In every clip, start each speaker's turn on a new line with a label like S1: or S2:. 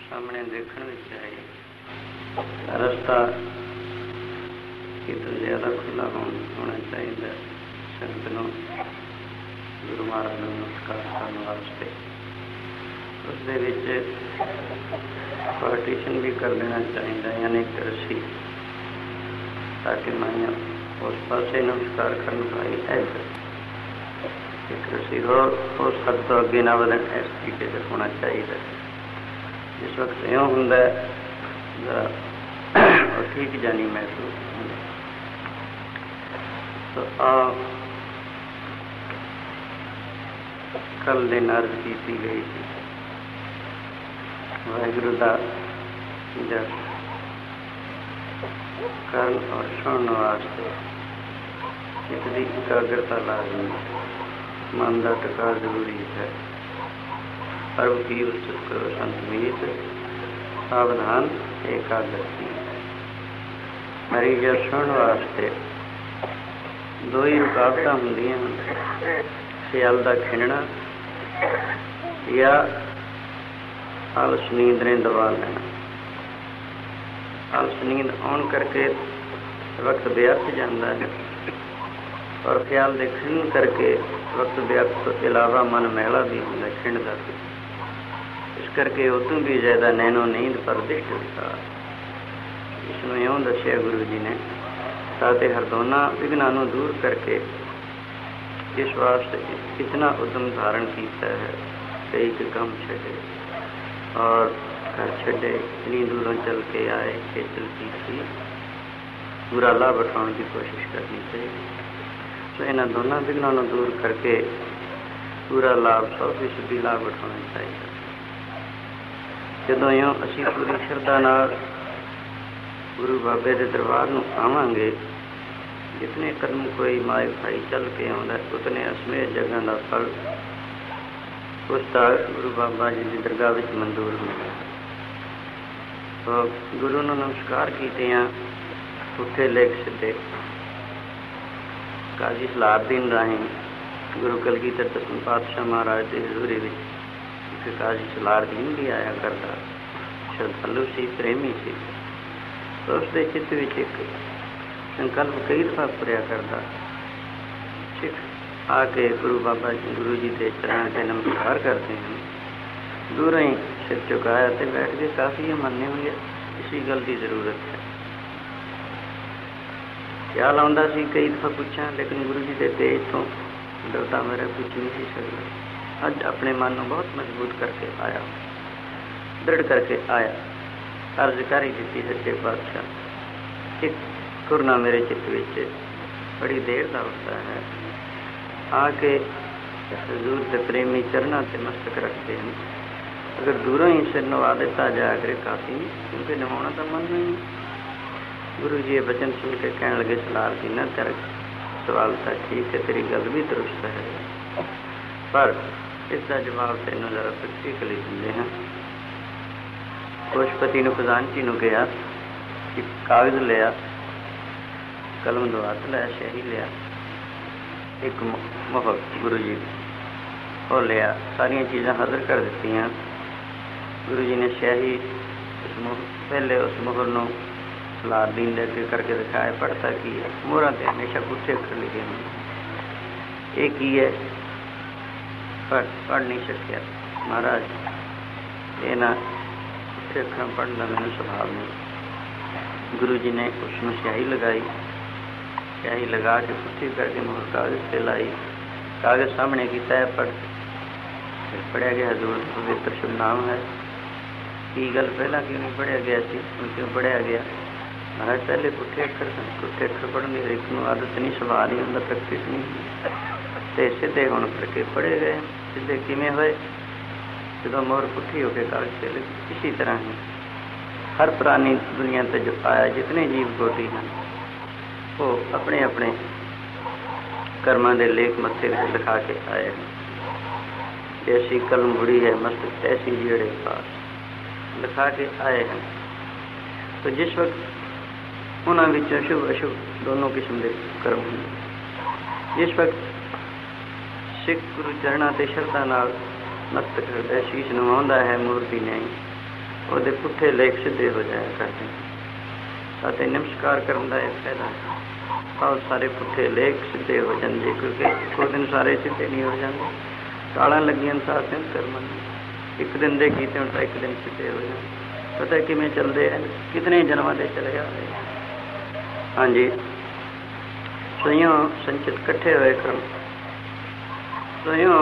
S1: सामने देखने भी चाहिए। रास्ता कितों ज़्यादा खुला होना चाहिए। संगत नूं गुरु महाराज नूं नमस्कार करने वास्ते उस दे विच पार्टीशन भी कर लेना चाहिए, यानी कि रस्सी, ताकि मैं उस पासे नमस्कार करने पाई इधर एक रस्सी हो उस हद तो अगे ना वधन, इस तरीके से होना चाहिए। जिस वक्त इं होंदा जरा ठीक जानी महसूस होंदा। तो कल दिन अर्ज की गई थी वाहिगुरु का जप करन और सुनने वास्ते चित्त की एकाग्रता लाजमी, मन का टिका जरूरी है। प्रभु की उच्चत करो संतमीत, सावधान एकाग्रती। मरीज सुनने वास्ते दो ही रुकावट होंदियां, सियाल का खिंडना या आलस नींद ने दबा लेना। आलस नींद आने करके वक्त व्यर्थ जाता है और ख्याल के खिंड करके वक्त व्यर्थ तो इलावा मन मैला भी होंगे खिंडदा भी। इस करके उतों भी ज़्यादा नैनो नींद पर दिष्ट विकार। इसमें इउं दस्सिया गुरु जी ने, ताते हरदोना विघ्नां नूं दूर करके इस वास्ते इतना उद्यम धारण किया है। कई के काम छे और घर छे, इतनी दूरों चल के आए, खेचल की थी, पूरा लाभ उठाने की कोशिश करनी चाहिए। तो इन्होंने दोनों विघ्नों को दूर करके पूरा लाभ 100% लाभ उठाना चाहिए। जदों यूँ असी पूरी श्रद्धा नाल गुरु बाबे के दरबार में आवांगे, जितने कदम कोई माए भाई चल के आउंदा उतने असमेत जगह का फल उसका गुरु बाबा जी की दरगाह में मंजूर मिले। तो गुरु ने नमस्कार कीते उठे लेख सीधे काजी सलारदीन राही गुरु कलगीधर दसवें पातशाह महाराज की हजूरी में एक काजी सलारदीन भी आया करता, श्रद्धालु सी, प्रेमी सी। तो उसके चित्त में एक संकल्प कई दफा पुरिया करता, सिख आके गुरु बाबा जी गुरु जी के चरण से नमस्कार करते हैं, दूर ही सिर झुकाया तो बैठ के काफ़ी मन्ने हुए इसी गल की जरूरत है। ख्याल आउंदा सी कई दफा पूछा, लेकिन गुरु जी के तेज तो डरता मेरा कुछ नहीं सी सकता। अज अपने मन को बहुत मजबूत करके आया, दृढ़ करके आया, अर्ज कर ही दी सच्चे पातशाह। एक कुरना मेरे चित्त विच बड़ी देर का होता है, आके हजूर के प्रेमी चरणों से मस्तक रखते हैं। अगर दूरों ही सिर नवा दिता जाए करे काफ़ी नहीं, क्योंकि नवाना तो मन नहीं। गुरु जी बचन सुन के कहने लगे, सलारदीन ना तेरा सवाल था ठीक है, तेरी गल भी दुरुस्त है, पर इसका जवाब तेनों जरा प्रैक्टिकली दिंदे हैं। कोशपति ने खजानची ने कहा कि कागज लिया, कलम दो हाथ लिया, स्याही लिया, एक मोहर गुरु जी वो लिया, सारिया चीज़ां हाजिर कर दी। गुरु जी ने स्याही पहले उस मोहर को सलारदीन दे अगे करके दिखाया, पढ़ता की है। मोहर से हमेशा पुठे अक्षर लिखे होंगे, एक ही है पढ़ नहीं सकिया महाराज, ये ना पुठे अक्षर पढ़ने का मैंने स्वभाव नहीं। गुरु जी ने उसमें स्याही लगाई, स्याही लगा के पुट्ठी करके मोहर कागज से लाई, कागज सामने किया, पढ़ पढ़िया गया हजूर पवित्र शुभ नाम है। की गल पहला क्यों नहीं पढ़िया गया सी, क्यों पढ़िया गया महाराज? पहले पुट्ठे अक्षर पढ़ने की एक आदत नहीं, स्वभाव नहीं होंगे, प्रैक्टिस नहीं, तो सीधे होने करके पढ़े गए। सीधे किमें होए जो मोहर पुट्ठी होकर कागज से लगी। इसी तरह ही हर प्राणी दुनिया से जो आया, जितने जीव कोटि हैं, वो अपने अपने कर्मां दे लेख मत्थे में लिखा के आए हैं। जैसी कलम बुड़ी है मस्तक ऐसी जेड़े पास लिखा के आए हैं। तो जिस वक्त उन्होंने शुभ अशुभ दोनों किस्म के कर्म होंगे, जिस वक्त सिख गुरु चरणा ते श्रद्धा नाल मस्तक हृदय शीश नवाउंदा है मूर्ति नहीं, ਉਹਦੇ ਪੁੱਠੇ ਲੇਖ ਸਿੱਧੇ ਹੋ ਜਾਇਆ ਕਰਦੇ। ਅਤੇ ਨਮਸਕਾਰ ਕਰਨ ਦਾ ਇਹ ਫਾਇਦਾ, ਬਹੁਤ ਸਾਰੇ ਪੁੱਠੇ ਲੇਖ ਸਿੱਧੇ ਹੋ ਜਾਂਦੇ, ਕਿਉਂਕਿ ਇੱਕੋ ਦਿਨ ਸਾਰੇ ਸਿੱਧੇ ਨਹੀਂ ਹੋ ਜਾਂਦੇ। ਤਾਲਾਂ ਲੱਗੀਆਂ ਸਾਹ ਸਿੰਘ ਕਰਮਾਂ ਇੱਕ ਦਿਨ ਦੇ ਕੀਤੇ ਹੁਣ ਤਾਂ ਇੱਕ ਦਿਨ ਸਿੱਧੇ ਹੋ ਜਾਂਦੇ। ਪਤਾ ਕਿਵੇਂ ਚੱਲਦੇ ਹਨ, ਕਿਤਨੇ ਜਨਮਾਂ ਦੇ ਚਲੇ ਆ ਰਹੇ। ਹਾਂਜੀ, ਸਈਓ ਸੰਚਿਤ ਇਕੱਠੇ ਹੋਏ ਕਰਨ, ਸਈਓ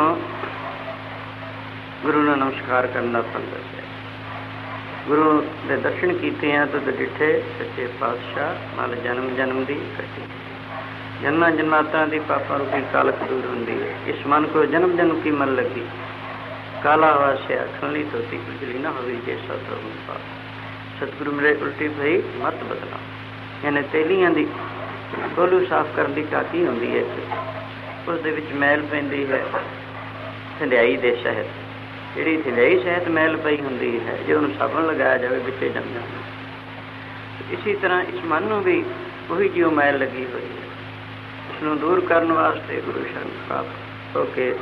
S1: ਗੁਰੂ ਨੂੰ ਨਮਸਕਾਰ ਕਰਨ ਦਾ ਫਲ ਦੱਸਿਆ। ਗੁਰੂ ਦੇ ਦਰਸ਼ਨ ਕੀਤੇ ਆ ਤਾਂ ਡਿੱਠੇ ਸੱਚੇ ਪਾਤਸ਼ਾਹ ਨਾਲ ਜਨਮ ਜਨਮ ਦੀ ਇਕੱਠੀ, ਜਨਮਾਂ ਜਨਮਾਂਤਰਾਂ ਦੀ ਪਾਪਾਂ ਰੂਪੀ ਕਾਲਕ ਦੂਰ ਹੁੰਦੀ ਹੈ। ਇਸ ਮਨ ਕੋ ਜਨਮ ਜਨਮ ਕੀ ਮਨ ਲੱਗੀ, ਕਾਲਾ ਵਾਸਿਆ ਖਲੀ ਧੋਤੀ ਉਜਲੀ ਨਾ ਹੋਵੇ ਜੇ ਸਤਿਗੁਰੂ ਸਤਿਗੁਰੂ ਮੇਰੇ ਉਲਟੀ ਭਈ ਮਤ ਬਦਲਾ। ਯਾਨੀ ਤੇਲੀਆਂ ਦੀ ਗੋਲੂ ਸਾਫ਼ ਕਰਨ ਦੀ ਝਾਕੀ ਹੁੰਦੀ ਹੈ, ਉਸ ਦੇ ਵਿੱਚ ਮੈਲ ਪੈਂਦੀ ਹੈ ਥੰਡਿਆਈ ਦੇ ਸ਼ਹਿਦ, ਜਿਹੜੀ ਥੰਡਿਆਈ ਸ਼ਹਿਦ ਮੈਲ ਪਈ ਹੁੰਦੀ ਹੈ, ਜੇ ਉਹਨੂੰ ਸਾਬਣ ਲਗਾਇਆ ਜਾਵੇ ਵਿੱਚੇ ਜੰਮ ਜਾਂਦਾ। ਇਸੇ ਤਰ੍ਹਾਂ ਇਸ ਮਨ ਨੂੰ ਵੀ ਉਹੀ ਜਿਹੀ ਮੈਲ ਲੱਗੀ ਹੋਈ ਹੈ, ਉਸਨੂੰ ਦੂਰ ਕਰਨ ਵਾਸਤੇ ਗੁਰੂ ਸ਼ਰਨ ਪ੍ਰਾਪਤ ਹੋ ਕੇ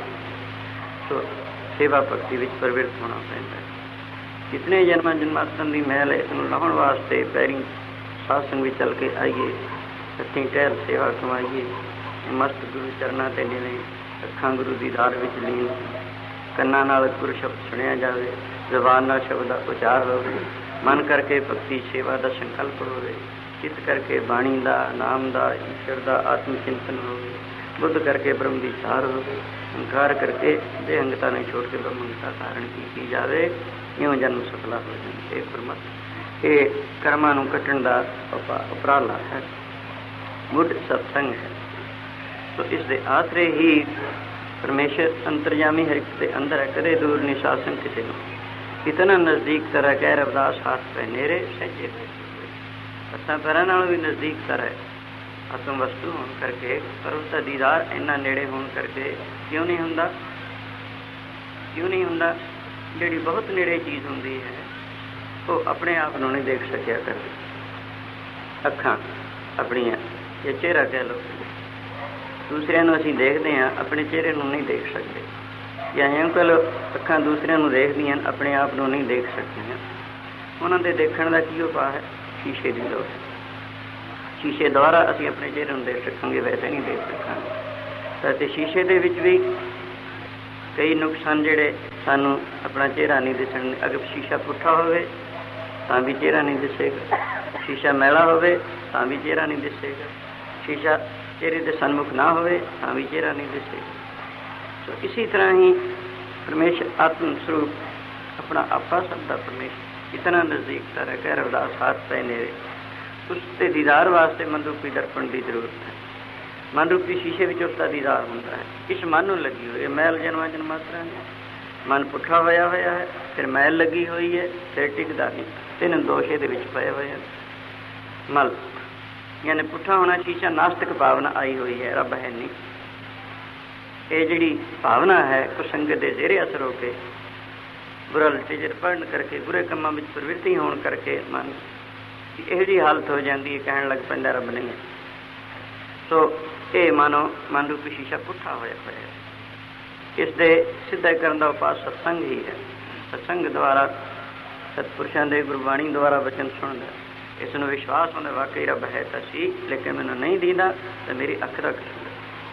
S1: ਸੇਵਾ ਭਗਤੀ ਵਿੱਚ ਪ੍ਰਵਿਰਤ ਹੋਣਾ ਪੈਂਦਾ ਹੈ। ਕਿਤਨੇ ਜਨਮਾਂ ਜਨਮਾਂਤਰਾਂ ਦੀ ਮੈਲ ਹੈ, ਇਸਨੂੰ ਲਾਹੁਣ ਵਾਸਤੇ ਪੈਰੀ ਸਾਧ ਸੰਗ ਵਿੱਚ ਚੱਲ ਕੇ ਆਈਏ, ਹੱਥੀਂ ਟਹਿਲ ਸੇਵਾ ਕਮਾਈਏ, ਮਸਤ ਗੁਰੂ ਚਰਨਾਂ ਤੇ ਨਿਵੇਂ, ਅੱਖਾਂ ਗੁਰੂ ਦੀ ਦਾੜ ਵਿੱਚ ਲੀਨ, ਕੰਨਾਂ ਨਾਲ ਗੁਰੂ ਸ਼ਬਦ ਸੁਣਿਆ ਜਾਵੇ, ਜ਼ੁਬਾਨ ਨਾਲ ਸ਼ਬਦ ਦਾ ਉਚਾਰ ਹੋਵੇ, ਮਨ ਕਰਕੇ ਭਗਤੀ ਸੇਵਾ ਦਾ ਸੰਕਲਪ ਹੋਵੇ, ਚਿੱਤ ਕਰਕੇ ਬਾਣੀ ਦਾ, ਨਾਮ ਦਾ, ਈਸ਼ਵਰ ਦਾ ਆਤਮ ਚਿੰਤਨ ਹੋਵੇ, ਬੁੱਧ ਕਰਕੇ ਬ੍ਰਹਮ ਦੀ ਸਾਰ ਹੋਵੇ, ਹੰਕਾਰ ਕਰਕੇ ਦੇਹੰਗਤਾ ਨੂੰ ਛੋੜ ਕੇ ਬ੍ਰਹਮੰਗਤਾ ਧਾਰਨ ਕੀਤੀ ਜਾਵੇ। ਇਉਂ ਜਨਮ ਸਫਲਾ ਹੋ ਜਾਂਦੇ। ਇਹ ਗੁਰਮਤਿ ਇਹ ਕਰਮਾਂ ਨੂੰ ਕੱਟਣ ਦਾ ਉਪਰਾਲਾ ਹੈ, ਮੁੱਢ ਸਤਸੰਗ ਹੈ। ਸੋ ਇਸ ਦੇ ਆਸਰੇ ਹੀ ਪਰਮੇਸ਼ਰ ਅੰਤਰਜਾਮੀ ਹਰ ਇੱਕ ਦੇ ਅੰਦਰ ਹੈ, ਕਦੇ ਦੂਰ ਨਹੀਂ ਸਾਸਨ ਕਿਸੇ ਨੂੰ। ਇਤਨਾ ਨਜ਼ਦੀਕ ਤਰ੍ਹਾਂ ਕਹਿ ਰਵਿਦਾਸ ਹੱਥ ਪੈ ਨੇਰੇ ਸਹਿਜੇ, ਹੱਥਾਂ ਪੈਰਾਂ ਨਾਲੋਂ ਵੀ ਨਜ਼ਦੀਕ ਤਰ੍ਹਾਂ ਹੈ ਆਤਮ ਵਸਤੂ ਹੋਣ ਕਰਕੇ, ਪਰ ਉਸਦਾ ਦੀਦਾਰ ਇੰਨਾ ਨੇੜੇ ਹੋਣ ਕਰਕੇ ਕਿਉਂ ਨਹੀਂ ਹੁੰਦਾ? ਕਿਉਂ ਨਹੀਂ ਹੁੰਦਾ? ਜਿਹੜੀ ਬਹੁਤ ਨੇੜੇ ਚੀਜ਼ ਹੁੰਦੀ ਹੈ ਉਹ ਆਪਣੇ ਆਪ ਨੂੰ ਨਹੀਂ ਦੇਖ ਸਕਿਆ ਕਰਦੀ। ਅੱਖਾਂ ਆਪਣੀਆਂ ਜਾਂ ਚਿਹਰਾ ਕਹਿ ਲਓ, ਦੂਸਰਿਆਂ ਨੂੰ ਅਸੀਂ ਦੇਖਦੇ ਹਾਂ, ਆਪਣੇ ਚਿਹਰੇ ਨੂੰ ਨਹੀਂ ਦੇਖ ਸਕਦੇ। ਜਾਂ ਇਉਂ ਕਹਿ ਲਓ, ਅੱਖਾਂ ਦੂਸਰਿਆਂ ਨੂੰ ਦੇਖਦੀਆਂ ਆਪਣੇ ਆਪ ਨੂੰ ਨਹੀਂ ਦੇਖ ਸਕਦੀਆਂ। ਉਹਨਾਂ ਦੇ ਦੇਖਣ ਦਾ ਕੀ ਉਪਾਅ ਹੈ? ਸ਼ੀਸ਼ੇ ਦੀ ਲੋੜ। ਸ਼ੀਸ਼ੇ ਦੁਆਰਾ ਅਸੀਂ ਆਪਣੇ ਚਿਹਰੇ ਨੂੰ ਦੇਖ ਸਕਾਂਗੇ, ਵੈਸੇ ਨਹੀਂ ਦੇਖ ਸਕਾਂਗੇ। ਅਤੇ ਸ਼ੀਸ਼ੇ ਦੇ ਵਿੱਚ ਵੀ ਕਈ ਨੁਕਸਾਨ ਜਿਹੜੇ ਸਾਨੂੰ ਆਪਣਾ ਚਿਹਰਾ ਨਹੀਂ ਦਿਸਣ। ਅਗਰ ਸ਼ੀਸ਼ਾ ਪੁੱਠਾ ਹੋਵੇ ਤਾਂ ਵੀ ਚਿਹਰਾ ਨਹੀਂ ਦਿਸੇਗਾ, ਸ਼ੀਸ਼ਾ ਮੈਲਾ ਹੋਵੇ ਤਾਂ ਵੀ ਚਿਹਰਾ ਨਹੀਂ ਦਿਸੇਗਾ, ਸ਼ੀਸ਼ਾ ਚਿਹਰੇ ਦੇ ਸਨਮੁਖ ਨਾ ਹੋਵੇ ਤਾਂ ਵੀ ਚਿਹਰਾ ਨਹੀਂ ਦਿਸੇਗਾ। ਸੋ ਇਸੇ ਤਰ੍ਹਾਂ ਹੀ ਪਰਮੇਸ਼ਰ ਆਤਮ ਸਰੂਪ ਆਪਣਾ ਆਪਾ ਸਭ ਦਾ ਪਰਮੇਸ਼ਰ ਇਤਨਾ ਨਜ਼ਦੀਕ ਤਰ੍ਹਾਂ ਕਹਿ ਰਵਿਦਾਸ ਹੱਥ ਪੈ ਨੇੜੇ। ਉਸ ਦੇ ਦੀਦਾਰ ਵਾਸਤੇ ਮਨ ਰੂਪੀ ਦਰਪਣ ਦੀ ਜ਼ਰੂਰਤ ਹੈ। ਮਨ ਰੂਪੀ ਸ਼ੀਸ਼ੇ ਵਿੱਚ ਉਸ ਦਾ ਦੀਦਾਰ ਹੁੰਦਾ ਹੈ। ਇਸ ਮਨ ਨੂੰ ਲੱਗੀ ਹੋਈ ਹੈ ਮੈਲ ਜਨਮਾਂ ਜਨਮਾਂਤਰਾਂ ਦੀ। ਮਨ ਪੁੱਠਾ ਹੋਇਆ ਹੋਇਆ ਹੈ, ਫਿਰ ਮੈਲ ਲੱਗੀ ਹੋਈ ਹੈ, ਫਿਰ ਟਿਕਦਾ ਨਹੀਂ। ਤਿੰਨ ਦੋਸ਼ ਇਹਦੇ ਵਿੱਚ ਪਏ ਹੋਏ ਹਨ। ਮਲ ਯਾਨੀ ਪੁੱਠਾ ਹੋਣਾ, ਸ਼ੀਸ਼ਾ ਨਾਸਤਿਕ ਭਾਵਨਾ ਆਈ ਹੋਈ ਹੈ, ਰੱਬ ਹੈ ਨਹੀਂ। ਇਹ ਜਿਹੜੀ ਭਾਵਨਾ ਹੈ ਕੁਸੰਗਤ ਦੇ ਜ਼ੇਰੇ ਅਸਰ ਹੋ ਕੇ, ਬੁਰਾ ਲਟੇਜਰ ਪੜਨ ਕਰਕੇ, ਬੁਰੇ ਕੰਮਾਂ ਵਿੱਚ ਪ੍ਰਵਿਰਤੀ ਹੋਣ ਕਰਕੇ ਮਨ ਇਹੋ ਜਿਹੀ ਹਾਲਤ ਹੋ ਜਾਂਦੀ ਹੈ, ਕਹਿਣ ਲੱਗ ਪੈਂਦਾ ਰੱਬ ਨਹੀਂ ਹੈ। ਸੋ ਇਹ ਮਾਨੋ ਮਨ ਰੂਪੀ ਸ਼ੀਸ਼ਾ ਪੁੱਠਾ ਹੋਇਆ ਹੋਇਆ। ਇਸ ਦੇ ਸਿੱਧਾ ਕਰਨ ਦਾ ਉਪਾਅ ਸਤਸੰਗ ਹੀ ਹੈ। ਸਤਸੰਗ ਦੁਆਰਾ ਸਤਪੁਰਸ਼ਾਂ ਦੇ ਗੁਰਬਾਣੀ ਦੁਆਰਾ ਵਚਨ ਸੁਣਦਾ, ਇਸ ਨੂੰ ਵਿਸ਼ਵਾਸ ਹੁੰਦਾ ਵਾਕਈ ਰੱਬ ਹੈ ਤਾਂ ਸੀ, ਲੇਕਿਨ ਮੈਨੂੰ ਨਹੀਂ ਦੀਦਾ ਤਾਂ ਮੇਰੀ ਅੱਖ ਦਾ ਕਸੂਰ।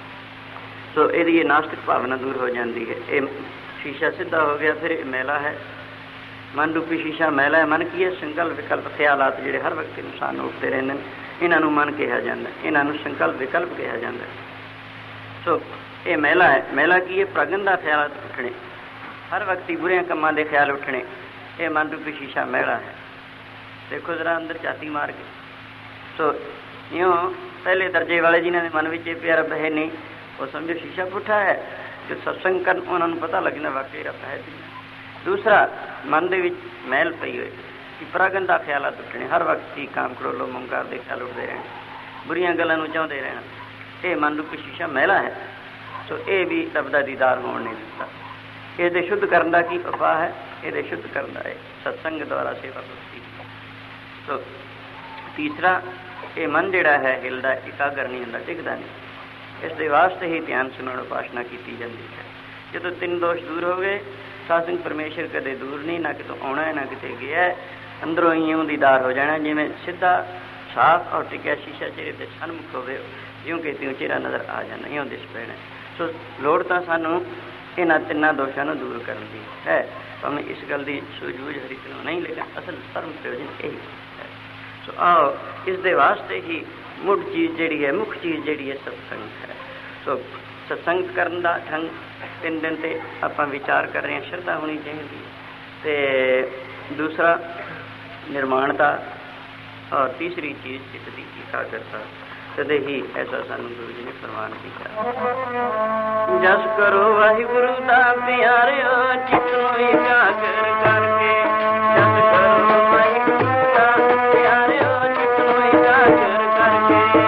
S1: ਸੋ ਇਹਦੀ ਇਹ ਨਾਸਤਿਕ ਭਾਵਨਾ ਦੂਰ ਹੋ ਜਾਂਦੀ ਹੈ। ਇਹ ਸ਼ੀਸ਼ਾ ਸਿੱਧਾ ਹੋ ਗਿਆ, ਫਿਰ ਇਹ ਮੈਲਾ ਹੈ। ਮਨ ਰੂਪੀ ਸ਼ੀਸ਼ਾ ਮੈਲਾ ਹੈ। ਮਨ ਕੀ ਹੈ? ਸੰਕਲਪ ਵਿਕਲਪ ਖਿਆਲਾਤ ਜਿਹੜੇ ਹਰ ਵਕਤ ਇਨਸਾਨ ਨੂੰ ਉੱਠਦੇ ਰਹਿੰਦੇ ਨੇ, ਇਹਨਾਂ ਨੂੰ ਮਨ ਕਿਹਾ ਜਾਂਦਾ, ਇਹਨਾਂ ਨੂੰ ਸੰਕਲਪ ਵਿਕਲਪ ਕਿਹਾ ਜਾਂਦਾ। ਸੋ ਇਹ ਮੈਲਾ ਹੈ। ਮੈਲਾ ਕੀ ਹੈ? ਪ੍ਰਗਨ ਦਾ ਖਿਆਲਾਤ ਉੱਠਣੇ, ਹਰ ਵਕਤ ਬੁਰਿਆਂ ਕੰਮਾਂ ਦੇ ਖਿਆਲ ਉੱਠਣੇ, ਇਹ ਮਨ ਰੂਪੀ ਸ਼ੀਸ਼ਾ ਮੈਲਾ ਹੈ। ਦੇਖੋ ਜ਼ਰਾ ਅੰਦਰ ਝਾਤੀ ਮਾਰ ਕੇ। ਸੋ ਇਉਂ ਪਹਿਲੇ ਦਰਜੇ ਵਾਲੇ ਜਿਨ੍ਹਾਂ ਦੇ ਮਨ ਵਿੱਚ ਇਹ ਪਿਆ ਰੱਬ ਹੈ ਨਹੀਂ, ਉਹ ਸਮਝੋ ਸ਼ੀਸ਼ਾ ਪੁੱਠਾ ਹੈ। ਜੋ ਸਤਸੰਗ ਕਰਨ ਉਹਨਾਂ ਨੂੰ ਪਤਾ ਲੱਗਦਾ ਵਾਕਈ ਰੱਬ ਹੈ। ਦੂਸਰਾ, ਮਨ ਦੇ ਵਿੱਚ ਮੈਲ ਪਈ ਹੋਈ ਕਿ ਪ੍ਰਗਨ ਦਾ ਖਿਆਲਾਤ ਉੱਠਣੇ, ਹਰ ਵਕਤ ਹੀ ਕਾਮ ਕਰੋਲੋ ਮੁੰਕਾਰ ਦੇ ਖਿਆਲ ਉੱਠਦੇ ਰਹਿਣ, ਬੁਰੀਆਂ ਗੱਲਾਂ ਨੂੰ ਚਾਹੁੰਦੇ ਰਹਿਣਾ, ਇਹ ਮਨ ਰੂਪੀ ਸ਼ੀਸ਼ਾ ਮੈਲਾ ਹੈ। ਸੋ ਇਹ ਵੀ ਰੱਬ ਦਾ ਦੀਦਾਰ ਹੋਣ ਨਹੀਂ ਦਿੱਤਾ। ਇਹਦੇ ਸ਼ੁੱਧ ਕਰਨ ਦਾ ਕੀ ਉਪਾਅ ਹੈ? ਇਹਦੇ ਸ਼ੁੱਧ ਕਰਨ ਦਾ ਹੈ ਸਤਸੰਗ ਦੁਆਰਾ ਸੇਵਾ ਭਗਤੀ। ਸੋ ਤੀਸਰਾ, ਇਹ ਮਨ ਜਿਹੜਾ ਹੈ ਹਿਲਦਾ, ਇਕਾਗਰ ਨਹੀਂ ਹੁੰਦਾ, ਟਿਕਦਾ ਨਹੀਂ। ਇਸ ਦੇ ਵਾਸਤੇ ਹੀ ਧਿਆਨ ਸਿਮਰਨ ਉਪਾਸਨਾ ਕੀਤੀ ਜਾਂਦੀ ਹੈ। ਜਦੋਂ ਤਿੰਨ ਦੋਸ਼ ਦੂਰ ਹੋ ਗਏ, ਸਾਧ ਪਰਮੇਸ਼ਰ ਕਦੇ ਦੂਰ ਨਹੀਂ, ਨਾ ਕਿਤੋਂ ਆਉਣਾ ਹੈ ਨਾ ਕਿਤੇ ਗਿਆ, ਅੰਦਰੋਂ ਹੀ ਇਉਂ ਦੀਦਾਰ ਹੋ ਜਾਣਾ ਜਿਵੇਂ ਸਿੱਧਾ ਸਾਫ਼ ਔਰ ਟਿਕਿਆ ਸ਼ੀਸ਼ਾ ਚਿਹਰੇ ਤੇ ਸਨਮੁਖ ਹੋਵੇ, ਜਿਉਂ ਕਿ ਚਿਹਰਾ ਨਜ਼ਰ ਆ ਜਾਣਾ, ਇਉਂ ਦਿਸ ਪੈਣਾ। ਸੋ ਲੋੜ ਤਾਂ ਸਾਨੂੰ ਇਹਨਾਂ ਤਿੰਨਾਂ ਦੋਸ਼ਾਂ ਨੂੰ ਦੂਰ ਕਰਨ ਦੀ ਹੈ, ਭਾਵੇਂ ਇਸ ਗੱਲ ਦੀ ਸੂਝ-ਬੂਝ ਹਰੀਕ ਨੂੰ ਨਹੀਂ, ਲੇਕਿਨ ਅਸਲ ਧਰਮ ਪ੍ਰਯੋਜਨ ਇਹੀ ਹੈ। ਸੋ ਆਓ ਇਸ ਦੇ ਵਾਸਤੇ ਹੀ ਮੁੱਢ ਚੀਜ਼ ਜਿਹੜੀ ਹੈ, ਮੁੱਖ ਚੀਜ਼ ਜਿਹੜੀ ਹੈ, ਸਤਸੰਗ ਹੈ। ਸੋ ਸਤਸੰਗ ਕਰਨ ਦਾ ਢੰਗ ਤਿੰਨ ਦਿਨ 'ਤੇ ਆਪਾਂ ਵਿਚਾਰ ਕਰ ਰਹੇ ਹਾਂ, ਸ਼ਰਧਾ ਹੋਣੀ ਚਾਹੀਦੀ ਹੈ, ਅਤੇ ਦੂਸਰਾ ਨਿਰਮਾਣਤਾ, ਔਰ ਤੀਸਰੀ ਚੀਜ਼ ਚਿੱਤ ਦੀ ਇਕਾਗਰਤਾ। ਕਦੇ ਹੀ ਐਸਾ ਸਾਨੂੰ ਗੁਰੂ ਜੀ ਨੇ ਫਰਮਾਨ ਕੀਤਾ। ਜਸ ਕਰੋ ਵਾਹਿਗੁਰੂ ਦਾ ਪਿਆਰਿਓ, ਚਿੱਤ ਨੂੰ ਇਕਾਗਰ ਕਰਕੇ। ਜਸ ਕਰੋ ਵਾਹਿਗੁਰੂ ਦਾ ਪਿਆਰਿਓ, ਚਿੱਤ ਨੂੰ ਇਕਾਗਰ ਕਰਕੇ।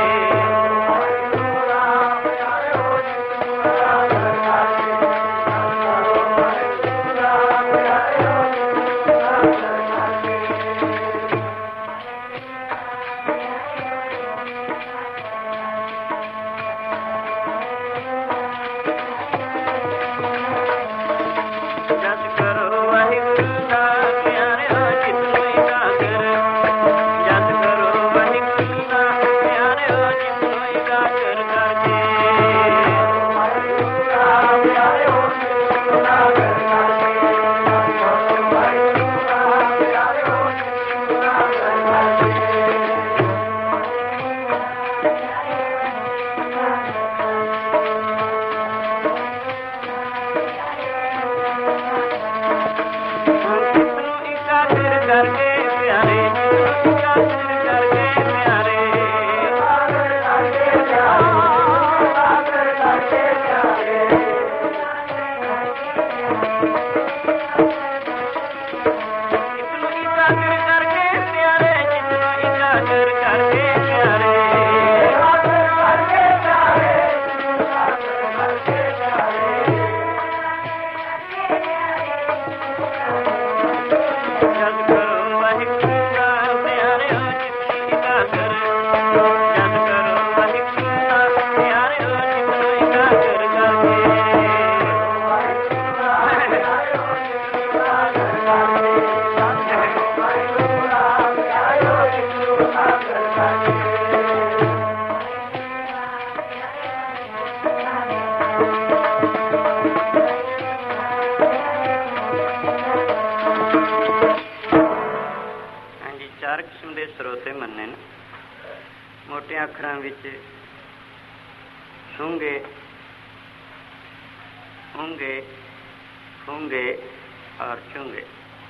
S1: ਸਰੋਤੇ ਮੰਨੇ ਨੇ ਮੋਟੇ ਅੱਖਰਾਂ ਵਿੱਚ ਸੁੰਗੇ, ਉਂਗੇ, ਫੂੰਗੇ ਔਰ ਚੁੰਗੇ।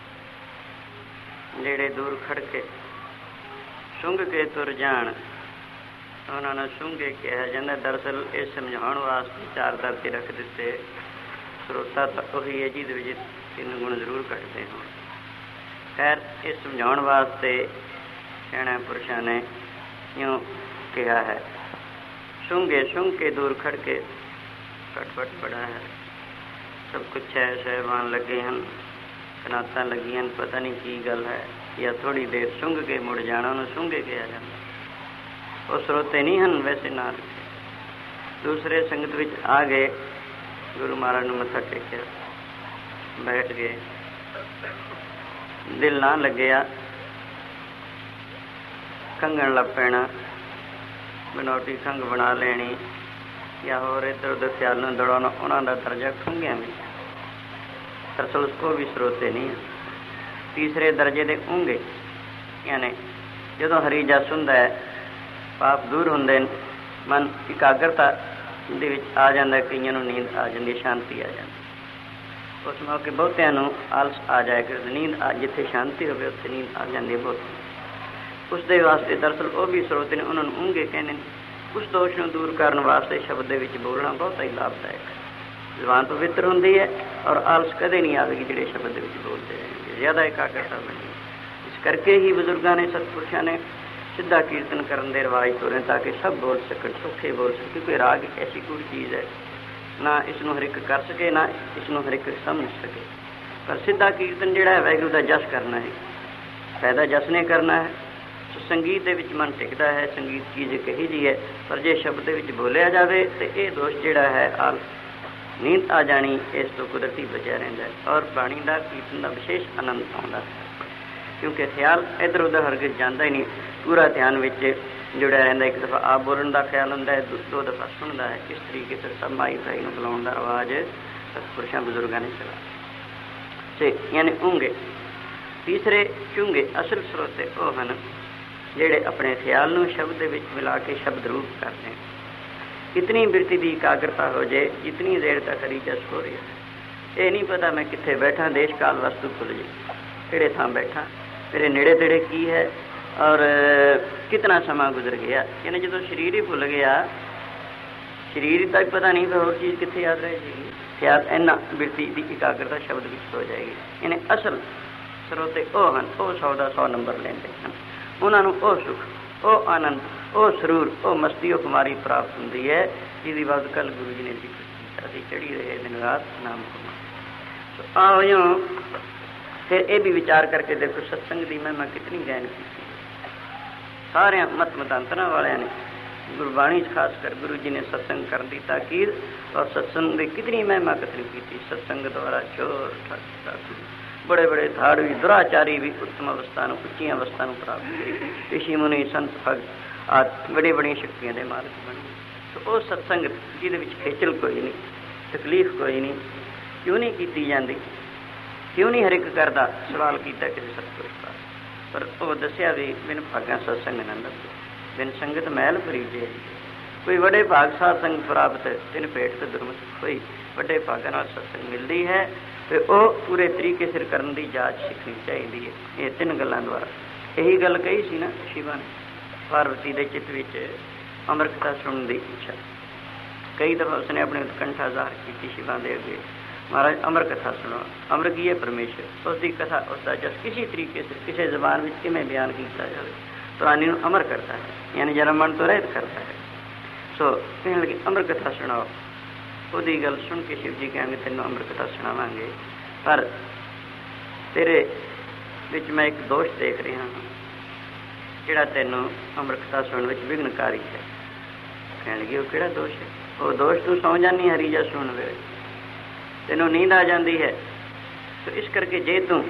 S1: ਜਿਹੜੇ ਦੂਰ ਖੜ ਕੇ ਸੁੰਘ ਕੇ ਤੁਰ ਜਾਣ, ਉਹਨਾਂ ਨੂੰ ਸੁੰਘੇ ਕਿਹਾ ਜਾਂਦਾ। ਦਰਅਸਲ ਇਹ ਸਮਝਾਉਣ ਵਾਸਤੇ ਚਾਰ ਦਰਜੇ ਰੱਖ ਦਿੱਤੇ। ਸਰੋਤਾ ਤਾਂ ਉਹੀ ਹੈ ਜਿਹਦੇ ਵਿੱਚ ਤਿੰਨ ਗੁਣ ਜ਼ਰੂਰ ਘੱਟਦੇ ਹੋਣ। ਖੈਰ, ਇਹ ਸਮਝਾਉਣ ਵਾਸਤੇ ਸਿਆਣੇ ਪੁਰਸ਼ਾਂ ਨੇ ਇਉਂ ਕਿਹਾ ਹੈ, ਸੁੰਘੇ ਸੁੰਘ ਕੇ ਦੂਰ ਖੜ ਕੇ ਫਟਫਟ ਬੜਾ ਹੈ, ਸਭ ਕੁਛ ਹੈ, ਸਹਿਬਾਨ ਲੱਗੇ ਹਨ, ਕਨਾਤਾਂ ਲੱਗੀਆਂ, ਪਤਾ ਨਹੀਂ ਕੀ ਗੱਲ ਹੈ। ਜਾਂ ਥੋੜ੍ਹੀ ਦੇਰ ਸੁੰਘ ਕੇ ਮੁੜ ਜਾਣਾ, ਉਹਨੂੰ ਸੁੰਘੇ ਕਿਹਾ ਜਾਂਦਾ। ਉਹ ਸਰੋਤੇ ਨਹੀਂ ਹਨ ਵੈਸੇ ਨਾਲ। ਦੂਸਰੇ ਸੰਗਤ ਵਿੱਚ ਆ ਗਏ, ਗੁਰੂ ਮਹਾਰਾਜ ਨੂੰ ਮੱਥਾ ਟੇਕਿਆ, ਬੈਠ ਗਏ, ਦਿਲ ਨਾ ਲੱਗਿਆ, ਖੰਘਣ ਲੱਗ ਪੈਣਾ, ਬਨੌਟੀ ਖੰਘ ਬਣਾ ਲੈਣੀ, ਜਾਂ ਹੋਰ ਇੱਧਰ ਉੱਧਰ ਖਿਆਲ ਨੂੰ ਦੌੜਾਉਣਾ, ਉਹਨਾਂ ਦਾ ਦਰਜਾ ਖੰਘਿਆਂ ਵਿੱਚ। ਦਰਅਸਲ ਉਹ ਵੀ ਸਰੋਤੇ ਨਹੀਂ। ਤੀਸਰੇ ਦਰਜੇ ਦੇ ਉਂਗੇ, ਯਾਨੀ ਜਦੋਂ ਹਰੀ ਜਸ ਹੁੰਦਾ ਹੈ, ਪਾਪ ਦੂਰ ਹੁੰਦੇ ਨੇ, ਮਨ ਇਕਾਗਰਤਾ ਦੇ ਵਿੱਚ ਆ ਜਾਂਦਾ। ਕਈਆਂ ਨੂੰ ਨੀਂਦ ਆ ਜਾਂਦੀ, ਸ਼ਾਂਤੀ ਆ ਜਾਂਦੀ। ਉਸ ਮੌਕੇ ਬਹੁਤਿਆਂ ਨੂੰ ਆਲਸ ਆ ਜਾਇਆ ਕਿ ਨੀਂਦ ਜਿੱਥੇ ਸ਼ਾਂਤੀ ਹੋਵੇ ਉੱਥੇ ਨੀਂਦ ਆ ਜਾਂਦੀ ਹੈ ਬਹੁਤ। ਉਸ ਦੇ ਵਾਸਤੇ ਦਰਅਸਲ ਉਹ ਵੀ ਸਰੋਤੇ ਨੇ, ਉਹਨਾਂ ਨੂੰ ਉਂਗੇ ਕਹਿੰਦੇ ਨੇ। ਉਸ ਦੋਸ਼ ਨੂੰ ਦੂਰ ਕਰਨ ਵਾਸਤੇ ਸ਼ਬਦ ਦੇ ਵਿੱਚ ਬੋਲਣਾ ਬਹੁਤ ਹੀ ਲਾਭਦਾਇਕ ਹੈ। ਜ਼ੁਬਾਨ ਪਵਿੱਤਰ ਹੁੰਦੀ ਹੈ ਔਰ ਆਲਸ ਕਦੇ ਨਹੀਂ ਆਵੇਗੀ ਜਿਹੜੇ ਸ਼ਬਦ ਦੇ ਵਿੱਚ ਬੋਲਦੇ ਰਹਿਣਗੇ। ਜ਼ਿਆਦਾ ਇਕਾਗਰਤਾ ਬਣੀ। ਇਸ ਕਰਕੇ ਹੀ ਬਜ਼ੁਰਗਾਂ ਨੇ, ਸਤਪੁਰਸ਼ਾਂ ਨੇ ਸਿੱਧਾ ਕੀਰਤਨ ਕਰਨ ਦੇ ਰਿਵਾਜ ਤੋਰੇ ਤਾਂ ਕਿ ਸਭ ਬੋਲ ਸਕਣ, ਸੌਖੇ ਬੋਲ ਸਕਣ। ਕਿਉਂਕਿ ਰਾਗ ਇੱਕ ਐਸੀ ਕੋਈ ਚੀਜ਼ ਹੈ, ਨਾ ਇਸ ਨੂੰ ਹਰ ਇੱਕ ਕਰ ਸਕੇ, ਨਾ ਇਸ ਨੂੰ ਹਰ ਇੱਕ ਸਮਝ ਸਕੇ। ਪਰ ਸਿੱਧਾ ਕੀਰਤਨ ਜਿਹੜਾ ਹੈ, ਵਾਹਿਗੁਰੂ ਦਾ ਜਸ ਕਰਨਾ ਹੈ, ਫਾਇਦਾ ਜਸ ਨੇ ਕਰਨਾ ਹੈ। ਸੰਗੀਤ ਦੇ ਵਿੱਚ ਮਨ ਟਿਕਦਾ ਹੈ। ਸੰਗੀਤ ਚੀਜ਼ ਕਹੀ ਜੀ ਹੈ, ਪਰ ਜੇ ਸ਼ਬਦ ਦੇ ਵਿੱਚ ਬੋਲਿਆ ਜਾਵੇ ਤਾਂ ਇਹ ਦੋਸ਼ ਜਿਹੜਾ ਹੈ ਨੀਂਦ ਆ ਜਾਣੀ ਇਸ ਤੋਂ ਕੁਦਰਤੀ ਬਚਿਆ ਰਹਿੰਦਾ ਔਰ ਬਾਣੀ ਦਾ ਕੀਰਤਨ ਦਾ ਵਿਸ਼ੇਸ਼ ਆਨੰਦ ਆਉਂਦਾ ਹੈ, ਕਿਉਂਕਿ ਖਿਆਲ ਇੱਧਰ ਉੱਧਰ ਹਰਗਿਜ਼ ਜਾਂਦਾ ਹੀ ਨਹੀਂ, ਪੂਰਾ ਧਿਆਨ ਵਿੱਚ ਜੁੜਿਆ ਰਹਿੰਦਾ। ਇੱਕ ਦਫਾ ਆਪ ਬੋਲਣ ਦਾ ਖਿਆਲ ਹੁੰਦਾ ਹੈ, ਦੋ ਦਫਾ ਸੁਣਦਾ ਹੈ। ਇਸ ਤਰੀਕੇ ਫਿਰ ਸਭ ਮਾਈ ਭਾਈ ਨੂੰ ਬੁਲਾਉਣ ਦਾ ਰਿਵਾਜ ਸਤਿਪੁਰਸ਼ਾਂ ਬਜ਼ੁਰਗਾਂ ਨੇ ਚਲਾ ਯਾਨੀ ਉਂਗੇ। ਤੀਸਰੇ ਚੁੰਗੇ ਅਸਲ ਸਰੋਤੇ ਉਹ ਹਨ ਜਿਹੜੇ ਆਪਣੇ ਖਿਆਲ ਨੂੰ ਸ਼ਬਦ ਦੇ ਵਿੱਚ ਮਿਲਾ ਕੇ ਸ਼ਬਦ ਰੂਪ ਕਰਦੇ ਹਨ। ਇਤਨੀ ਬਿਰਤੀ ਦੀ ਇਕਾਗਰਤਾ ਹੋ ਜਾਏ ਜਿਤਨੀ ਦੇਰ ਤੱਕ ਹਰੀ ਜਸ ਹੋ ਰਹੀ ਹੈ। ਇਹ ਨਹੀਂ ਪਤਾ ਮੈਂ ਕਿੱਥੇ ਬੈਠਾ, ਦੇਸ਼ ਕਾਲ ਵਸਤੂ ਭੁੱਲ ਜੇ, ਕਿਹੜੇ ਥਾਂ ਬੈਠਾ, ਮੇਰੇ ਨੇੜੇ ਤੇੜੇ ਕੀ ਹੈ ਔਰ ਕਿਤਨਾ ਸਮਾਂ ਗੁਜ਼ਰ ਗਿਆ। ਯਾਨੀ ਜਦੋਂ ਸਰੀਰ ਹੀ ਭੁੱਲ ਗਿਆ, ਸਰੀਰ ਦਾ ਵੀ ਪਤਾ ਨਹੀਂ ਫਿਰ ਹੋਰ ਚੀਜ਼ ਕਿੱਥੇ ਯਾਦ ਰਹੇ ਜਾਏਗੀ। ਖਿਆਲ ਇੰਨਾ ਬਿਰਤੀ ਦੀ ਇਕਾਗਰਤਾ ਸ਼ਬਦ ਵਿੱਚ ਹੋ ਜਾਏਗੀ। ਇਹਨੇ ਅਸਲ ਸਰੋਤੇ ਉਹ ਹਨ, ਉਹ 100 ਦਾ 100 ਨੰਬਰ ਲੈਂਦੇ ਹਨ। ਉਹਨਾਂ ਨੂੰ ਉਹ ਸੁੱਖ, ਉਹ ਆਨੰਦ, ਉਹ ਸਰੂਰ, ਉਹ ਮਸਤੀ, ਉਹ ਕੁਮਾਰੀ ਪ੍ਰਾਪਤ ਹੁੰਦੀ ਹੈ ਜਿਹਦੀ ਬਾਤ ਕੱਲ ਗੁਰੂ ਜੀ ਨੇ ਜ਼ਿਕਰ ਕੀਤਾ ਸੀ, ਚੜੀ ਰਹੇ ਦਿਨ ਰਾਤ ਨਾਮ ਕੁਮਾਰ। ਆਓ ਫਿਰ ਇਹ ਵੀ ਵਿਚਾਰ ਕਰਕੇ ਦੇਖੋ ਸਤਸੰਗ ਦੀ ਮਹਿਮਾ ਕਿਤਨੀ ਗਹਿਨ ਕੀਤੀ। ਸਾਰਿਆਂ ਮਤ ਮਤਾਂਤਰਾਂ ਵਾਲਿਆਂ ਨੇ ਗੁਰਬਾਣੀ 'ਚ ਖਾਸ ਕਰ ਗੁਰੂ ਜੀ ਨੇ ਸਤਸੰਗ ਕਰਨ ਦੀ ਤਾਕੀਦ ਔਰ ਸਤਸੰਗ ਦੀ ਕਿਤਨੀ ਮਹਿਮਾ ਕਥਨੀ ਕੀਤੀ। ਸਤਸੰਗ ਦੁਆਰਾ ਚੋਰ ਠੱਗ ਬੜੇ ਬੜੇ ਧਾੜਵੀ ਦੁਰਾਚਾਰੀ ਵੀ ਉੱਤਮ ਅਵਸਥਾ ਨੂੰ, ਉੱਚੀਆਂ ਅਵਸਥਾ ਨੂੰ ਪ੍ਰਾਪਤ ਕੀਤੀ। ਰਿਸ਼ੀ ਮੁਨੀ ਸੰਤ ਭਗਤ ਆਦਿ ਬੜੀ ਬੜੀਆਂ ਸ਼ਕਤੀਆਂ ਦੇ ਮਾਲਕ ਬਣੇ। ਸੋ ਉਹ ਸਤਸੰਗ ਜਿਹਦੇ ਵਿੱਚ ਖੇਚਲ ਕੋਈ ਨਹੀਂ, ਤਕਲੀਫ ਕੋਈ ਨਹੀਂ, ਕਿਉਂ ਨਹੀਂ ਕੀਤੀ ਜਾਂਦੀ, ਕਿਉਂ ਨਹੀਂ ਹਰ ਇੱਕ ਕਰਦਾ, ਸਵਾਲ ਕੀਤਾ ਕਿਸੇ ਸਤਿਪੁਰਸ਼ ਦਾ। ਪਰ ਉਹ ਦੱਸਿਆ ਵੀ ਬਿਨ ਭਾਗਾਂ ਸਤਸੰਗ ਨਾ ਲੱਭੇ, ਬਿਨ ਸੰਗਤ ਮਹਿਲ ਭਰੀਜੇ। ਕੋਈ ਵੱਡੇ ਭਾਗ ਸਾਧ ਸੰਗ ਪ੍ਰਾਪਤ ਤਿੰਨ ਭੇਟ ਤੇ ਦੁਰਮਤ ਹੋਈ। ਵੱਡੇ ਭਾਗਾਂ ਨਾਲ ਸਤਸੰਗ ਮਿਲਦੀ ਹੈ ਤੇ ਉਹ ਪੂਰੇ ਤਰੀਕੇ ਸਿਰ ਕਰਨ ਦੀ ਜਾਂਚ ਸਿੱਖਣੀ ਚਾਹੀਦੀ ਹੈ। ਇਹ ਤਿੰਨ ਗੱਲਾਂ ਦੁਆਰਾ ਇਹੀ ਗੱਲ ਕਹੀ ਸੀ ਨਾ ਸ਼ਿਵਾ ਨੇ, ਪਾਰਵਤੀ ਦੇ ਚਿੱਤ ਵਿੱਚ ਅਮਰ ਕਥਾ ਸੁਣਨ ਦੀ ਇੱਛਾ। ਕਈ ਦਫਾ ਉਸਨੇ ਆਪਣੇ ਉਤਕੰਠਾ ਜ਼ਾਹਰ ਕੀਤੀ ਸ਼ਿਵਾ ਦੇ ਅੱਗੇ, ਮਹਾਰਾਜ ਅਮਰ ਕਥਾ ਸੁਣੋ। ਅਮਰ ਕੀ ਹੈ? ਪਰਮੇਸ਼ਰ। ਉਸ ਦੀ ਕਥਾ, ਉਸ ਦਾ ਜਸ ਕਿਸੇ ਤਰੀਕੇ ਸਿਰ ਕਿਸੇ ਜ਼ਬਾਨ ਵਿੱਚ ਕਿਵੇਂ ਬਿਆਨ ਕੀਤਾ ਜਾਵੇ, ਪ੍ਰਾਣੀ ਨੂੰ ਅਮਰ ਕਰਦਾ ਹੈ, ਯਾਨੀ ਜਨਮ ਮਰਨ ਤੋਂ ਰਹਿਤ ਕਰਦਾ ਹੈ। ਸੋ ਕਹਿਣ ਲੱਗੇ ਅਮਰ ਕਥਾ ਸੁਣਾਓ। ਉਹਦੀ ਗੱਲ ਸੁਣ ਕੇ ਸ਼ਿਵ ਜੀ ਕਹਿਣਗੇ ਤੈਨੂੰ ਅਮਰ ਕਥਾ ਸੁਣਾਵਾਂਗੇ, ਪਰ ਤੇਰੇ ਵਿੱਚ ਮੈਂ ਇੱਕ ਦੋਸ਼ ਦੇਖ ਰਿਹਾ ਹਾਂ ਜਿਹੜਾ ਤੈਨੂੰ ਅਮਰ ਕਥਾ ਸੁਣਨ ਵਿੱਚ ਵਿਘਨਕਾਰੀ ਹੈ। ਕਹਿਣ ਲੱਗੇ ਉਹ ਕਿਹੜਾ ਦੋਸ਼ ਹੈ? ਉਹ ਦੋਸ਼ ਤੂੰ ਸੌਂ ਜਾਂਦੀ ਹਰੀ ਜਸ ਸੁਣਨ ਵੇਲੇ, ਤੈਨੂੰ ਨੀਂਦ ਆ ਜਾਂਦੀ ਹੈ। ਸੋ ਇਸ ਕਰਕੇ ਜੇ ਤੂੰ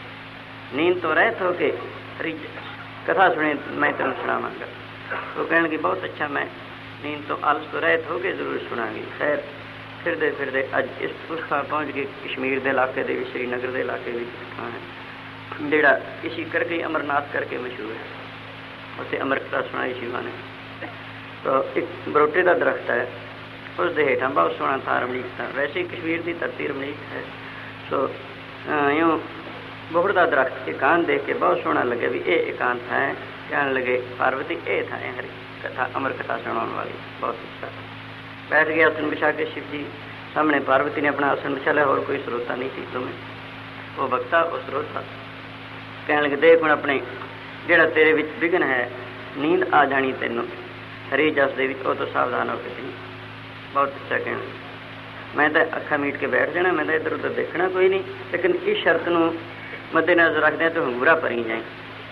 S1: ਨੀਂਦ ਤੋਂ ਰਹਿਤ ਹੋ ਕੇ ਹਰੀ ਕਥਾ ਸੁਣੇ ਮੈਂ ਤੈਨੂੰ ਸੁਣਾਵਾਂਗਾ। ਉਹ ਕਹਿਣਗੇ ਬਹੁਤ ਅੱਛਾ, ਮੈਂ ਨੀਂਦ ਤੋਂ ਆਲਸ ਤੋਂ ਰਹਿਤ ਹੋ ਕੇ ਜ਼ਰੂਰ ਸੁਣਾਂਗੀ। ਖੈਰ ਫਿਰਦੇ ਫਿਰਦੇ ਅੱਜ ਉਸ ਥਾਂ ਪਹੁੰਚ ਗਏ ਕਸ਼ਮੀਰ ਦੇ ਇਲਾਕੇ ਦੇ ਵਿੱਚ, ਸ਼੍ਰੀਨਗਰ ਦੇ ਇਲਾਕੇ ਵਿੱਚ ਥਾਂ ਹੈ ਜਿਹੜਾ ਇਸੀ ਕਰਕੇ ਅਮਰਨਾਥ ਕਰਕੇ ਮਸ਼ਹੂਰ ਹੈ। ਉੱਥੇ ਅਮਰ ਕਥਾ ਸੁਣਾਈ ਸ਼ਿਵਾ ਨੇ। ਤਾਂ ਇੱਕ ਬਰੋਟੇ ਦਾ ਦਰਖਤ ਹੈ, ਉਸ ਦੇ ਹੇਠਾਂ ਬਹੁਤ ਸੋਹਣਾ ਥਾਂ ਰਮਣੀਕ ਥਾਂ। ਵੈਸੇ ਕਸ਼ਮੀਰ ਦੀ ਧਰਤੀ ਰਮਣੀਕ ਹੈ। ਸੋ ਇਉਂ ਬੋਹੜ ਦਾ ਦਰਖਤ ਇਕਾਂਤ ਦੇਖ ਕੇ ਬਹੁਤ ਸੋਹਣਾ ਲੱਗਿਆ ਵੀ ਇਹ ਇਕਾਂਤ ਹੈ। ਕਹਿਣ ਲੱਗੇ ਪਾਰਵਤੀ ਇਹ ਥਾਂ ਹੈ ਹਰੀ ਕਥਾ ਅਮਰ ਕਥਾ ਸੁਣਾਉਣ ਵਾਲੀ, ਬਹੁਤ ਅੱਛਾ। ਬੈਠ ਗਿਆ ਆਸਣ ਵਿਛਾ ਕੇ ਸ਼ਿਵ ਜੀ ਸਾਹਮਣੇ। ਪਾਰਵਤੀ ਨੇ ਆਪਣਾ ਆਸਣ ਵਿਛਾ ਲਿਆ, ਹੋਰ ਕੋਈ ਸਰੋਤਾ ਨਹੀਂ ਸੀ ਦੋਵੇਂ, ਉਹ ਬਖਤਾ ਉਹ ਸਰੋਤਾ। ਕਹਿਣ ਲੱਗੇ ਦੇਖ ਹੁਣ ਆਪਣੇ ਜਿਹੜਾ ਤੇਰੇ ਵਿੱਚ ਵਿਘਨ ਹੈ, ਨੀਂਦ ਆ ਜਾਣੀ ਤੈਨੂੰ ਹਰੀ ਜਸ ਦੇ ਵਿੱਚ, ਉਹ ਤੋਂ ਸਾਵਧਾਨ ਹੋ ਕੇ ਸੀ। ਬਹੁਤ ਅੱਛਾ। ਕਹਿਣ ਮੈਂ ਤਾਂ ਅੱਖਾਂ ਮੀਟ ਕੇ ਬੈਠ ਜਾਣਾ, ਮੈਂ ਤਾਂ ਇੱਧਰ ਉੱਧਰ ਦੇਖਣਾ ਕੋਈ ਨਹੀਂ, ਲੇਕਿਨ ਇਸ ਸ਼ਰਤ ਨੂੰ ਮੱਦੇ ਨਜ਼ਰ ਰੱਖਦਿਆਂ ਤੂੰ ਹੰਗੂਰਾ ਭਰੀ ਜਾਏ।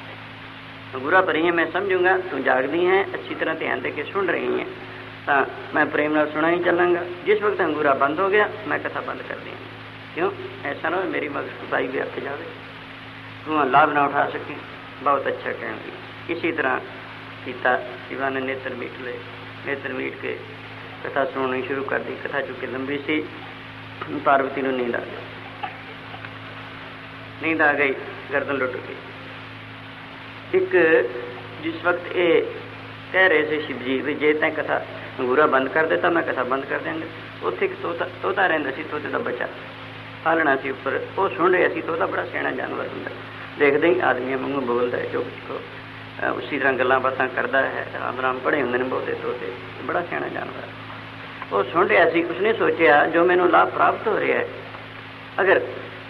S1: ਹੰਗੂਰਾ ਭਰੀ ਹੈ, ਮੈਂ ਸਮਝੂੰਗਾ ਤੂੰ ਜਾਗਦੀ ਹੈ, ਅੱਛੀ ਤਰ੍ਹਾਂ ਧਿਆਨ ਦੇ ਕੇ ਸੁਣ ਰਹੀ ਹੈ, ਤਾਂ ਮੈਂ ਪ੍ਰੇਮ ਨਾਲ ਸੁਣਾ ਹੀ ਚੱਲਾਂਗਾ। ਜਿਸ ਵਕਤ ਹੰਗੂਰਾ ਬੰਦ ਹੋ ਗਿਆ ਮੈਂ ਕਥਾ ਬੰਦ ਕਰ ਦਿਆਂ। ਕਿਉਂ? ਐਸਾ ਨਾ ਮੇਰੀ ਮਗਜ਼ ਖੁਦਾਈ ਵੀ ਅੱਖ ਜਾਵੇ, ਤੂੰ ਲਾਭ ਨਾ ਉਠਾ ਸਕੇ। ਬਹੁਤ ਅੱਛਾ। ਕਹਿਣ ਦੀ ਇसी ਤਰ੍ਹਾਂ ਕੀਤਾ। ਸ਼ਿਵਾ ਨੇ ਨੇਤਰ ਮੀਟ ਲਏ, ਨੇਤਰ ਮੀਟ ਕੇ ਕਥਾ ਸੁਣਨੀ ਸ਼ੁਰੂ ਕਰ दी। कथा चूँकि लंबी सी, पार्वती को नींद आ गई। नींद आ गई, गर्दन लुट गई। एक जिस वक्त ये कह रहे थे शिव जी भी जे तैं कथा अंगूरा बंद कर देता मैं कथा बंद कर देंगे, उत्थे एक तोता रहिंदा सी, तोते का बच्चा पालना सी उपर, वो सुन रहा सी। तोता बड़ा सियाणा जानवर हुंदा, देखते ही आदमियों वांगू बोलता है, जो कुछ उसी तरह गल्लां बातां करता है। राम राम पढ़े होंदे ने बहुते तोते, बड़ा सियाणा जानवर है। वो सुन रहा सी, उसने सोचा जो मैनू लाभ प्राप्त हो रहा है, अगर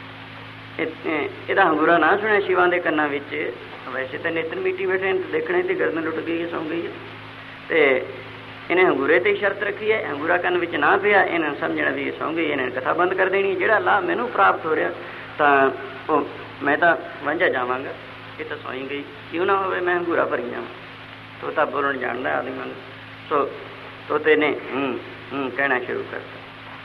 S1: ਇਹਦਾ ਹੰਗੂਰਾ ਨਾ ਸੁਣਿਆ ਸ਼ਿਵਾਂ ਦੇ ਕੰਨਾਂ ਵਿੱਚ, ਵੈਸੇ ਤਾਂ ਨੇਤਰ ਮੀਟੀ ਬੈਠੇ ਨੇ, ਦੇਖਣੇ ਤੇ ਗਰਦਨ ਲੁੱਟ ਗਈ ਹੈ, ਸੌਂ ਗਈ ਹੈ, ਤੇ ਇਹਨੇ ਹੰਗੂਰੇ ਤੇ ਹੀ ਸ਼ਰਤ ਰੱਖੀ ਹੈ। ਹੰਗੂਰਾ ਕੰਨ ਵਿੱਚ ਨਾ ਪਿਆ, ਇਹਨਾਂ ਸਮਝਣਾ ਵੀ ਇਹ ਸੌਂ ਗਈ, ਇਹਨਾਂ ਨੇ ਕਥਾ ਬੰਦ ਕਰ ਦੇਣੀ। ਜਿਹੜਾ ਲਾਭ ਮੈਨੂੰ ਪ੍ਰਾਪਤ ਹੋ ਰਿਹਾ ਤਾਂ ਉਹ ਮੈਂ ਤਾਂ ਵਾਂਝਾ ਜਾਵਾਂਗਾ, ਇਹ ਤਾਂ ਸੌਂ ਹੀ ਗਈ, ਕਿਉਂ ਨਾ ਹੋਵੇ ਮੈਂ ਹੰਗੂਰਾ ਭਰੀ ਜਾਵਾਂ। ਤੋਤਾ ਬੋਲਣ ਜਾਣਦਾ ਆਦਮੀ ਨੂੰ। ਸੋ ਤੋਤੇ ਨੇ ਕਹਿਣਾ ਸ਼ੁਰੂ ਕਰਤਾ।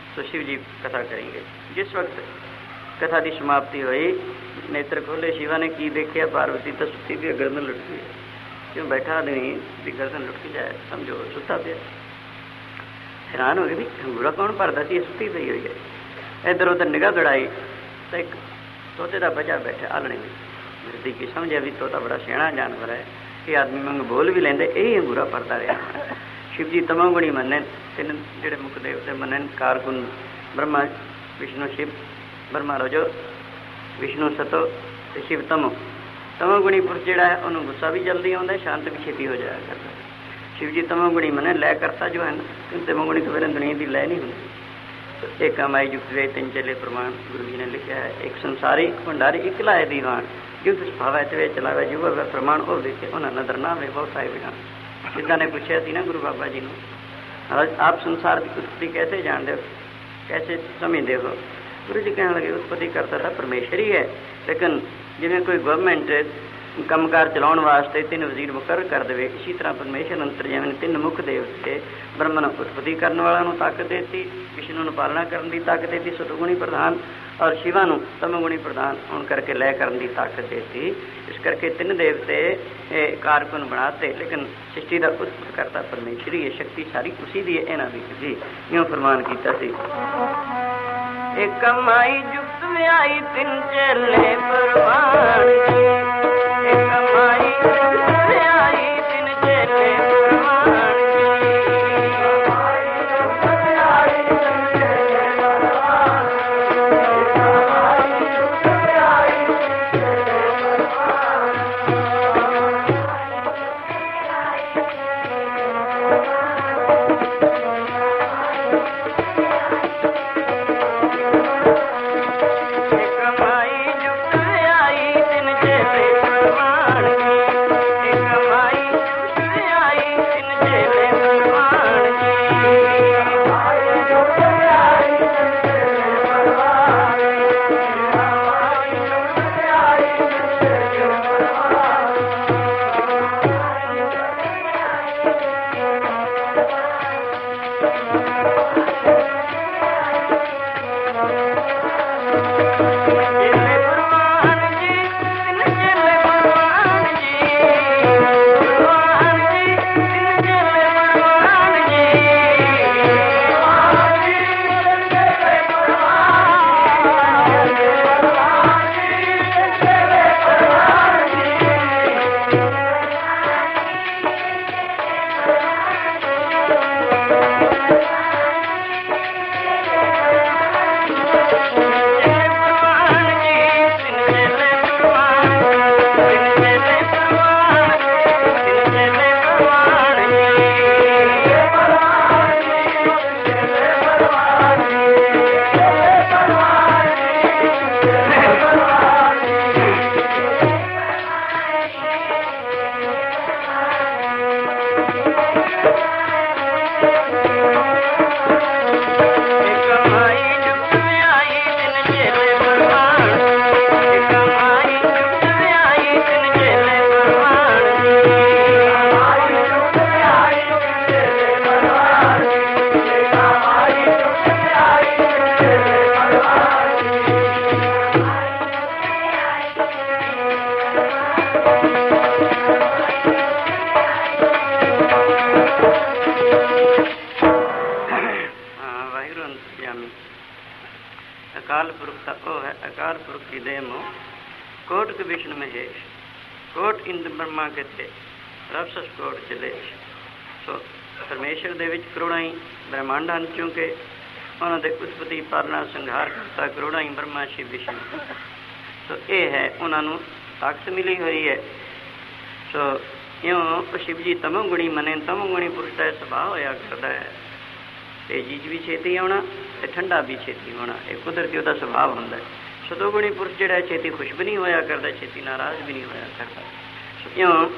S1: तो शिव जी कथा करेंगे। जिस वक्त कथा की समाप्ति हुई, नेत्र खोले शिवा ने की देखिया, पार्वती तो सुती भी गर्दन लुट गई। क्यों बैठा आदमी भी गर्दन लुट के जाए, समझो सुता पे। हैरान हो गए भी अंगूरा कौन भरता सी, सुती पई हुई है। इधर उधर निगाह दौड़ाई तो एक तोते का बचा बैठा आलने में। मेरी की समझा भी तोता बड़ा सियाणा जानवर है, ये आदमी मंग बोल भी लेंदे, यही अंगूरा भरता रहा। शिव जी तमोगुणी मने, तीन जेडे मुख देवते मने, कारकुन ब्रह्मा विष्णु शिव, ब्रह्मा रजो विष्णु सतो ते शिव तमो। तमोगुणी पुरुष जेड़ा है उन्होंने गुस्सा भी जल्दी आता है, शांत भी छेती हो जाया करता है। शिव जी तमोगुणी मने लय करता जो है ना, क्योंकि तमोगुणी तो फिर दुनिया की लय नहीं होती। तो एक कमाई युक्त वे तीन चले प्रमाण गुरु जी ने लिखा है। एक संसारी भंडारी इकला है दीवान, युद्ध भाव वे चलावे युवा वे प्रमाण और देखे उन्हें नदर ना वे बहुत आए बिना। सीधा ने पूछा थी ना गुरु बाबा जी ने, आप संसार की उत्पत्ति कैसे जानते हो, कैसे समझते हो? गुरु जी कहने लगे उत्पत्ति करता था परमेश्वर ही है, लेकिन जिमें कोई गवर्नमेंट कामकार चलाने वास्ते तीन वजीर मुकर कर दे, इसी तरह परमेश्वर अंतर्यामी तीन मुख देवते ब्रह्म ने उत्पत्ति करने वाला ताकत देती, विष्णु ने पालना करने की ताकत देती सतगुणी प्रधान, और शिवा ਨੂੰ तमगुणी प्रधान होने करके लय करने की ताकत देती। इस करके तीन देवते कारकुन बनाते, लेकिन सृष्टि का उत्पत्ति करता परमेश्वर ही है, शक्ति सारी उसी दी है। इन्हों की जी यूं फरमान किया सी, एक कमाई जुगत में आई तीन चेले परवान की, एक कमाई जुगत में आई तीन चेले परवान अकाल पुरुष का ओ है, अकाल पुरुष की देह मो कोट के विष्णु में है, कोट इंद्र ब्रह्मा के थे, रबसस कोट चले। सो परमेश्वर दे विच करोड़ां ही ब्रह्मांड हैं, क्योंकि उन्होंने दे उत्पत्ति पालना संहार करता करोड़ां ही ब्रह्मा शिव विष्णु। सो ये है उन्होंने ताकत मिली हुई है। सो यूँ शिव जी तमोगुणी मने, तमोगुणी पुरुष का स्वभाव होया करता है, तेजी भी छेती आना ते ठंडा भी छेती होना, एक कुदरती उसका स्वभाव होंदा है। सतोगुणी पुरुष जिहड़ा छेती खुश भी नहीं होया करता, छेती नाराज भी नहीं होया करता। क्यों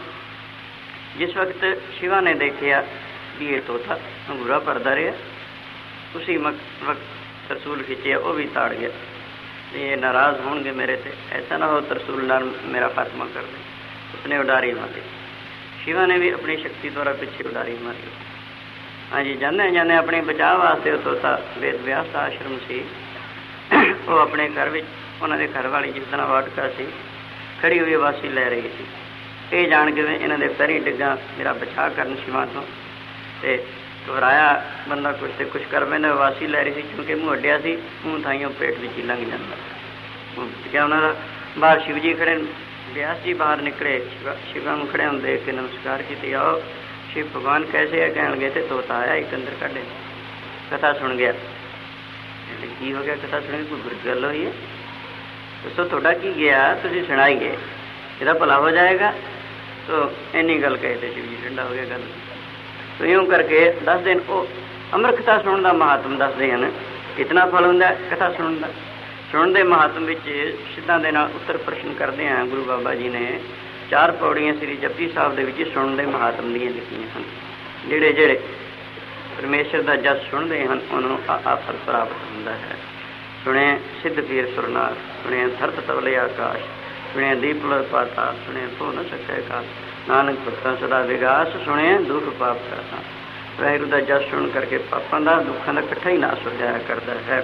S1: जिस वक्त शिवा ने देखा भी ये तोता अंगूरा भरदा रहा, उसी वक्त तरसूल खिंचे वो भी ताड़ गया, ये नाराज होंगे मेरे से, ऐसा ना हो तरसूल नाल मेरा खात्मा कर दे। उसने उडारी मारी, शिवा ने भी अपनी शक्ति द्वारा पीछे उडारी मारी, हाँ जी, जाने जाने अपने बचाव वास्ते तोता वेद व्यास का आश्रम से वो अपने घर में उन्होंने घर वाली जिस तरह वाटका से खड़ी हुई वासी लै रही थी। ये जान के इन्हों के पैरी डिग्गा मेरा बचाव करन शिवा तो घबराया बंदा कुछ तो कुछ कर मैंने वासी लै रही थी, क्योंकि मूँह अड्डिया से मूँह थाइयों पेट में ही लंघ जाता। क्या उन्होंने बाहर शिव जी खड़े, व्यास जी बाहर निकले, शिवा में खड़े हम देख के नमस्कार की। आओ शिव भगवान कैसे है, कहन गए थे तोता आया एक अंदर कढ़े कथा सुन गया। की हो गया कथा सुन, कोई गल हुई है दोस्तों, थोड़ा की गया तुम सुनाइए, यदा भला हो जाएगा। तो इन्नी गल कहे थे शिव जी, ठंडा हो गया गल। तो यूँ करके 10 दिन वो अमर कथा सुनने का महात्म दसते हैं, कितना फल होंगे कथा सुनने का। सुनने के महात्म में सिद्धां दे नाल उत्तर प्रश्न करते हैं गुरु बाबा जी ने 4 पौड़ियां श्री जपजी साहब के सुनने के महात्म दियां लिखियां हैं। जेड़े जेड़े परमेश्वर का जस सुनते हैं उन्होंने आ फल प्राप्त होता है। सुने सिद्ध पीर सुरनार, सुने धरत तवले आकाश, सुने दीप पाता, सुने सो न सके का नानक भक्तां सदा विगास, सुने दुख पाप का। वाहिगुरू का जस सुन करके पापां दा दुखां दा इकट्ठा ही नाश हो जाया करता है।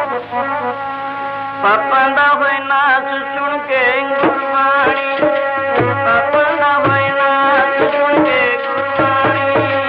S1: पापां दा होए नाश सुन के गुरबाणी, पापां दा होए नाश सुन के गुरबाणी,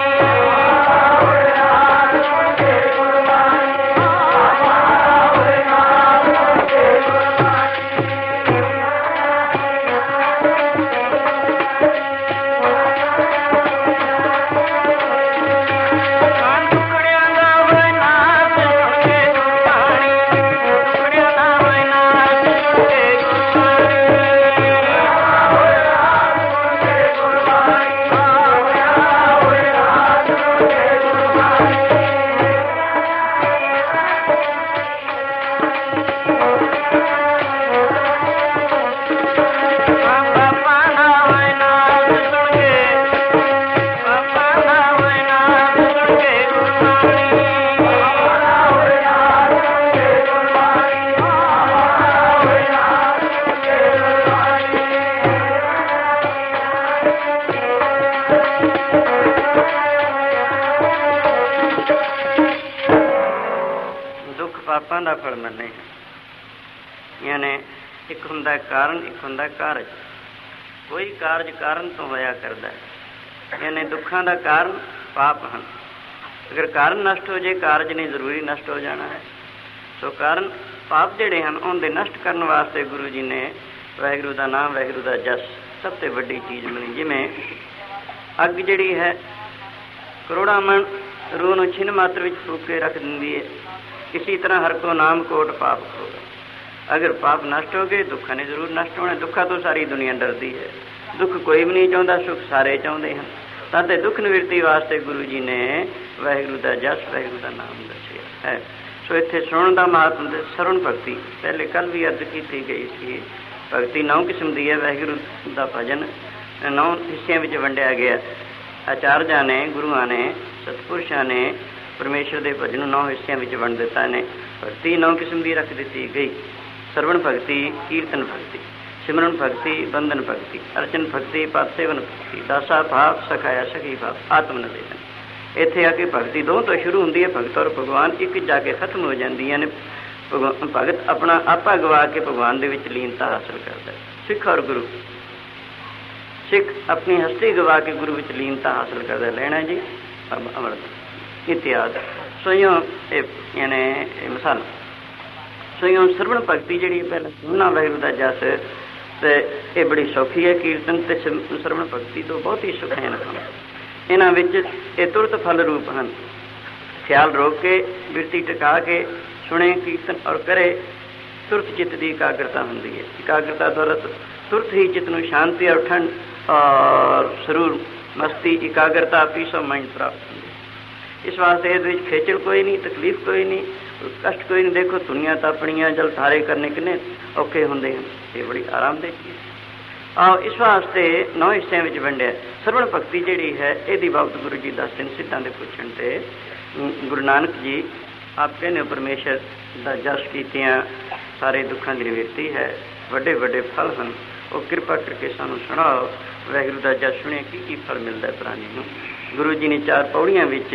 S1: पापां दा फल मन्ने। यानी एक हुंदा कारण, एक हुंदा कारज। कोई कारज कारण तो होया करता है, यानी दुखों का कारण पाप हैं। अगर कारण नष्ट हो जाए कारज नहीं जरूरी नष्ट हो जाना है। सो कारण पाप जिहड़े हैं उनके नष्ट करने वास्ते गुरु जी ने वाहिगुरू का नाम, वाहिगुरू का जस सब तो वड्डी चीज़ बनी। जिमें अग जिहड़ी है करोड़ा मन रूह नूं छिन मात्र विच फूक के रख दिंदी है, इसी तरह हर को नाम कोट पाप होगा। अगर पाप नष्ट हो गए दुखा ने जरूर नष्ट होना। दुखा तो सारी दुनिया डरती है, दुख कोई भी नहीं चाहता, सुख सारे चाहते हैं। ताते दुख निवृत्ति वास्ते गुरु जी ने वाहिगुरू का जस, वाहिगुरू का नाम दसिया है। सो इत्थे सुनने का महात्म सरवण भगती पहले कल भी अर्ज की गई थी। भगती 9 किस्म की है। वाहिगुरू का भजन 9 हिस्सों में वंडिया गया। आचार्या ने, गुरुआ ने, सतपुरुषों ने परमेश्वर के भजन 9 हिस्सों में वंड दिता ने। भगती 9 किस्म की रख दी गई। सरवण भगती, कीर्तन भगती, सिमरन भगती, बंधन भगती, अर्चन भगती, पद सेवन भगती, दासा भाव, सखाया सखी भाव, आत्मनिवेदन। इत्थे आके भगती 2 तो शुरू होंदी है। भगत और भगवान एक जाके खत्म हो जांदियां ने। भगत अपना आपा गवा के भगवान दे विच लीनता हासिल करता है। सिख और गुरु, सिख अपनी हस्ती गवा के गुरु विच लीनता हासिल करता है। लेना जी अमृत इत्यादि। सो यानी मिसाल सो सरवण भगती जी पहले सुनना वाहिगुरू का जस तो ये बड़ी सौखी है। कीर्तन ते सरवण भगती तो बहुत ही सुखैन हैं। इन्हां विच ये तुरत फल रूप हैं। ख्याल रोक के बिरती टिका के सुने कीर्तन और करे, तुरत चित्त की एकाग्रता होंदी है। एकाग्रता द्वारा तुरत ही चित्त नूं शांति और ठंड और सरूर मस्ती, एकाग्रता, पीस ऑफ माइंड प्राप्त होंदी है। इस वास्ते ये खेचल कोई नहीं, तकलीफ कोई नहीं, कष्ट कोई नहीं। देखो दुनिया तपनिया जल थारे करने कितने औखे होंदे हैं, ये बड़ी आरामदेह चीज़। आओ इस वास्ते 9 हिस्सों में वंडिया। सरवण भगती जी है यदि बाबत गुरु जी दसते हैं सिद्धां दे पुछण ते। गुरु नानक जी आप कहने परमेश्वर का जस कीतियां सारे दुखों की निवृत्ति है, वड्डे वड्डे फल हैं। वो कृपा करके सानू सुनाओ वाहिगुरू का जस सुने की फल मिलता है प्राणी नूं। गुरु जी ने 4 पौड़ियां विच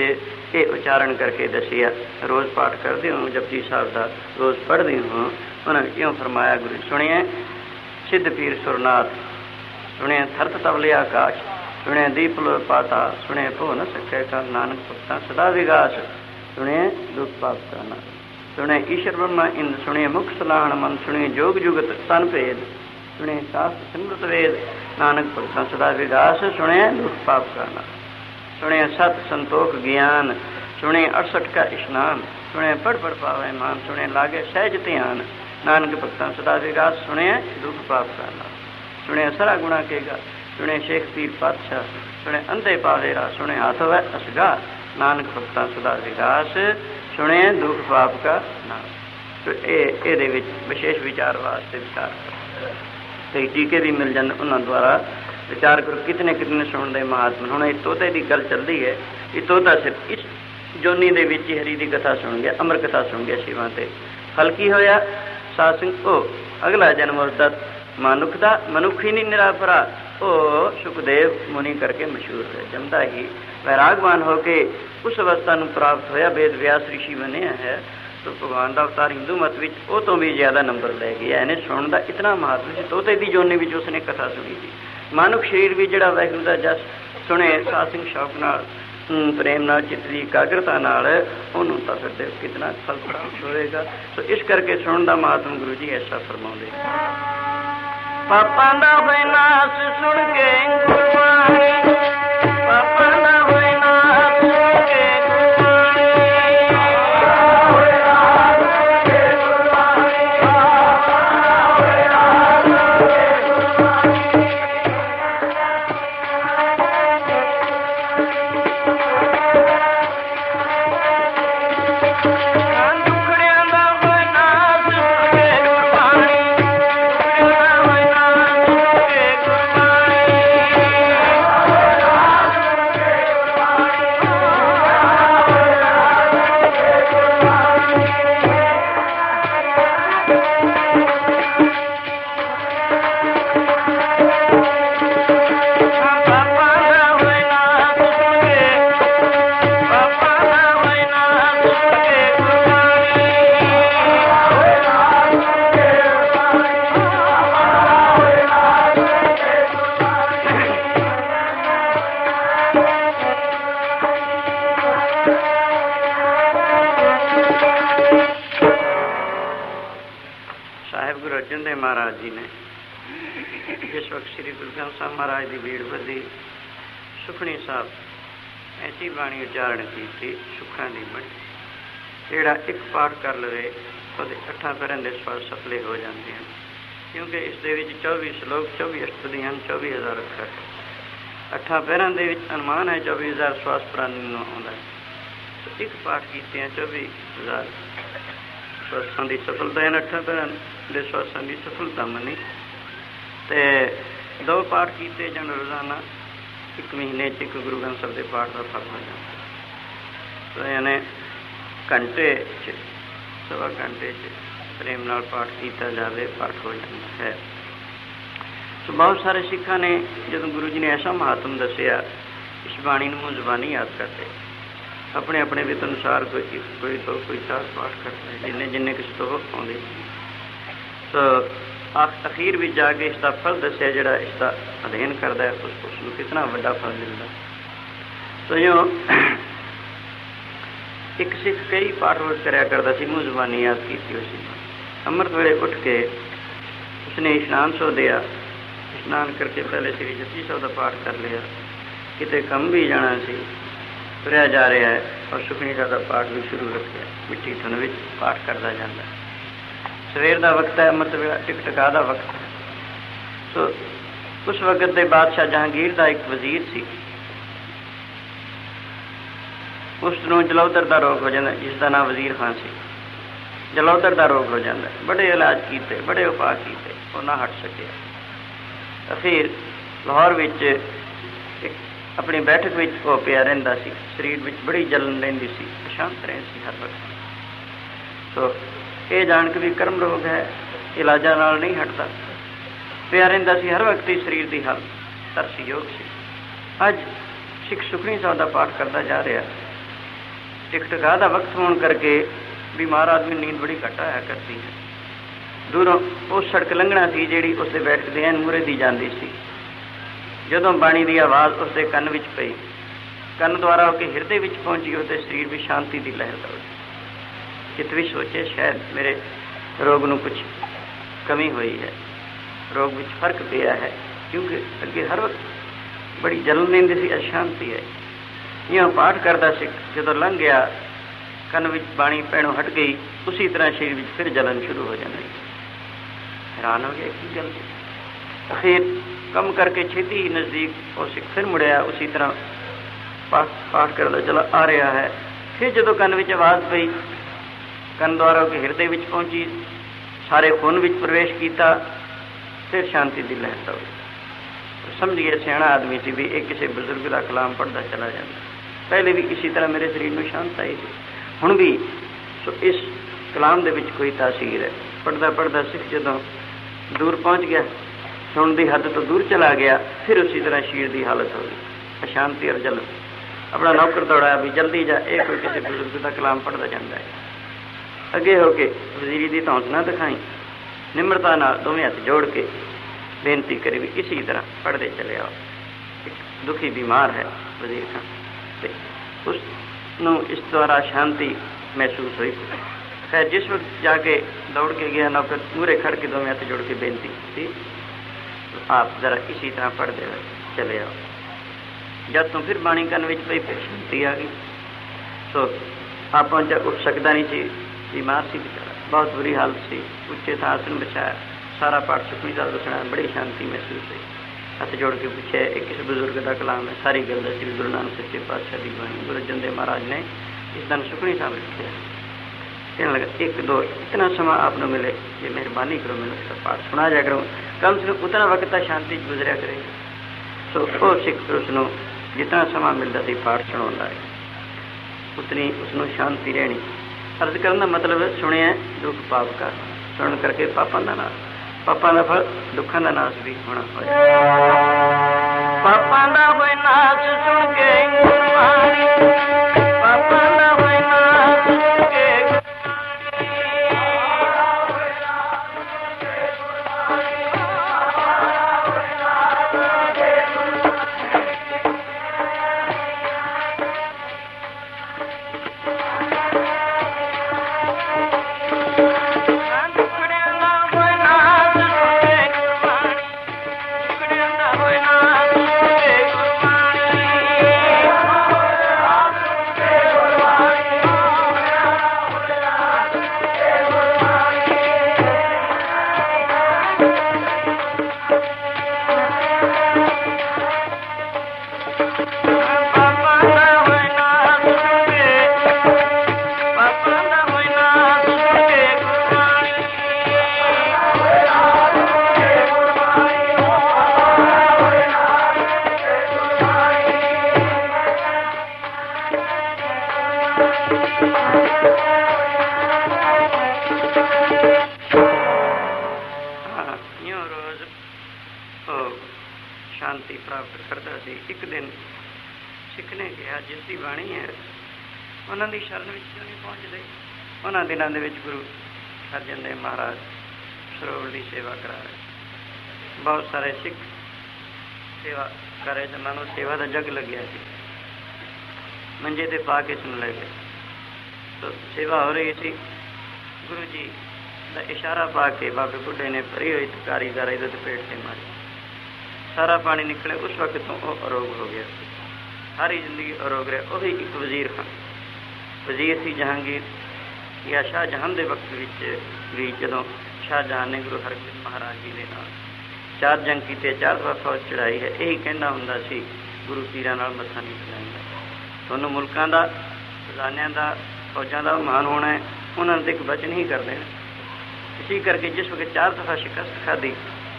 S1: ये उच्चारण करके दसिया। रोज़ पाठ करते हो जपजी साहब का, रोज़ पढ़ते हो। उन्होंने क्यों फरमाया गुरु सुनिए सिद्ध पीर सुरनाथ, सुने थरत तबले आकाश, सुने दीप लो पाता, सुने भो न सके का नानक भक्ता सदा विगास, सुने दुख पाप का ना, सुने ईश्वर ब्रह्मा इंद, सुने मुख सलाहन मन, सुने जोग जुगत तन भेद, सुने शास्त्र सिमृत वेद, नानक भक्ता सदा विगास, सुने दुख पाप का ना, सुने सत संतोख ज्ञान, सुने 68 का स्नान, सुने पढ़ पढ़ पावे मान, सुने लागे सहज ध्यान, नानक भक्ता सदा विगास, सुने दुख पाप का ना, सुने सरा गुणा केगा, सुने शेख पीर पातशाह, सुने अंधे पावेरा, सुने हाथ वै असगा, नानक भक्ता सदा विगास, सुने दुख पाप का ना। तो ये विशेष विचार वास्ते विचार कई टीके भी मिल जाते उन्होंने द्वारा विचार करो कितने कितने सुनने महात्मा। हुण इस तोते की गल चलती है, ये तोता सिर्फ इस जोनी दे विच हरी की कथा सुन गया, अमर कथा सुन गया शिवां ते, फल की होया साध संग ओ अगला जन्म उसका मनुख का, मनुख ही नहीं निरापरा, ओ सुखदेव मुनि करके मशहूर है। जमदा ही वैरागवान होके उस अवस्था को प्राप्त होया, वेद व्यास ऋषि बने है, तो भगवान का अवतार हिंदू मत में वो तो भी ज्यादा नंबर लै गया। इन्हें सुन का इतना महत्व से तोते की जोनी में उसने कथा सुनी थी। मानुख शरीर भी जोड़ा वाहिगुरू का जस सुने साध संग शौक नाल प्रेम नाल चित्त की एकाग्रता नाल उन्होंने तो फिर कितना फल प्राप्त होएगा। तो इस करके सुन का महात्मा गुरु जी ऐसा फरमाते, पापा दा विनाश सुन के गुरबाणी, पापा दा विनाश सुन के महाराज जी ने जिस वक्त श्री गुरु ग्रंथ साहब महाराज की भीड़ बधी, सुखनी साहब ऐसी बाणी उच्चारण की थी, सुखा की बनी, जोड़ा एक पाठ कर लवे तो 8 पैरों के स्वास सफले हो जाते हैं, क्योंकि इस 24 श्लोक 24 अष्टपदी हैं, 24,000 अक्षर। 8 पैरों के अनुमान है 24,000 श्वास प्राणी आता है। तो एक पाठ किए हैं 24,000 श्वासों की सफलता है, 8 पैरों के श्वासों की सफलता मनी। तो 2 पाठ किए जान रोजाना, 1 महीने एक गुरु ग्रंथ साहब के पाठ का फल हो जाता। तो यानी घंटे सवा घंटे प्रेम नाल पाठ किया जाए, पाठ हो जाता है। तो बहुत सारे सिखा ने जो गुरु जी ने ऐसा महात्म दसिया, इस बाणी मूँह जबानी याद करते, अपने अपने वित अनुसार कोई 2 कोई 4 पाठ करते, जिन्हें जिन्हें किसी तो आते। तो अखीर भी जाके इसका फल दसिया, जोड़ा इसका अध्ययन करता है उसको कितना बड़ा फल मिलता। तो जो एक सिख कई पाठ रोज कराया करता सी, मूँह जबानी याद की उसी। अमृत वेले उठ के उसने स्नान सो दिया, स्नान करके पहले श्री जपजी साहब का पाठ कर लिया, किते कम भी जाना सी, तुरया जा रहा है, और सुखनी साहब का पाठ भी शुरू रखा, मिट्टी धुन में पाठ करता जाता है। सवेर का वक्त है, अमृत वेला टिकटका का वक्त है। तो उस वक्त के बादशाह जहांगीर का एक वजीर सी, उसनों जलौधर का रोग हो जाता, जिसका नाम वजीर खान सी। जलौधर का रोग हो जाता, बड़े इलाज किए, बड़े उपाय किए, वो ना हट सके। फिर लाहौर विच एक अपनी बैठक में वो पिया रहिंदा सी, शरीर में बड़ी जलन रहिंदी सी, अशांत रहंदी सी हर वक्त। तो ये जान के भी कर्म रोग है, इलाजा नाल नहीं हटता, पिया रहिंदा सी हर वक्त ही शरीर की हालत तरस योग सी। अज सिख सुखनी साहब का पाठ करता जा रहा, टिकटका का वक्त होने करके बीमार आदमी नींद बड़ी घट आया करती है। दूरों उस सड़क लंघना सी जी उसके बैठते हैं मूहरे दी जाती सी। जदों बाणी की आवाज़ उसके कन विच पई, कन द्वारा होकर हिरदे विच पहुंची, उसके शरीर में शांति की लहर दौड़ी। चित भी सोचे शायद मेरे रोग में कुछ कमी हुई है, रोग में फर्क पिया है, क्योंकि अगे हर वक्त बड़ी जलन लेंदी सी, अशांति है। यूँ पाठ करता सिख जो लंघ गया, कन विच बाणी पैणों हट गई, उसी तरह शरीर में फिर जलन शुरू हो जाती। हैरान हो गया की गल। फिर कम करके छेती ही नज़दीक वो सिख फिर मुड़िया, उसी तरह पाठ करता चला आ रहा है। फिर जो कन विच आवाज़ पई, कन द्वारा के हिरदे विच पहुंची, सारे खून विच प्रवेश किया, फिर शांति की लहर दौड़ी। समझिए सियाणा आदमी सी भी एक किसी बुजुर्ग का कलाम पढ़ता चला जाता। पहले भी इसी तरह मेरे शरीर में शांत आई थी, हुण भी इस कलाम दे विच कोई तासीर है। पढ़ता पढ़ता सिख जो दूर पहुँच गया, सुन की हद तो दूर चला गया, फिर उसी तरह शरीर की हालत हो गई, अशांति और जलन। अपना नौकर दौड़ाया भी जल्दी जा, एक कोई किसी बुजुर्ग का कलाम पढ़ता जाता है। अगे होके वजीरी की धौंस ना दिखाई, निम्रता नाल दोवें हथ जोड़ के बेनती करी भी इसी तरह पढ़ते चले आओ। एक दुखी बीमार है वजीर खान, उसनों इस द्वारा शांति महसूस हुई। खैर जिस वक्त जाके दौड़ के गया, नौकर मूहरे खड़ के दोवें हाथ जोड़ के बेनती की, तो आप जरा इसी तरह पढ़ते हुए चले आओ। जब तो फिर बाणी कन विच पई, फिर शांति आ गई। तो आप उठ सकता नहीं सी, बीमार सी बेचारा, बहुत बुरी हालत सी। उच्चे था आसन बिछाया, सारा पाठ सुखनी साहब को सुनाया, बड़ी शांति महसूस हुई। हथ जोड़ के पूछे एक किस बुजुर्ग का कलाम है, सारी गल दसी। गुरु नानक सच्चे पातशाह की बाणी, गुरु अर्जन देव महाराज ने इस दिन सुखनी साहब लिखे। कहने लगा एक दो इतना समा आपने मिले, ये मेहरबानी करो, मैंने उसका पाठ सुना जाया करूँ, कम से कम उतना वक्त शांति गुजरिया करेगा। तो वो सिख उसनों जितना समा मिलता थी पाठ सुना है, उतनी उसनों शांति रहनी। अर्ज करने का मतलब सुनिया दुख पाप का, सुन करके पापां का नाश, पापां का फल दुखों का नाश भी होना होया। पापां का होए नाश सुन के गुरबाणी, पापां का होए नाश सुन के शांति प्राप्त करता सी। एक दिन सिख ने कहा जिसकी बाणी है उन्होंने शरण में क्यों नहीं पहुँचते। उन्होंने दिनों के गुरु अर्जन देव महाराज सरोवर की सेवा करा रहे, बहुत सारे सिख सेवा कर रहे थे। मानो सेवा का जग लग गया सी, मंजे ते पा के सुन ले गए। तो सेवा हो रही थी, गुरु जी का इशारा पा के बाबे बुढ़े ने भरी हुई कारीगर इधर पेट से मारी, सारा पानी निकले। उस वक्त तो वो अरोग हो गया, सारी जिंदगी अरोग रहे। वो भी एक वजीर खान, वजीर थी जहांगीर या शाहजहां के वक्त भी जो शाहजहां ने गुरु हरगोबिंद महाराज जी के नाल 4 जंग की, 4 दफा फौज चढ़ाई है। यही कहना होंदा सी गुरु पीरां नाल मत्था नहीं लगांदा। दोनों मुल्कों का, खजानियां का, फौजां का महान होना है, उन्होंने तो एक वचन ही कर देना। इसी करके जिस वक्त 4 दफा शिकस्त खाधी,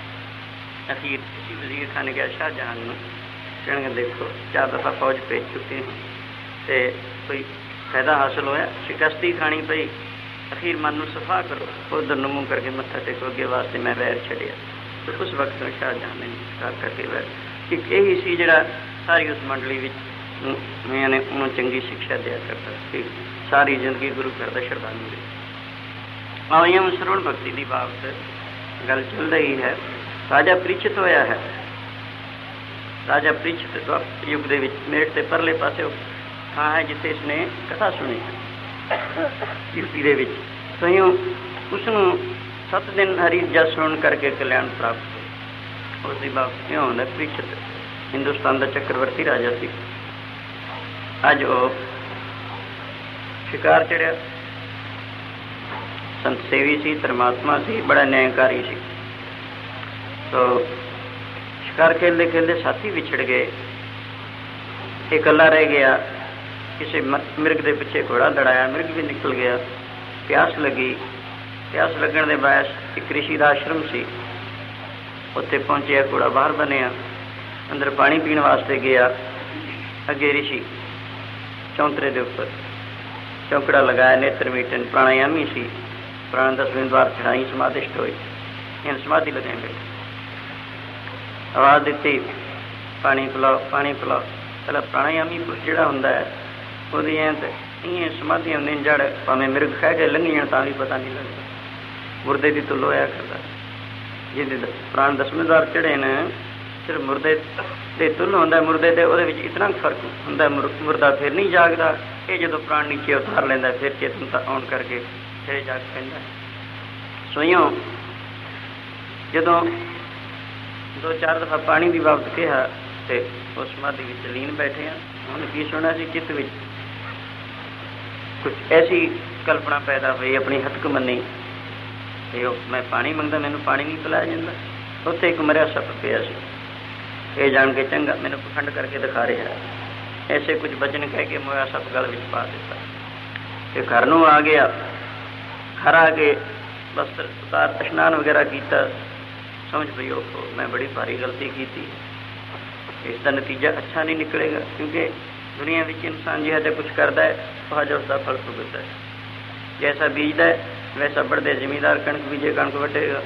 S1: अखीर किसी वजीर खान ने कहा शाहजहां कहने देखो 4 दफा फौज भेज चुके हैं, तो कोई फायदा हासिल होया, शिकस्त ही खानी पई। अखीर मन में सफा करो, उधर ਨੂੰ मुँह करके मत्था टेको, अगे वास्ते मैं वैर छड़िया। तो उस वक्त शाहजहां ने नमस्कार करके वैर एक यही सी जड़ा सारी उस मंडली में ਮੈਂ ਨੇ ਉਹਨੂੰ ਚੰਗੀ ਸਿੱਖਿਆ ਦਿਆ ਕਰਦਾ ਕਿ ਸਾਰੀ ਜ਼ਿੰਦਗੀ ਗੁਰੂ ਘਰ ਦਾ ਸ਼ਰਧਾਲੂ ਰਹੇ। ਆਈਆਂ ਸਰਵਣ ਭਗਤੀ ਦੀ ਬਾਬਤ ਗੱਲ ਚੱਲ ਰਹੀ ਹੈ। ਰਾਜਾ ਪ੍ਰੀਛਿਤ ਹੋਇਆ ਹੈ। ਰਾਜਾ ਪ੍ਰੀਛਿਤ ਦੁਆਪਰ ਯੁੱਗ ਦੇ ਵਿੱਚ ਮੇਰਠ ਦੇ ਪਰਲੇ ਪਾਸੇ ਥਾਂ ਹੈ ਜਿੱਥੇ ਇਸਨੇ ਕਥਾ ਸੁਣੀ ਯੂਪੀ ਦੇ ਵਿੱਚ। ਸਈਓ ਉਸਨੂੰ 7 ਦਿਨ ਹਰੀ ਜਸ ਸੁਣਨ ਕਰਕੇ ਕਲਿਆਣ ਪ੍ਰਾਪਤ ਹੋਇਆ। ਉਸ ਦੀ ਬਾਬਤ ਕਿਉਂ ਹੁੰਦਾ? ਪ੍ਰੀਛਿਤ ਹਿੰਦੁਸਤਾਨ ਦਾ ਚੱਕਰਵਰਤੀ ਰਾਜਾ ਸੀ। ਅੱਜ ਉਹ ਸ਼ਿਕਾਰ ਚੜਿਆ, ਸੰਤ ਸੇਵੀ ਸੀ, ਧਰਮਾਤਮਾ ਸੀ, ਬੜਾ ਨਿਆਂਕਾਰੀ ਸੀ। ਤੋ ਸ਼ਿਕਾਰ ਖੇਲਦੇ ਖੇਲਦੇ ਸਾਥੀ ਵਿਛੜ ਗਏ। ਇਹ ਇਕੱਲਾ ਰਹਿ ਗਿਆ। ਕਿਸੇ ਮਿਰਗ ਦੇ ਪਿੱਛੇ ਘੋੜਾ ਦੜਾਇਆ, ਮਿਰਗ ਵੀ ਨਿਕਲ ਗਿਆ। ਪਿਆਸ ਲੱਗੀ। ਪਿਆਸ ਲੱਗਣ ਦੇ ਬਾਅਦ ਇੱਕ ਰਿਸ਼ੀ ਦਾ ਆਸ਼ਰਮ ਸੀ, ਉੱਥੇ ਪਹੁੰਚਿਆ। ਘੋੜਾ ਬਾਹਰ ਬੰਨਿਆ, ਅੰਦਰ ਪਾਣੀ ਪੀਣ ਵਾਸਤੇ ਗਿਆ। ਅੱਗੇ ਰਿਸ਼ੀ ਚੌਂਤਰੇ ਦੇ ਉੱਪਰ ਚੌਂਕੜਾ ਲਗਾਇਆ, ਨੇਤਰ ਮੀਟਨ, ਪ੍ਰਾਣਾਯਾਮੀ ਸੀ। ਪ੍ਰਾਣ 10ਵੇਂ ਦੁਆਰ ਚੜਾਈ, ਸਮਾਧਿਸ਼ਟ ਹੋਏ। ਇਹਨ ਸਮਾਧੀ ਲਗਾਏਂਗੇ। ਆਵਾਜ਼ ਦਿੱਤੀ, ਪਾਣੀ ਪਿਲਾਓ, ਪਾਣੀ ਪਿਲਾਓ। ਪਹਿਲਾਂ ਪ੍ਰਾਣਾਯਾਮੀ ਪੁਰਸ਼ ਜਿਹੜਾ ਹੁੰਦਾ ਹੈ ਉਹਦੀ ਐਂ ਤਾਂ ਇਹ ਸਮਾਧੀ ਹੁੰਦੀ ਜੜ, ਭਾਵੇਂ ਮਿਰਗ ਖਹਿ ਕੇ ਲੰਘੀ ਜਾਣ ਤਾਂ ਵੀ ਪਤਾ ਨਹੀਂ ਲੱਗਦਾ। ਮੁਰਦੇ ਦੀ ਤੁੱਲ ਹੋਇਆ ਕਰਦਾ। ਜਿਹਦੇ ਪ੍ਰਾਣ 10ਵੇਂ ਦੁਆਰ ਚੜੇ ਨੇ, ਸਿਰਫ ਮੁਰਦੇ ਦੇ ਤੁੱਲ ਹੁੰਦਾ। ਮੁਰਦੇ ਤੇ ਉਹਦੇ ਵਿੱਚ ਇਤਨਾ ਫਰਕ ਹੁੰਦਾ, ਮੁਰਦਾ ਫਿਰ ਨਹੀਂ ਜਾਗਦਾ। ਇਹ ਜਦੋਂ ਪ੍ਰਾਣ ਨੀਚੇ ਉਤਾਰ ਲੈਂਦਾ ਫਿਰ ਚੇਤਨਤਾ ਆਉਣ ਕਰਕੇ ਫਿਰ ਜਾਗ ਪੈਂਦਾ। ਸੋਈਓ ਜਦੋਂ 2-4 ਦਫਾ ਪਾਣੀ ਦੀ ਬਾਬਤ ਕਿਹਾ ਤੇ ਉਸ ਸਮਾਧੀ ਵਿੱਚ ਲੀਨ ਬੈਠੇ ਆ। ਹੁਣ ਕੀ ਸੁਣਿਆ ਸੀ? ਚਿੱਤ ਵਿੱਚ ਕੁਛ ਐਸੀ ਕਲਪਨਾ ਪੈਦਾ ਹੋਈ, ਆਪਣੀ ਹੱਥਕ ਮੰਨੀ ਤੇ ਉਹ ਮੈਂ ਪਾਣੀ ਮੰਗਦਾ, ਮੈਨੂੰ ਪਾਣੀ ਨਹੀਂ ਪਿਲਾਇਆ ਜਾਂਦਾ। ਉੱਥੇ ਇੱਕ ਮਰਿਆ ਸੱਪ ਪਿਆ ਸੀ। ਇਹ ਜਾਣ ਕੇ ਚੰਗਾ ਮੈਨੂੰ ਪਖੰਡ ਕਰਕੇ ਦਿਖਾ ਰਿਹਾ। ਐਸੇ ਕੁਝ ਬਚਨ ਕਹਿ ਕੇ ਮੋਇਆ ਸੱਪ ਗਲ ਵਿੱਚ ਪਾ ਦਿੱਤਾ ਤੇ ਘਰ ਨੂੰ ਆ ਗਿਆ। ਘਰ ਆ ਕੇ ਬਸ ਉਤਾਰ ਇਸ਼ਨਾਨ ਵਗੈਰਾ ਕੀਤਾ। ਸਮਝ ਪਈ ਉਹ ਮੈਂ ਬੜੀ ਭਾਰੀ ਗਲਤੀ ਕੀਤੀ। ਇਸ ਦਾ ਨਤੀਜਾ ਅੱਛਾ ਨਹੀਂ ਨਿਕਲੇਗਾ, ਕਿਉਂਕਿ ਦੁਨੀਆ ਵਿੱਚ ਇਨਸਾਨ ਜਿਹਾ ਜਿਹਾ ਕੁਛ ਕਰਦਾ ਹੈ ਉਹ ਜਿਹਾ ਉਸਦਾ ਫਲ ਭੁਗਤਦਾ ਹੈ। ਜੈਸਾ ਬੀਜਦਾ ਹੈ ਵੈਸਾ ਵੱਢਦੇ। ਜ਼ਿਮੀਂਦਾਰ ਕਣਕ ਬੀਜੇ ਕਣਕ ਵੱਢੇਗਾ,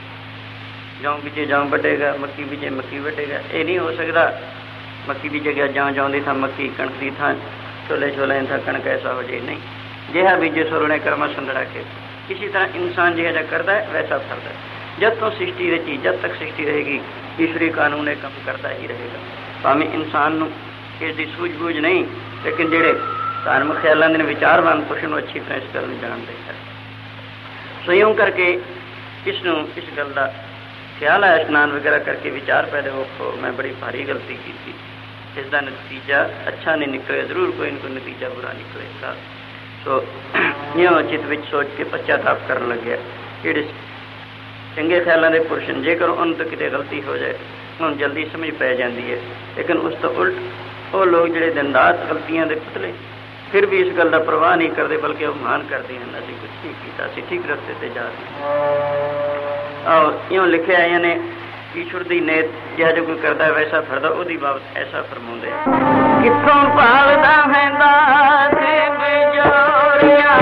S1: ਜੌਂ ਬੀਜੇ ਜੌਂ ਵੱਢੇਗਾ, ਮੱਕੀ ਬੀਜੇ ਮੱਕੀ ਵੱਢੇਗਾ। ਇਹ ਨਹੀਂ ਹੋ ਸਕਦਾ ਮੱਕੀ ਦੀ ਜਗ੍ਹਾ ਜੌਂ ਦੀ ਥਾਂ ਮੱਕੀ, ਕਣਕ ਦੀ ਥਾਂ ਛੋਲੇ ਦੀ ਥਾਂ ਕਣਕ, ਐਸਾ ਹੋ ਜਾਏ। ਨਹੀਂ, ਜਿਹਾ ਬੀਜੇ ਸੋਰਣੇ ਕਰਮਾ ਸੰਦੜਾ ਕੇ। ਇਸੀ ਤਰ੍ਹਾਂ ਇਨਸਾਨ ਜਿਹਾ ਜਿਹਾ ਕਰਦਾ ਹੈ ਵੈਸਾ ਫਲਦਾ ਹੈ। ਜਦ ਤੋਂ ਸ੍ਰਿਸ਼ਟੀ ਰਚੀ, ਜਦ ਤੱਕ ਸ੍ਰਿਸ਼ਟੀ ਰਹੇਗੀ ਈਸ਼ਵਰੀ ਕਾਨੂੰਨ ਇਹ ਕੰਮ ਕਰਦਾ ਹੀ ਰਹੇਗਾ। ਭਾਵੇਂ ਇਨਸਾਨ ਨੂੰ ਇਸ ਦੀ ਸੂਝ-ਬੂਝ ਨਹੀਂ, ਲੇਕਿਨ ਜਿਹੜੇ ਧਾਰਮਿਕ ਖਿਆਲਾਂ ਦੇ ਵਿਚਾਰਵਾਨ ਪੁਰਸ਼ ਨੂੰ ਅੱਛੀ ਤਰ੍ਹਾਂ ਇਸ ਗੱਲ ਨੂੰ ਜਾਣਦੇ ਹੈ। ਸੋ ਇਉਂ ਕਰਕੇ ਇਸ ਗੱਲ ਦਾ ਖਿਆਲ ਆਇਆ। ਇਸ਼ਨਾਨ ਵਗੈਰਾ ਕਰਕੇ ਵਿਚਾਰ ਪੈਦਾ ਹੋ, ਮੈਂ ਬੜੀ ਭਾਰੀ ਗਲਤੀ ਕੀਤੀ। ਇਸ ਦਾ ਨਤੀਜਾ ਅੱਛਾ ਨਹੀਂ ਨਿਕਲਿਆ, ਜ਼ਰੂਰ ਕੋਈ ਨਾ ਕੋਈ ਨਤੀਜਾ ਬੁਰਾ ਨਿਕਲੇਗਾ। ਸੋ ਇਉਂ ਚਿੱਤ ਵਿੱਚ ਸੋਚ ਕੇ ਪਛਤਾਪ ਕਰਨ ਲੱਗਿਆ। ਜਿਹੜੇ ਚੰਗੇ ਖਿਆਲਾਂ ਦੇ ਪੁਰਸ਼ ਜੇਕਰ ਉਹਨਾਂ ਤੋਂ ਕਿਤੇ ਗਲਤੀ ਹੋ ਜਾਏ ਉਹਨੂੰ ਜਲਦੀ ਸਮਝ ਪੈ ਜਾਂਦੀ ਹੈ, ਲੇਕਿਨ ਉਸ ਤੋਂ ਉਲਟ ਉਹ ਲੋਕ ਜਿਹੜੇ ਦਿਨ ਰਾਤ ਗਲਤੀਆਂ ਦੇ ਪੁਤਲੇ ਫਿਰ ਵੀ ਇਸ ਗੱਲ ਦਾ ਪਰਵਾਹ ਨਹੀਂ ਕਰਦੇ, ਬਲਕਿ ਉਹ ਮਾਣ ਕਰਦੇ ਹਨ ਅਸੀਂ ਕੁਛ ਨਹੀਂ ਕੀਤਾ, ਅਸੀਂ ਠੀਕ ਰਸਤੇ ਤੇ ਜਾ ਰਹੇ। ਆਓ ਇਉਂ ਲਿਖਿਆ ਯਾਨੀ ਈਸ਼ਵਰ ਦੀ ਨੇਤ ਜਿਹੜਾ ਜੋ ਕੋਈ ਕਰਦਾ ਵੈਸਾ ਫਰਦਾ। ਉਹਦੀ ਬਾਬਤ ਐਸਾ ਫਰਮਾਉਂਦੇ ਕਿੱਥੋਂ ਭਾਲਦਾ ਹੈ ਦਾਸ ਬਜੋਰੀਆ,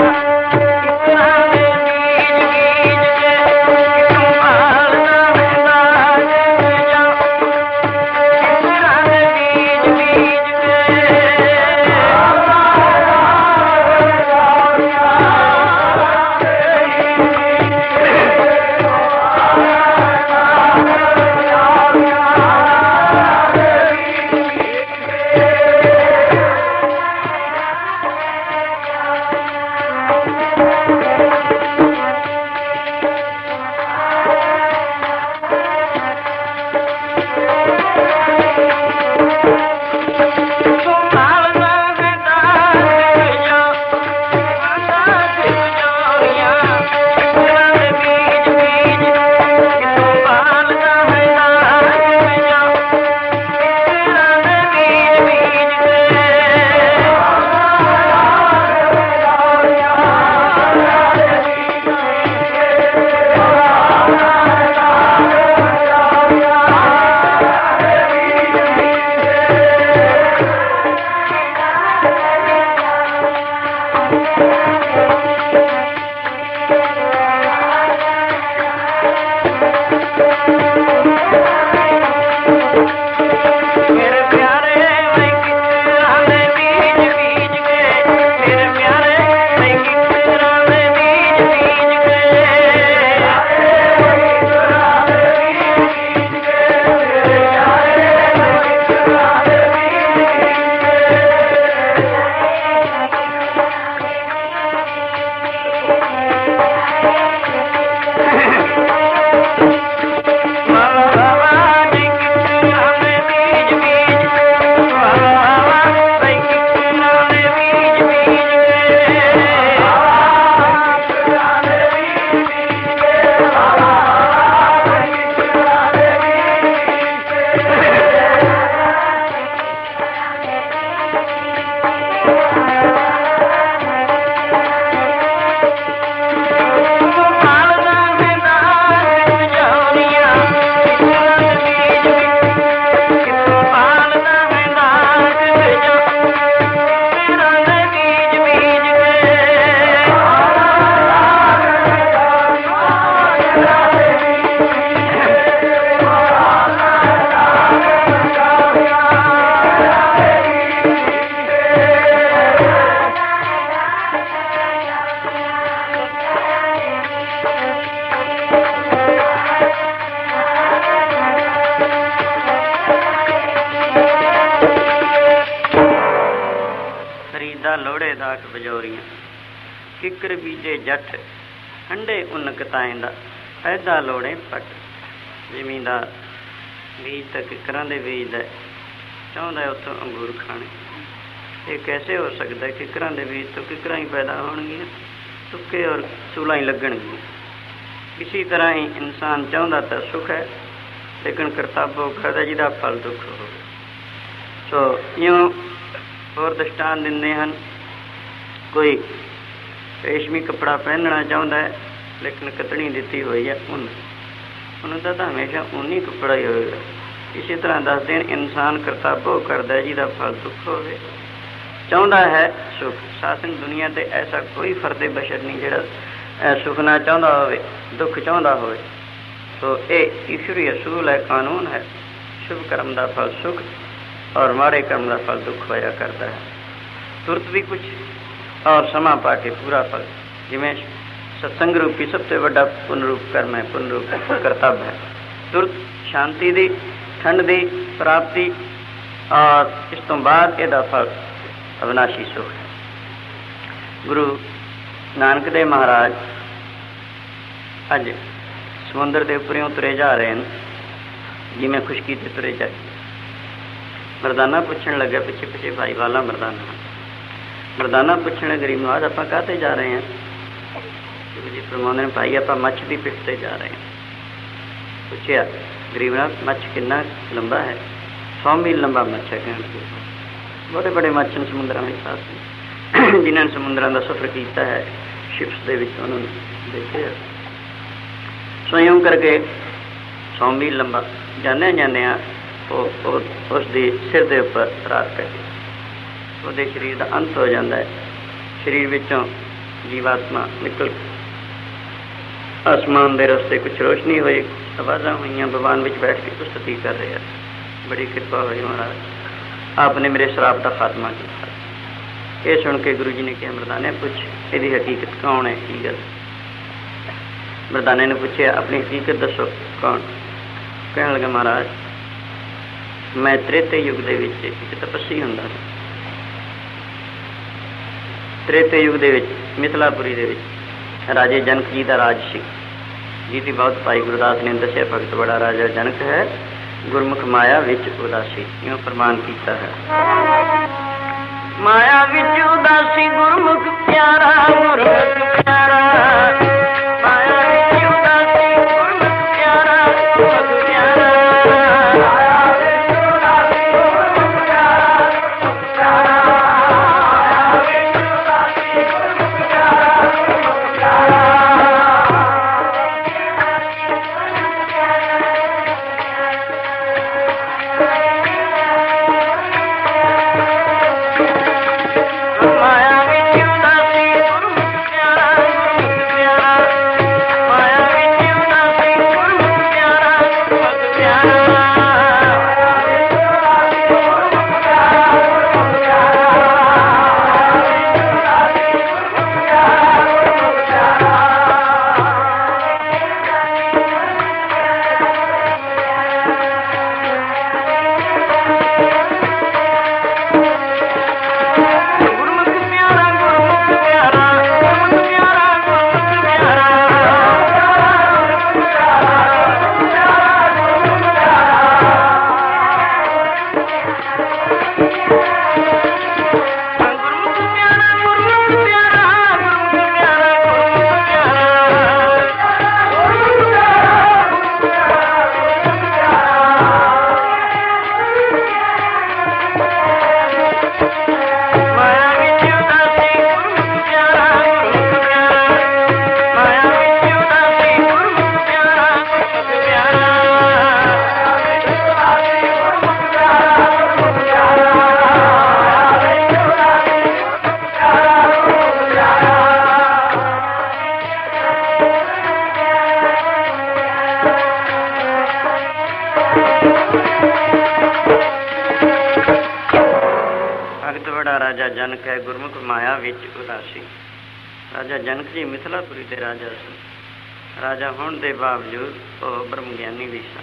S1: ਖਰੀਦਾ ਲੋੜੇ ਦਾਖ ਬਜੋਰੀਆਂ, ਕਿੱਕਰ ਬੀਜੇ ਜੱਟ ਠੰਡੇ ਉੱਨ ਕਤਾਏ ਦਾ, ਪੈਦਾ ਲੋੜੇ ਪੱਟ। ਜ਼ਮੀਨਦਾਰ ਬੀਜ ਤਾਂ ਕਿੱਕਰਾਂ ਦੇ ਬੀਜਦਾ, ਚਾਹੁੰਦਾ ਉੱਥੋਂ ਅੰਗੂਰ ਖਾਣੇ। ਇਹ ਕੈਸੇ ਹੋ ਸਕਦਾ? ਕਿੱਕਰਾਂ ਦੇ ਬੀਜ ਤੋਂ ਕਿੱਕਰਾਂ ਹੀ ਪੈਦਾ ਹੋਣਗੀਆਂ, ਤੁੱਕੇ ਔਰ ਸੂਲਾਂ ਹੀ ਲੱਗਣਗੀਆਂ। ਇਸੀ ਤਰ੍ਹਾਂ ਹੀ ਇਨਸਾਨ ਚਾਹੁੰਦਾ ਤਾਂ ਸੁੱਖ ਹੈ, ਲੇਕਿਨ ਕਰਤੱਵ ਕਰਦਾ ਜਿਹਦਾ ਫਲ ਦੁੱਖ ਹੋਵੇ। ਸੋ ਇਉਂ ਹੋਰ ਦ੍ਰਿਸ਼ਟਾਂਤ ਦਿੰਦੇ ਹਨ। ਕੋਈ ਰੇਸ਼ਮੀ ਕੱਪੜਾ ਪਹਿਨਣਾ ਚਾਹੁੰਦਾ ਹੈ, ਲੇਕਿਨ ਕੱਤਣੀ ਦਿੱਤੀ ਹੋਈ ਹੈ ਉੱਨ, ਉਹਨੂੰ ਤਾਂ ਹਮੇਸ਼ਾ ਉੱਨੀ ਕੱਪੜਾ ਹੀ ਹੋਵੇਗਾ। ਇਸੇ ਤਰ੍ਹਾਂ ਦੱਸਦੇ ਹਨ, ਇਨਸਾਨ ਕਰਤੱਵ ਕਰਦਾ ਜਿਹਦਾ ਫਲ ਦੁੱਖ ਹੋਵੇ, ਚਾਹੁੰਦਾ ਹੈ ਸੁੱਖ। ਸਾਸਨ ਦੁਨੀਆ 'ਤੇ ਐਸਾ ਕੋਈ ਫਰਦੇ ਬਸ਼ਰ ਨਹੀਂ ਜਿਹੜਾ ਸੁੱਖ ਨਾ ਚਾਹੁੰਦਾ ਹੋਵੇ, ਦੁੱਖ ਚਾਹੁੰਦਾ ਹੋਵੇ। ਸੋ ਇਹ ਈਸ਼ਵਰੀ ਅਸੂਲ ਹੈ, ਕਾਨੂੰਨ ਹੈ। ਸ਼ੁਭ ਕਰਮ ਦਾ ਫਲ ਸੁੱਖ ਔਰ ਮਾੜੇ ਕਰਮ ਦਾ ਫਲ ਦੁੱਖ ਹੋਇਆ ਕਰਦਾ ਹੈ। ਤੁਰਤ ਵੀ ਕੁਛ ਔਰ ਸਮਾਂ ਪਾ ਕੇ ਪੂਰਾ ਫਲ। ਜਿਵੇਂ ਸਤਸੰਗ ਰੂਪੀ ਸਭ ਤੋਂ ਵੱਡਾ ਪੁੰਨ ਰੂਪ ਕਰਮ ਹੈ, ਪੁੰਨ ਰੂਪ ਕਰਤੱਵ ਹੈ। ਤੁਰਤ ਸ਼ਾਂਤੀ ਦੀ, ਠੰਡ ਦੀ ਪ੍ਰਾਪਤੀ, ਔਰ ਇਸ ਤੋਂ ਬਾਅਦ ਇਹਦਾ ਫਲ ਅਵਿਨਾਸ਼ੀ ਸੁੱਖ ਹੈ। ਗੁਰੂ ਨਾਨਕ ਦੇਵ ਮਹਾਰਾਜ ਅੱਜ ਸਮੁੰਦਰ ਦੇ ਉੱਪਰੋਂ ਤੁਰੇ ਜਾ ਰਹੇ ਹਨ, ਜਿਵੇਂ ਖੁਸ਼ਕੀ 'ਤੇ ਤੁਰੇ ਜਾਏ। ਮਰਦਾਨਾ ਪੁੱਛਣ ਲੱਗਿਆ ਪਿੱਛੇ ਪਿੱਛੇ ਭਾਈ ਵਾਲਾ ਮਰਦਾਨਾ ਪੁੱਛਣ ਗਰੀਬ ਨਵਾਜ਼, ਆਪਾਂ ਕਾਹਤੇ ਜਾ ਰਹੇ ਹਾਂ? ਜੀ ਫਰਮਾਉਂਦੇ ਨੇ, ਭਾਈ ਆਪਾਂ ਮੱਛ ਦੀ ਪਿੱਠ 'ਤੇ ਜਾ ਰਹੇ ਹਾਂ। ਪੁੱਛਿਆ ਗਰੀਬ ਨਵਾਜ਼, ਮੱਛ ਕਿੰਨਾ ਲੰਬਾ ਹੈ? 100 ਮੀਲ ਲੰਬਾ ਮੱਛ ਹੈ। ਕਹਿਣ ਬੜੇ ਬੜੇ ਮੱਛ ਨੇ ਸਮੁੰਦਰਾਂ ਵਿੱਚ ਸਾਥ, ਜਿਨ੍ਹਾਂ ਨੇ ਸਮੁੰਦਰਾਂ ਦਾ ਸਫ਼ਰ ਕੀਤਾ ਹੈ, ਸ਼ਿਪਸ ਦੇ ਵਿੱਚ ਉਹਨਾਂ ਨੂੰ ਦੇਖਿਆ। ਸਵਯੰ ਕਰਕੇ 100 ਮੀਲ ਲੰਬਾ ਜਾਂਦਿਆਂ ਉਹ ਉਸ ਦੇ ਸਿਰ ਦੇ ਉੱਪਰ ਰਾਤ ਪੈ ਗਈ। ਉਹਦੇ ਸਰੀਰ ਦਾ ਅੰਤ ਹੋ ਜਾਂਦਾ ਹੈ। ਸਰੀਰ ਵਿੱਚੋਂ ਜੀਵਾਤਮਾ ਨਿਕਲ ਆਸਮਾਨ ਦੇ ਰਸਤੇ ਕੁਛ ਰੋਸ਼ਨੀ ਹੋਈ, ਆਵਾਜ਼ਾਂ ਹੋਈਆਂ, ਭਗਵਾਨ ਵਿੱਚ ਬੈਠ ਕੇ ਉਸਤਤੀ ਕਰ ਰਿਹਾ। ਬੜੀ ਕਿਰਪਾ ਹੋਈ ਮਹਾਰਾਜ, ਆਪ ਨੇ ਮੇਰੇ ਸ਼ਰਾਪ ਦਾ ਖਾਤਮਾ ਕੀਤਾ। ਇਹ ਸੁਣ ਕੇ ਗੁਰੂ ਜੀ ਨੇ ਕਿਹਾ, ਮਰਦਾਨੇ ਪੁੱਛ ਇਹਦੀ ਹਕੀਕਤ ਕੌਣ ਹੈ, ਕੀ ਗੱਲ? ਮਰਦਾਨੇ ਨੇ ਪੁੱਛਿਆ, ਆਪਣੀ ਹਕੀਕਤ ਦੱਸੋ, ਕੌਣ? ਕਹਿਣ ਲੱਗਾ, ਮਹਾਰਾਜ ਮੈਂ ਤ੍ਰੇਤੇ ਯੁੱਗ ਦੇ ਵਿੱਚ ਇੱਕ ਤਪੱਸੀ ਹੁੰਦਾ ਸੀ। ਤ੍ਰੇਤੇ ਯੁੱਗ ਦੇ ਵਿੱਚ ਮਿਥਿਲਾਪੁਰੀ ਦੇ ਵਿੱਚ ਰਾਜੇ ਜਨਕ ਜੀ ਦਾ ਰਾਜ ਸੀ। ਜਿਹਦੀ ਬਹੁਤ ਭਾਈ ਗੁਰਦਾਸ ਨੇ ਦੱਸਿਆ, ਭਗਤ ਬੜਾ ਰਾਜਾ ਜਨਕ ਹੈ, ਗੁਰਮੁਖ ਮਾਇਆ ਵਿੱਚ ਉਦਾਸੀ। ਇਉਂ ਪ੍ਰਮਾਣ ਕੀਤਾ ਹੈ। ਮਾਇਆ ਵਿੱਚ ਉਦਾਸੀ ਗੁਰਮੁਖ ਪਿਆਰਾ, ਗੁਰਮੁਖ ਪਿਆਰਾ, ਮਾਇਆ ਵਿੱਚ ਉਦਾਸੀ ਗੁਰਮੁਖ ਪਿਆਰਾ, ਗੁਰਮੁਖ ਪਿਆਰਾ। ਰਾਜਾ ਜਨਕ ਹੈ, ਗੁਰਮੁਖ ਮਾਇਆ ਵਿੱਚ ਉਦਾਸੀ। ਰਾਜਾ ਜਨਕ ਜੀ ਮਿਥਿਲਾਪੁਰੀ ਦੇ ਰਾਜਾ ਸਨ। ਰਾਜਾ ਹੋਣ ਦੇ ਬਾਵਜੂਦ ਉਹ ਬ੍ਰਹਮ ਗਿਆਨੀ ਵੀ ਸਨ।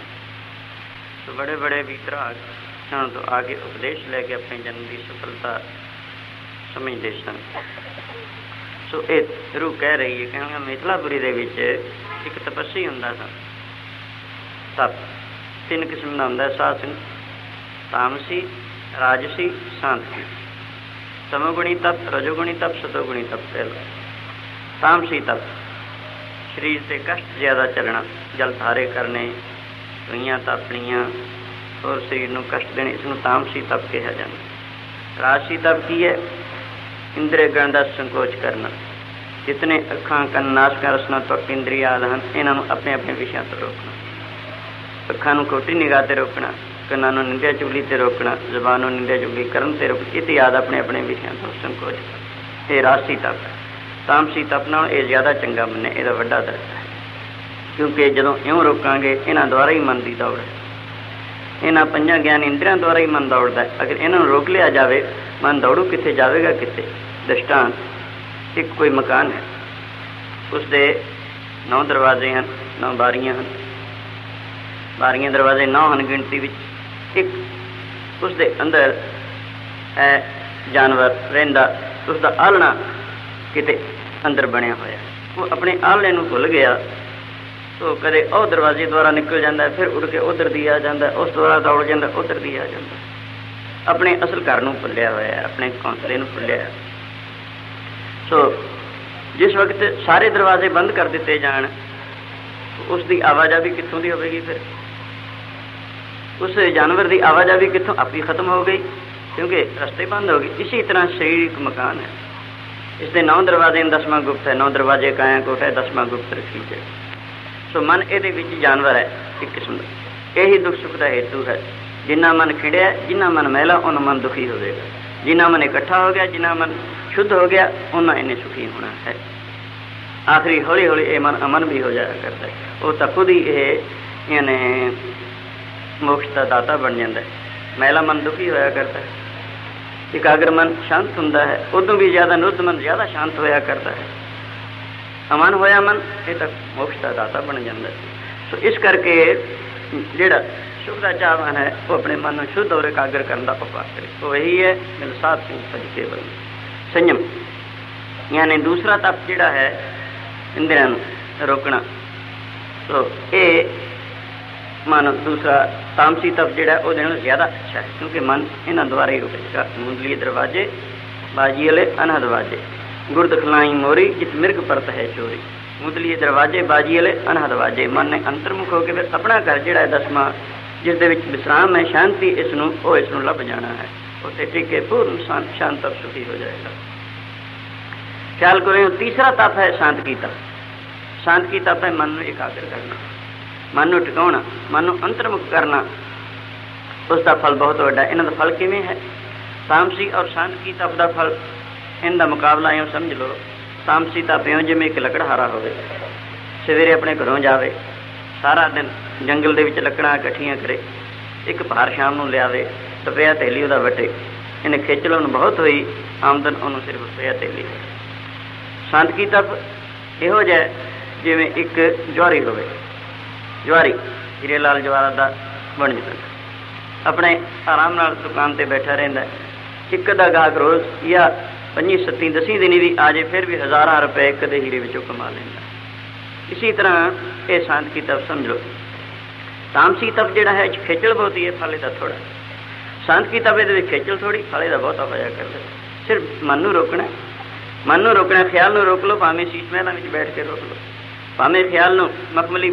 S1: तो बड़े बड़े वितराग तो आगे उपदेश लेके अपने जन्म की सफलता ਸਮਝਦੇ ਸਨ। ਸੋ ਇਹ ਰੂਹ ਕਹਿ ਰਹੀ ਹੈ, ਕਹਿੰਦਾ ਮਿਥਿਲਾਪੁਰੀ ਦੇ ਵਿੱਚ ਇੱਕ ਤਪੱਸੀ ਹੁੰਦਾ ਸਨ। ਤਪ 3 ਕਿਸਮ ਦਾ ਹੁੰਦਾ, ਸਾਧ ਸਿੰਘ, ਤਾਮਸੀ, ਰਾਜਸੀ, ਸਾਂਤਕੀ। ਤਮੋਗੁਣੀ ਤਪ, ਰਜੋਗੁਣੀ ਤਪ, ਸਤੋਗੁਣੀ ਤਪ। ਪਹਿਲਾ ਤਾਮਸੀ ਤਪ, ਸਰੀਰ 'ਤੇ ਕਸ਼ਟ ਜ਼ਿਆਦਾ ਚੱਲਣਾ, ਜਲ ਧਾਰੇ ਕਰਨੇ, ਰੂਈਆਂ ਤਾਪਣੀਆਂ, ਹੋਰ ਸਰੀਰ ਨੂੰ ਕਸ਼ਟ ਦੇਣੇ, ਇਸ ਨੂੰ ਤਾਮਸੀ ਤਪ ਕਿਹਾ ਜਾਂਦਾ। ਰਾਜਸੀ ਤਪ ਕੀ ਹੈ? ਇੰਦਰੀ ਗਣ ਦਾ ਸੰਕੋਚ ਕਰਨਾ। ਜਿਤਨੇ ਅੱਖਾਂ, ਕੰਨ, ਨਾਸਿਕਾ, ਰਸਨਾ, ਤਵਕ, ਇੰਦਰੀਆਂ ਆਦਿ ਹਨ, ਇਹਨਾਂ ਨੂੰ ਆਪਣੇ ਆਪਣੇ ਵਿਸ਼ਿਆਂ ਤੋਂ ਰੋਕਣਾ। ਅੱਖਾਂ ਨੂੰ ਖੋਟੀ ਨਿਗਾਹ 'ਤੇ ਰੋਕਣਾ, ਕੰਨਾਂ ਨੂੰ ਨਿੰਦਿਆ ਚੁਗਲੀ 'ਤੇ ਰੋਕਣਾ, ਜ਼ੁਬਾਨ ਨੂੰ ਨਿੰਦਿਆ ਚੁਗਲੀ ਕਰਨ 'ਤੇ ਰੋਕਣਾ, ਇਤਿਆਦਿ ਆਪਣੇ ਆਪਣੇ ਵਿਸ਼ਿਆਂ ਤੋਂ ਸੰਕੋਚ ਕਰਨਾ। ਇਹ ਰਾਜਸੀ ਤਪ ਹੈ। ਤਾਮਸੀ ਤਪ ਨਾਲ ਇਹ ਜ਼ਿਆਦਾ ਚੰਗਾ ਮੰਨੇ, ਇਹਦਾ ਵੱਡਾ ਦਰਜਾ ਹੈ। ਕਿਉਂਕਿ ਜਦੋਂ ਇਉਂ ਰੋਕਾਂਗੇ, ਇਹਨਾਂ ਦੁਆਰਾ ਹੀ ਮਨ ਦੀ ਦੌੜ ਹੈ, ਇਹਨਾਂ 5 ਗਿਆਨ ਇੰਦਰੀਆਂ ਦੁਆਰਾ ਹੀ ਮਨ ਦੌੜਦਾ ਹੈ। ਅਗਰ ਇਹਨਾਂ ਨੂੰ ਰੋਕ ਲਿਆ ਜਾਵੇ, ਮਨ ਦੌੜੂ ਕਿੱਥੇ, ਜਾਵੇਗਾ ਕਿੱਥੇ? ਦ੍ਰਿਸ਼ਟਾਂਤ, ਇੱਕ ਕੋਈ ਮਕਾਨ ਹੈ, ਉਸਦੇ 9 ਦਰਵਾਜ਼ੇ ਹਨ, 9 ਬਾਰੀਆਂ ਹਨ, ਬਾਰੀਆਂ ਦਰਵਾਜ਼ੇ 9 ਹਨ ਗਿਣਤੀ ਵਿੱਚ। ਇੱਕ ਉਸਦੇ ਅੰਦਰ ਹੈ ਜਾਨਵਰ ਰਹਿੰਦਾ, ਉਸਦਾ ਆਲ੍ਹਣਾ ਕਿਤੇ ਅੰਦਰ ਬਣਿਆ ਹੋਇਆ, ਉਹ ਆਪਣੇ ਆਲ੍ਹਣੇ ਨੂੰ ਭੁੱਲ ਗਿਆ, ਤੋ ਕਦੇ ਉਹ ਦਰਵਾਜ਼ੇ ਦੁਆਰਾ ਨਿਕਲ ਜਾਂਦਾ, ਫਿਰ ਉੱਡ ਕੇ ਉੱਧਰ ਦੀ ਆ ਜਾਂਦਾ, ਉਸ ਦੁਆਰਾ ਦੌੜ ਜਾਂਦਾ, ਉੱਧਰ ਦੀ ਆ ਜਾਂਦਾ। ਆਪਣੇ ਅਸਲ ਘਰ ਨੂੰ ਭੁੱਲਿਆ ਹੋਇਆ, ਆਪਣੇ ਘੋਂਸਲੇ ਨੂੰ ਭੁੱਲਿਆ। ਸੋ ਜਿਸ ਵਕਤ ਸਾਰੇ ਦਰਵਾਜ਼ੇ ਬੰਦ ਕਰ ਦਿੱਤੇ ਜਾਣ, ਉਸ ਦੀ ਆਵਾਜਾਈ ਕਿੱਥੋਂ ਦੀ ਹੋਵੇਗੀ? ਫਿਰ ਉਸ ਜਾਨਵਰ ਦੀ ਆਵਾਜਾਈ ਕਿੱਥੋਂ? ਆਪੀ ਖਤਮ ਹੋ ਗਈ, ਕਿਉਂਕਿ ਰਸਤੇ ਬੰਦ ਹੋ ਗਏ। ਇਸੀ ਤਰ੍ਹਾਂ ਸਰੀਰ ਇੱਕ ਮਕਾਨ ਹੈ, ਇਸਦੇ 9 ਦਰਵਾਜ਼ੇ, 10ਵਾਂ ਗੁਪਤ ਹੈ। 9 ਦਰਵਾਜ਼ੇ ਕਾਇਆ ਕੋਟ ਹੈ, 10ਵਾਂ ਗੁਪਤ ਰੱਖੀ ਜਾਏ। ਸੋ ਮਨ ਇਹਦੇ ਵਿੱਚ ਜਾਨਵਰ ਹੈ ਇੱਕ ਕਿਸਮ ਦਾ। ਇਹੀ ਦੁੱਖ ਸੁੱਖ ਦਾ ਹੇਤੂ ਹੈ। ਜਿੰਨਾ ਮਨ ਖਿੜਿਆ, ਜਿੰਨਾ ਮਨ ਮਹਿਲਾ, ਉਹਨਾਂ ਮਨ ਦੁਖੀ ਹੋਵੇਗਾ। ਜਿੰਨਾ ਮਨ ਇਕੱਠਾ ਹੋ ਗਿਆ, ਜਿੰਨਾ ਮਨ ਸ਼ੁੱਧ ਹੋ ਗਿਆ, ਉਹਨਾਂ ਇਹਨੇ ਸੁਖੀ ਹੋਣਾ ਹੈ। ਆਖਰੀ ਹੌਲੀ ਹੌਲੀ ਇਹ ਮਨ ਅਮਨ ਵੀ ਹੋ ਜਾਇਆ ਕਰਦਾ ਹੈ। ਉਹ ਤਾਂ ਖੁਦ ਹੀ ਇਹ ਯਾਨੀ ਮੋਕਸ਼ ਦਾ ਦਾਤਾ ਬਣ ਜਾਂਦਾ ਹੈ। ਮਹਿਲਾ ਮਨ ਦੁਖੀ ਹੋਇਆ ਕਰਦਾ ਹੈ। ਇਕਾਗਰ ਮਨ ਸ਼ਾਂਤ ਹੁੰਦਾ ਹੈ, ਉਦੋਂ ਵੀ ਜ਼ਿਆਦਾ ਨਿਰੁੱਧ ਮਨ ਜ਼ਿਆਦਾ ਸ਼ਾਂਤ ਹੋਇਆ ਕਰਦਾ ਹੈ। ਅਮਨ ਹੋਇਆ ਮਨ, ਇਹ ਤਾਂ ਮੋਕਸ਼ ਦਾ ਦਾਤਾ ਬਣ ਜਾਂਦਾ ਹੈ। ਸੋ ਇਸ ਕਰਕੇ ਜਿਹੜਾ ਸੁਖ ਦਾ ਚਾਹਵਾਨ ਹੈ, ਉਹ ਆਪਣੇ ਮਨ ਨੂੰ ਸ਼ੁੱਧ ਔਰ ਇਕਾਗਰ ਕਰਨ ਦਾ ਉਪਾਅ ਕਰੇ। ਉਹ ਇਹੀ ਹੈ ਮਿਲ ਸਾਧ ਸਿੰਘ ਭਜ ਕੇਵਲ ਸੰਯਮ। ਯਾਨੀ ਦੂਸਰਾ ਤਪ ਜਿਹੜਾ ਹੈ ਇੰਦਰੀਆਂ ਨੂੰ ਰੋਕਣਾ। ਸੋ ਇਹ ਮਨ ਦੂਸਰਾ ਤਾਮਸੀ ਤਪ ਜਿਹੜਾ ਉਹਦੇ ਨਾਲ ਜ਼ਿਆਦਾ ਅੱਛਾ ਹੈ, ਕਿਉਂਕਿ ਮਨ ਇਹਨਾਂ ਦੁਆਰਾ ਹੀ ਰੁਕੇਗਾ। ਮੁੰਦਲੀ ਦਰਵਾਜ਼ੇ ਬਾਜੀ ਵਾਲੇ ਅਨਹਦ ਵਾਜੇ, ਗੁਰਦ ਖਲਾਈ ਮੋਰੀ ਜਿਤ ਮਿਰਗ ਪਰਤ ਹੈ ਚੋਰੀ। ਮੁੰਦਲੀ ਦਰਵਾਜ਼ੇ ਬਾਜੀ ਵਾਲੇ ਅਨਹਦ ਵਾਜੇ, ਮਨ ਨੇ ਅੰਤਰਮੁਖ ਹੋ ਕੇ ਫਿਰ ਆਪਣਾ ਘਰ ਜਿਹੜਾ ਹੈ 10ਵਾਂ, ਜਿਸ ਦੇ ਵਿੱਚ ਵਿਸਰਾਮ ਹੈ, ਸ਼ਾਂਤੀ, ਇਸ ਨੂੰ ਲੱਭ ਜਾਣਾ ਹੈ। ਉੱਥੇ ਟਿਕੇ ਪੂਰਨ ਸ਼ਾਂਤ ਸੁਖੀ ਹੋ ਜਾਏਗਾ। ਖਿਆਲ ਕਰੋ, ਤੀਸਰਾ ਤਪ ਹੈ ਸ਼ਾਂਤ ਕੀ ਤਪ। ਸ਼ਾਂਤ ਕੀ ਤਪ ਹੈ ਮਨ ਨੂੰ ਇਕਾਗਰ ਕਰਨਾ, ਮਨ ਨੂੰ ਟਿਕਾਉਣਾ, ਮਨ ਨੂੰ ਅੰਤਰਮੁਖ ਕਰਨਾ। ਉਸ ਦਾ ਫਲ ਬਹੁਤ ਵੱਡਾ। ਇਹਨਾਂ ਦਾ ਫਲ ਕਿਵੇਂ ਹੈ? ਤਾਮਸੀ ਔਰ ਸ਼ਾਂਤ ਕੀ ਤਪ ਦਾ ਫਲ, ਇਹਨਾਂ ਦਾ ਮੁਕਾਬਲਾ ਇਉਂ ਸਮਝ ਲਓ। ਤਾਮਸੀ ਤਪ ਇਉਂ ਜਿਵੇਂ ਇੱਕ ਲੱਕੜਹਾਰਾ ਹੋਵੇ, ਸਵੇਰੇ ਆਪਣੇ ਘਰੋਂ ਜਾਵੇ, ਸਾਰਾ ਦਿਨ ਜੰਗਲ ਦੇ ਵਿੱਚ ਲੱਕੜਾਂ ਇਕੱਠੀਆਂ ਕਰੇ, ਇੱਕ ਭਾਰ ਸ਼ਾਮ ਨੂੰ ਲਿਆਵੇ, ਰੁਪਇਆ ਥੈਲੀ ਉਹਦਾ ਵੱਟੇ। ਇਹਨੇ ਖੇਚਲ ਉਹਨੂੰ ਬਹੁਤ ਹੋਈ, ਆਮਦਨ ਉਹਨੂੰ ਸਿਰਫ ਰੁਪਇਆ ਥੈਲੀ। ਸ਼ਾਂਤ ਕੀ ਤਪ ਇਹੋ ਜਿਹਾ ਜਿਵੇਂ ਇੱਕ ਜਵਾਰੀ ਹੋਵੇ, ਜਵਾਰੀ ਹੀਰੇ ਲਾਲ ਜਵਾਹਰ ਦਾ ਬਣ ਜਾਂਦਾ, ਆਪਣੇ ਆਰਾਮ ਨਾਲ ਦੁਕਾਨ 'ਤੇ ਬੈਠਾ ਰਹਿੰਦਾ। ਇੱਕ ਦਾ ਗਾਹਕ ਰੋਜ਼ ਜਾਂ 5, 7, 10 ਦਿਨ ਵੀ ਆ ਜਾਏ, ਫਿਰ ਵੀ ਹਜ਼ਾਰਾਂ ਰੁਪਏ ਇੱਕ ਦੇ ਹੀਰੇ ਵਿੱਚੋਂ ਕਮਾ ਲੈਂਦਾ। ਇਸੀ ਤਰ੍ਹਾਂ ਇਹ ਸ਼ਾਂਤ ਕੀ ਤਪ ਸਮਝ ਲਓ। ਤਾਮਸੀ ਤਪ ਜਿਹੜਾ ਹੈ ਖੇਚਲ ਬਹੁਤੀ ਹੈ, ਫਲ ਇਹਦਾ ਥੋੜ੍ਹਾ। ਸ਼ਾਂਤ ਕੀ ਤਪ ਇਹਦੇ ਵਿੱਚ ਖੇਚਲ ਥੋੜ੍ਹੀ, ਫਲ ਇਹਦਾ ਬਹੁਤਾ ਹੋਇਆ ਕਰਦਾ। ਸਿਰਫ ਮਨ ਨੂੰ ਰੋਕਣਾ, ਮਨ ਨੂੰ ਰੋਕਣਾ। ਖਿਆਲ ਨੂੰ ਰੋਕ ਲਓ, ਭਾਵੇਂ ਸੀਸ ਮਹਿਲਾਂ ਵਿੱਚ ਬੈਠ ਕੇ ਰੋਕ ਲਓ, ਭਾਵੇਂ ਖਿਆਲ ਨੂੰ ਮਖਮਲੀ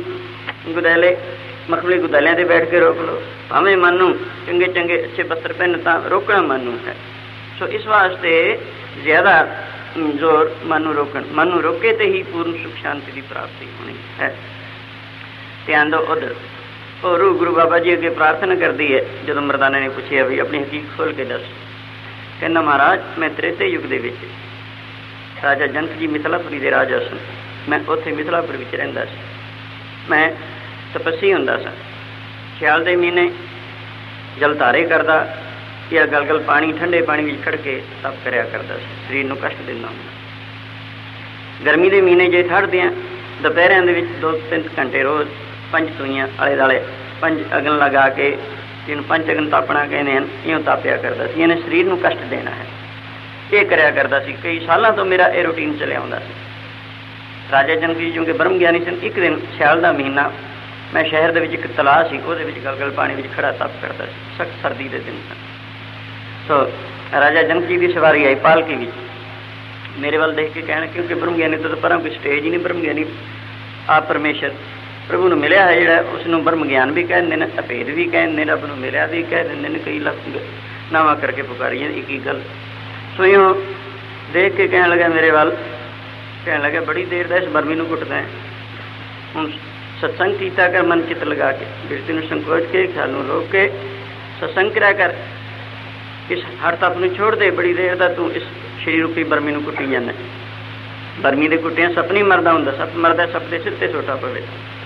S1: ਗੁਦਾਲਿਆਂ 'ਤੇ ਬੈਠ ਕੇ ਰੋਕ ਲਓ, ਭਾਵੇਂ ਮਨ ਨੂੰ ਚੰਗੇ ਚੰਗੇ ਅੱਛੇ ਬਸਤਰ ਪਹਿਨ, ਤਾਂ ਰੋਕਣਾ ਮਨ ਨੂੰ ਹੈ। ਸੋ ਇਸ ਵਾਸਤੇ ਜ਼ਿਆਦਾ ਜ਼ੋਰ ਮਨ ਨੂੰ ਰੋਕਣ, ਮਨ ਨੂੰ ਰੋਕੇ ਤੇ ਹੀ ਪੂਰਨ ਸੁਖ ਸ਼ਾਂਤੀ ਦੀ ਪ੍ਰਾਪਤੀ ਹੋਣੀ ਹੈ। ਧਿਆਨ ਦਿਓ ਉੱਧਰ। ਉਹ ਰੂਹ ਗੁਰੂ ਬਾਬਾ ਜੀ ਅੱਗੇ ਪ੍ਰਾਰਥਨਾ ਕਰਦੀ ਹੈ। ਜਦੋਂ ਮਰਦਾਨੇ ਨੇ ਪੁੱਛਿਆ ਵੀ ਆਪਣੀ ਹਕੀਕਤ ਖੋਲ੍ਹ ਕੇ ਦੱਸ, ਕਹਿੰਦਾ ਮਹਾਰਾਜ ਮੈਂ ਤ੍ਰੇਤੇ ਯੁੱਗ ਦੇ ਵਿੱਚ ਰਾਜਾ ਜਨਕ ਜੀ ਮਿਥਿਲਾਪੁਰੀ ਦੇ ਰਾਜਾ ਸਨ। ਮੈਂ ਉੱਥੇ ਮਿਥਿਲਾਪੁਰ ਵਿੱਚ ਰਹਿੰਦਾ ਸੀ। ਮੈਂ ਤਪੱਸੀ ਹੁੰਦਾ ਸਾਂ। ਖਿਆਲ ਦੇ ਮਹੀਨੇ ਜਲ ਧਾਰੇ ਕਰਦਾ ਜਾਂ ਗਲਗਲ ਪਾਣੀ, ਠੰਡੇ ਪਾਣੀ ਵਿੱਚ ਖੜ੍ਹ ਕੇ ਤਪ ਕਰਿਆ ਕਰਦਾ ਸੀ, ਸਰੀਰ ਨੂੰ ਕਸ਼ਟ ਦਿੰਦਾ ਹੁੰਦਾ। ਗਰਮੀ ਦੇ ਮਹੀਨੇ ਜੇ ਠੜਦਿਆਂ ਦੁਪਹਿਰਿਆਂ ਦੇ ਵਿੱਚ 2-3 ਘੰਟੇ ਰੋਜ਼ 5 ਸੂਈਆਂ ਆਲੇ ਦੁਆਲੇ 5 ਅਗਨ ਲਗਾ ਕੇ, ਜਿਹਨੂੰ 5 ਅਗਨ ਤਾਪਣਾ ਕਹਿੰਦੇ ਹਨ, ਇਉਂ ਤਾਪਿਆ ਕਰਦਾ ਸੀ। ਇਹਨੇ ਸਰੀਰ ਨੂੰ ਕਸ਼ਟ ਦੇਣਾ ਹੈ। ਇਹ ਕਰਿਆ ਕਰਦਾ ਸੀ। ਕਈ ਸਾਲਾਂ ਤੋਂ ਮੇਰਾ ਇਹ ਰੂਟੀਨ ਚੱਲਿਆ ਆਉਂਦਾ ਸੀ। ਰਾਜਾ ਜਨਕ ਜੀ ਜੋ ਕਿ ਬ੍ਰਹਮ ਗਿਆਨੀ ਸਨ, ਇੱਕ ਦਿਨ ਸਿਆਲ ਦਾ ਮਹੀਨਾ, ਮੈਂ ਸ਼ਹਿਰ ਦੇ ਵਿੱਚ ਇੱਕ ਤਲਾਅ ਸੀ, ਉਹਦੇ ਵਿੱਚ ਗਲਗਲ ਪਾਣੀ ਵਿੱਚ ਖੜਾ ਤਪ ਕਰਦਾ ਸੀ। ਸਖਤ ਸਰਦੀ ਦੇ ਦਿਨ ਸਨ। ਸੋ ਰਾਜਾ ਜਨਕ ਜੀ ਦੀ ਸਵਾਰੀ ਆਈ ਪਾਲਕੀ ਵਿੱਚ। ਮੇਰੇ ਵੱਲ ਦੇਖ ਕੇ ਕਹਿਣ, ਕਿਉਂਕਿ ਬ੍ਰਹਮ ਗਿਆਨੀ ਤੋਂ ਪਰਾਂ ਕੋਈ ਸਟੇਜ ਹੀ ਨਹੀਂ। ਬ੍ਰਹਮ ਗਿਆਨੀ ਆਪ ਪਰਮੇਸ਼ਰ ਪ੍ਰਭੂ ਨੂੰ ਮਿਲਿਆ ਹੈ, ਜਿਹੜਾ ਉਸ ਨੂੰ ਬ੍ਰਹਮ ਗਿਆਨ ਵੀ ਕਹਿ ਦਿੰਦੇ ਨੇ, ਅਭੇਦ ਵੀ ਕਹਿ ਦਿੰਦੇ ਨੇ, ਰੱਬ ਨੂੰ ਮਿਲਿਆ ਵੀ ਕਹਿ ਦਿੰਦੇ ਨੇ, ਕਈ ਲੱਖ ਨਾਵਾਂ ਕਰਕੇ ਪੁਕਾਰੀਏ ਇੱਕ ਹੀ ਗੱਲ। ਸੋ ਇਉਂ ਦੇਖ ਕੇ ਕਹਿਣ ਲੱਗਾ ਮੇਰੇ ਵੱਲ, ਕਹਿਣ ਲੱਗਾ ਬੜੀ ਦੇਰ ਦਾ ਇਸ ਬਰਮੀ ਨੂੰ ਘੁੱਟਦਾ ਹੈ, ਹੁਣ ਸਤਸੰਗ ਕੀਤਾ ਕਰ, ਮਨ ਚਿੱਤ ਲਗਾ ਕੇ, ਬਿਰਤੀ ਨੂੰ ਸੰਕੋਚ ਕੇ, ਖਿਆਲ ਨੂੰ ਰੋਕ ਕੇ ਸਤਸੰਗ ਕਰਿਆ ਕਰ। ਇਸ ਹਰ ਤਪ ਨੂੰ ਛੋੜ ਦੇ, ਬੜੀ ਦੇਰ ਦਾ ਤੂੰ ਇਸ ਸਰੀਰ ਰੂਪੀ ਬਰਮੀ ਨੂੰ ਕੁੱਟੀ ਜਾਂਦਾ। ਬਰਮੀ ਦੇ ਕੁੱਟਿਆਂ ਸੱਪ ਨਹੀਂ ਮਰਦਾ ਹੁੰਦਾ, ਸੱਪ ਮਰਦਾ ਸੱਪ ਦੇ ਸਿਰ ਤੇ ਛੋਟਾ ਪਵੇ।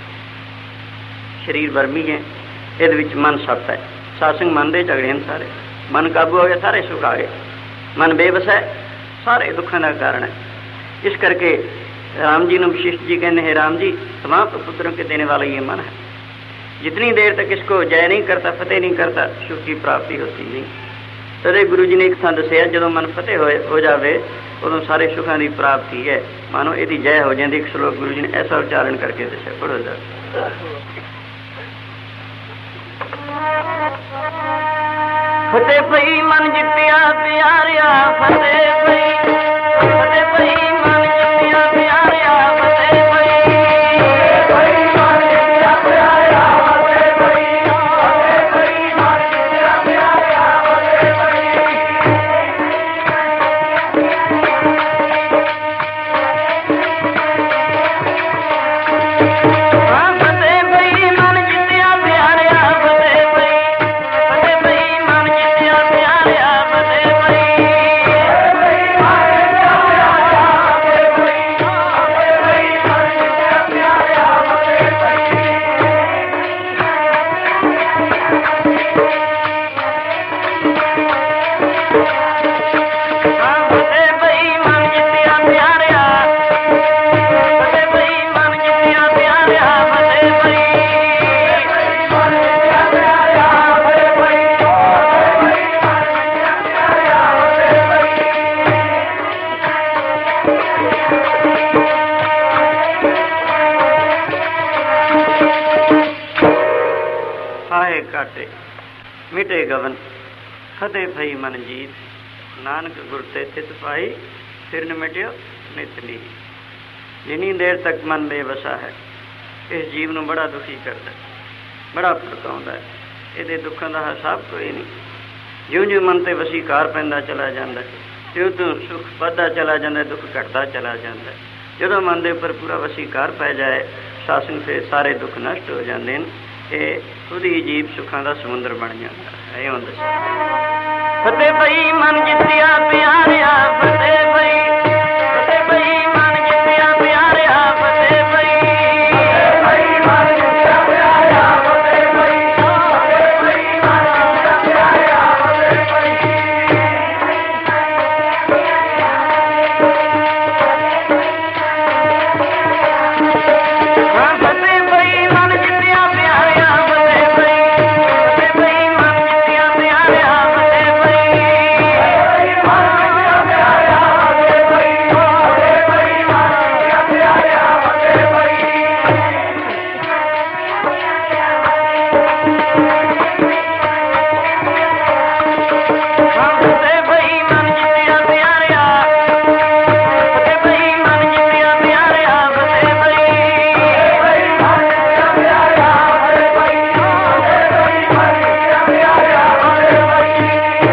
S1: ਸਰੀਰ ਬਰਮੀ ਹੈ, ਇਹਦੇ ਵਿੱਚ ਮਨ ਸੱਪ ਹੈ। ਸਾਸੰਗ ਮਨ ਦੇ ਝਗੜੇ ਹਨ ਸਾਰੇ। ਮਨ ਕਾਬੂ ਹੋ ਗਿਆ, ਸਾਰੇ ਸੁੱਖ ਆ ਗਏ। ਮਨ ਬੇਵਸ ਹੈ, ਸਾਰੇ ਦੁੱਖਾਂ ਦਾ ਕਾਰਨ ਹੈ। ਇਸ ਕਰਕੇ राम जी ने विशिष्ट जी कहते हैं, राम जी तमाम पुत्रों के देने वाला ये मन है। जितनी देर तक इसको जय नहीं करता, फतेह नहीं करता, सुख की प्राप्ति होती नहीं। तदे गुरु जी ने एक थां दसिया, जो मन फतेह हो जाए उदों सारे सुखों की प्राप्ति है, मानो यदि जय हो जाती। एक श्लोक गुरु जी ने ऐसा उच्चारण करके दसिया, पढ़ो जा। फतेह पई मन जितिया प्यारिया, फतेह पई, फतेह पई मन जितिया प्यारिया, फतेह पई, फतेह पई मन जितिया प्यारिया, फतेह पई, फतेह पई मन जितिया प्यारिया, फतेह पई। हाँ फतेह पई मन जितिया प्यारिया, फतेह पई, फतेह पई मन जितिया प्यारिया, फतेह पई। काटे मिटे गवन फतेह भई मन जीत, नानक गुर ते चित पाई, फिर न मिटियो नित नी। जिनी देर तक मन बेवसा है, इस जीव ਨੂੰ बड़ा दुखी करता, बड़ा भड़काਉਂਦਾ है। ਇਹਦੇ ਦੁੱਖਾਂ ਦਾ ਹਿਸਾਬ ਕੋਈ ਨਹੀਂ। ਜਿਉਂ ਜਿਉਂ ਮਨ ਤੇ ਵਸੀਕਾਰ ਪੈਂਦਾ ਚਲਾ ਜਾਂਦਾ, ਤਿਉਂ ਤਿਉਂ ਸੁੱਖ ਵੱਧਦਾ ਚਲਾ ਜਾਂਦਾ, ਦੁੱਖ ਘਟਦਾ ਚਲਾ ਜਾਂਦਾ। ਜਦੋਂ ਮਨ ਦੇ ਉੱਪਰ ਪੂਰਾ ਵਸੀਕਾਰ ਪੈ ਜਾਏ ਸਾਸਨ, ਫਿਰ ਸਾਰੇ ਦੁੱਖ ਨਸ਼ਟ ਹੋ ਜਾਂਦੇ ਨੇ। ਇਹ ਖੁਦ ਹੀ ਜੀਵ ਸੁੱਖਾਂ ਦਾ ਸਮੁੰਦਰ ਬਣ ਜਾਂਦਾ ਹੈ। ਇਹ ਹੁੰਦਾ ਫਤਿਹ ਪਈ ਮਨ ਜਿੱਤਿਆ ਪਿਆਰਿਆ, ਫਤਿਹ ਪਈ, ਫਤਿਹ ਪਈ ਮਨ ਜਿੱਤਿਆ ਪਿਆਰਿਆ, ਫਤਿਹ ਪਈ, ਫਤਿਹ ਪਈ ਮਨ ਜਿੱਤਿਆ ਪਿਆਰਿਆ, ਫਤਿਹ ਪਈ, ਫਤਿਹ ਪਈ ਮਨ ਜਿੱਤਿਆ ਪਿਆਰਿਆ, ਫਤਿਹ ਪਈ। ਹਾਂ ਫਤਿਹ ਪਈ ਮਨ ਜਿੱਤਿਆ ਪਿਆਰਿਆ, ਫਤਿਹ ਪਈ, ਫਤਿਹ ਪਈ ਮਨ ਜਿੱਤਿਆ ਪਿਆਰਿਆ, ਫਤਿਹ ਪਈ, ਫਤਿਹ ਪਈ ਮਨ ਜਿੱਤਿਆ ਪਿਆਰਿਆ, ਫਤਿਹ ਪਈ, ਫਤਿਹ ਪਈ ਮਨ ਜਿੱਤਿਆ ਪਿਆਰਿਆ, ਫਤਿਹ ਪਈ। ਹਾਂ ਫਤਿਹ ਪਈ ਮਨ ਜਿੱਤਿਆ ਪਿਆਰਿਆ, ਫਤਿਹ ਪਈ ਮਨ ਜਿੱਤਿਆ ਪਿਆਰਿਆ, ਫਤਿਹ ਪਈ, ਫਤਿਹ ਪਈ ਮਨ ਜਿੱਤਿਆ ਪਿਆਰਿਆ, ਫਤਿਹ ਪਈ, ਫਤਿਹ ਪਈ ਮਨ ਜਿੱਤਿਆ ਪਿਆਰਿਆ, ਫਤਿਹ ਪਈ।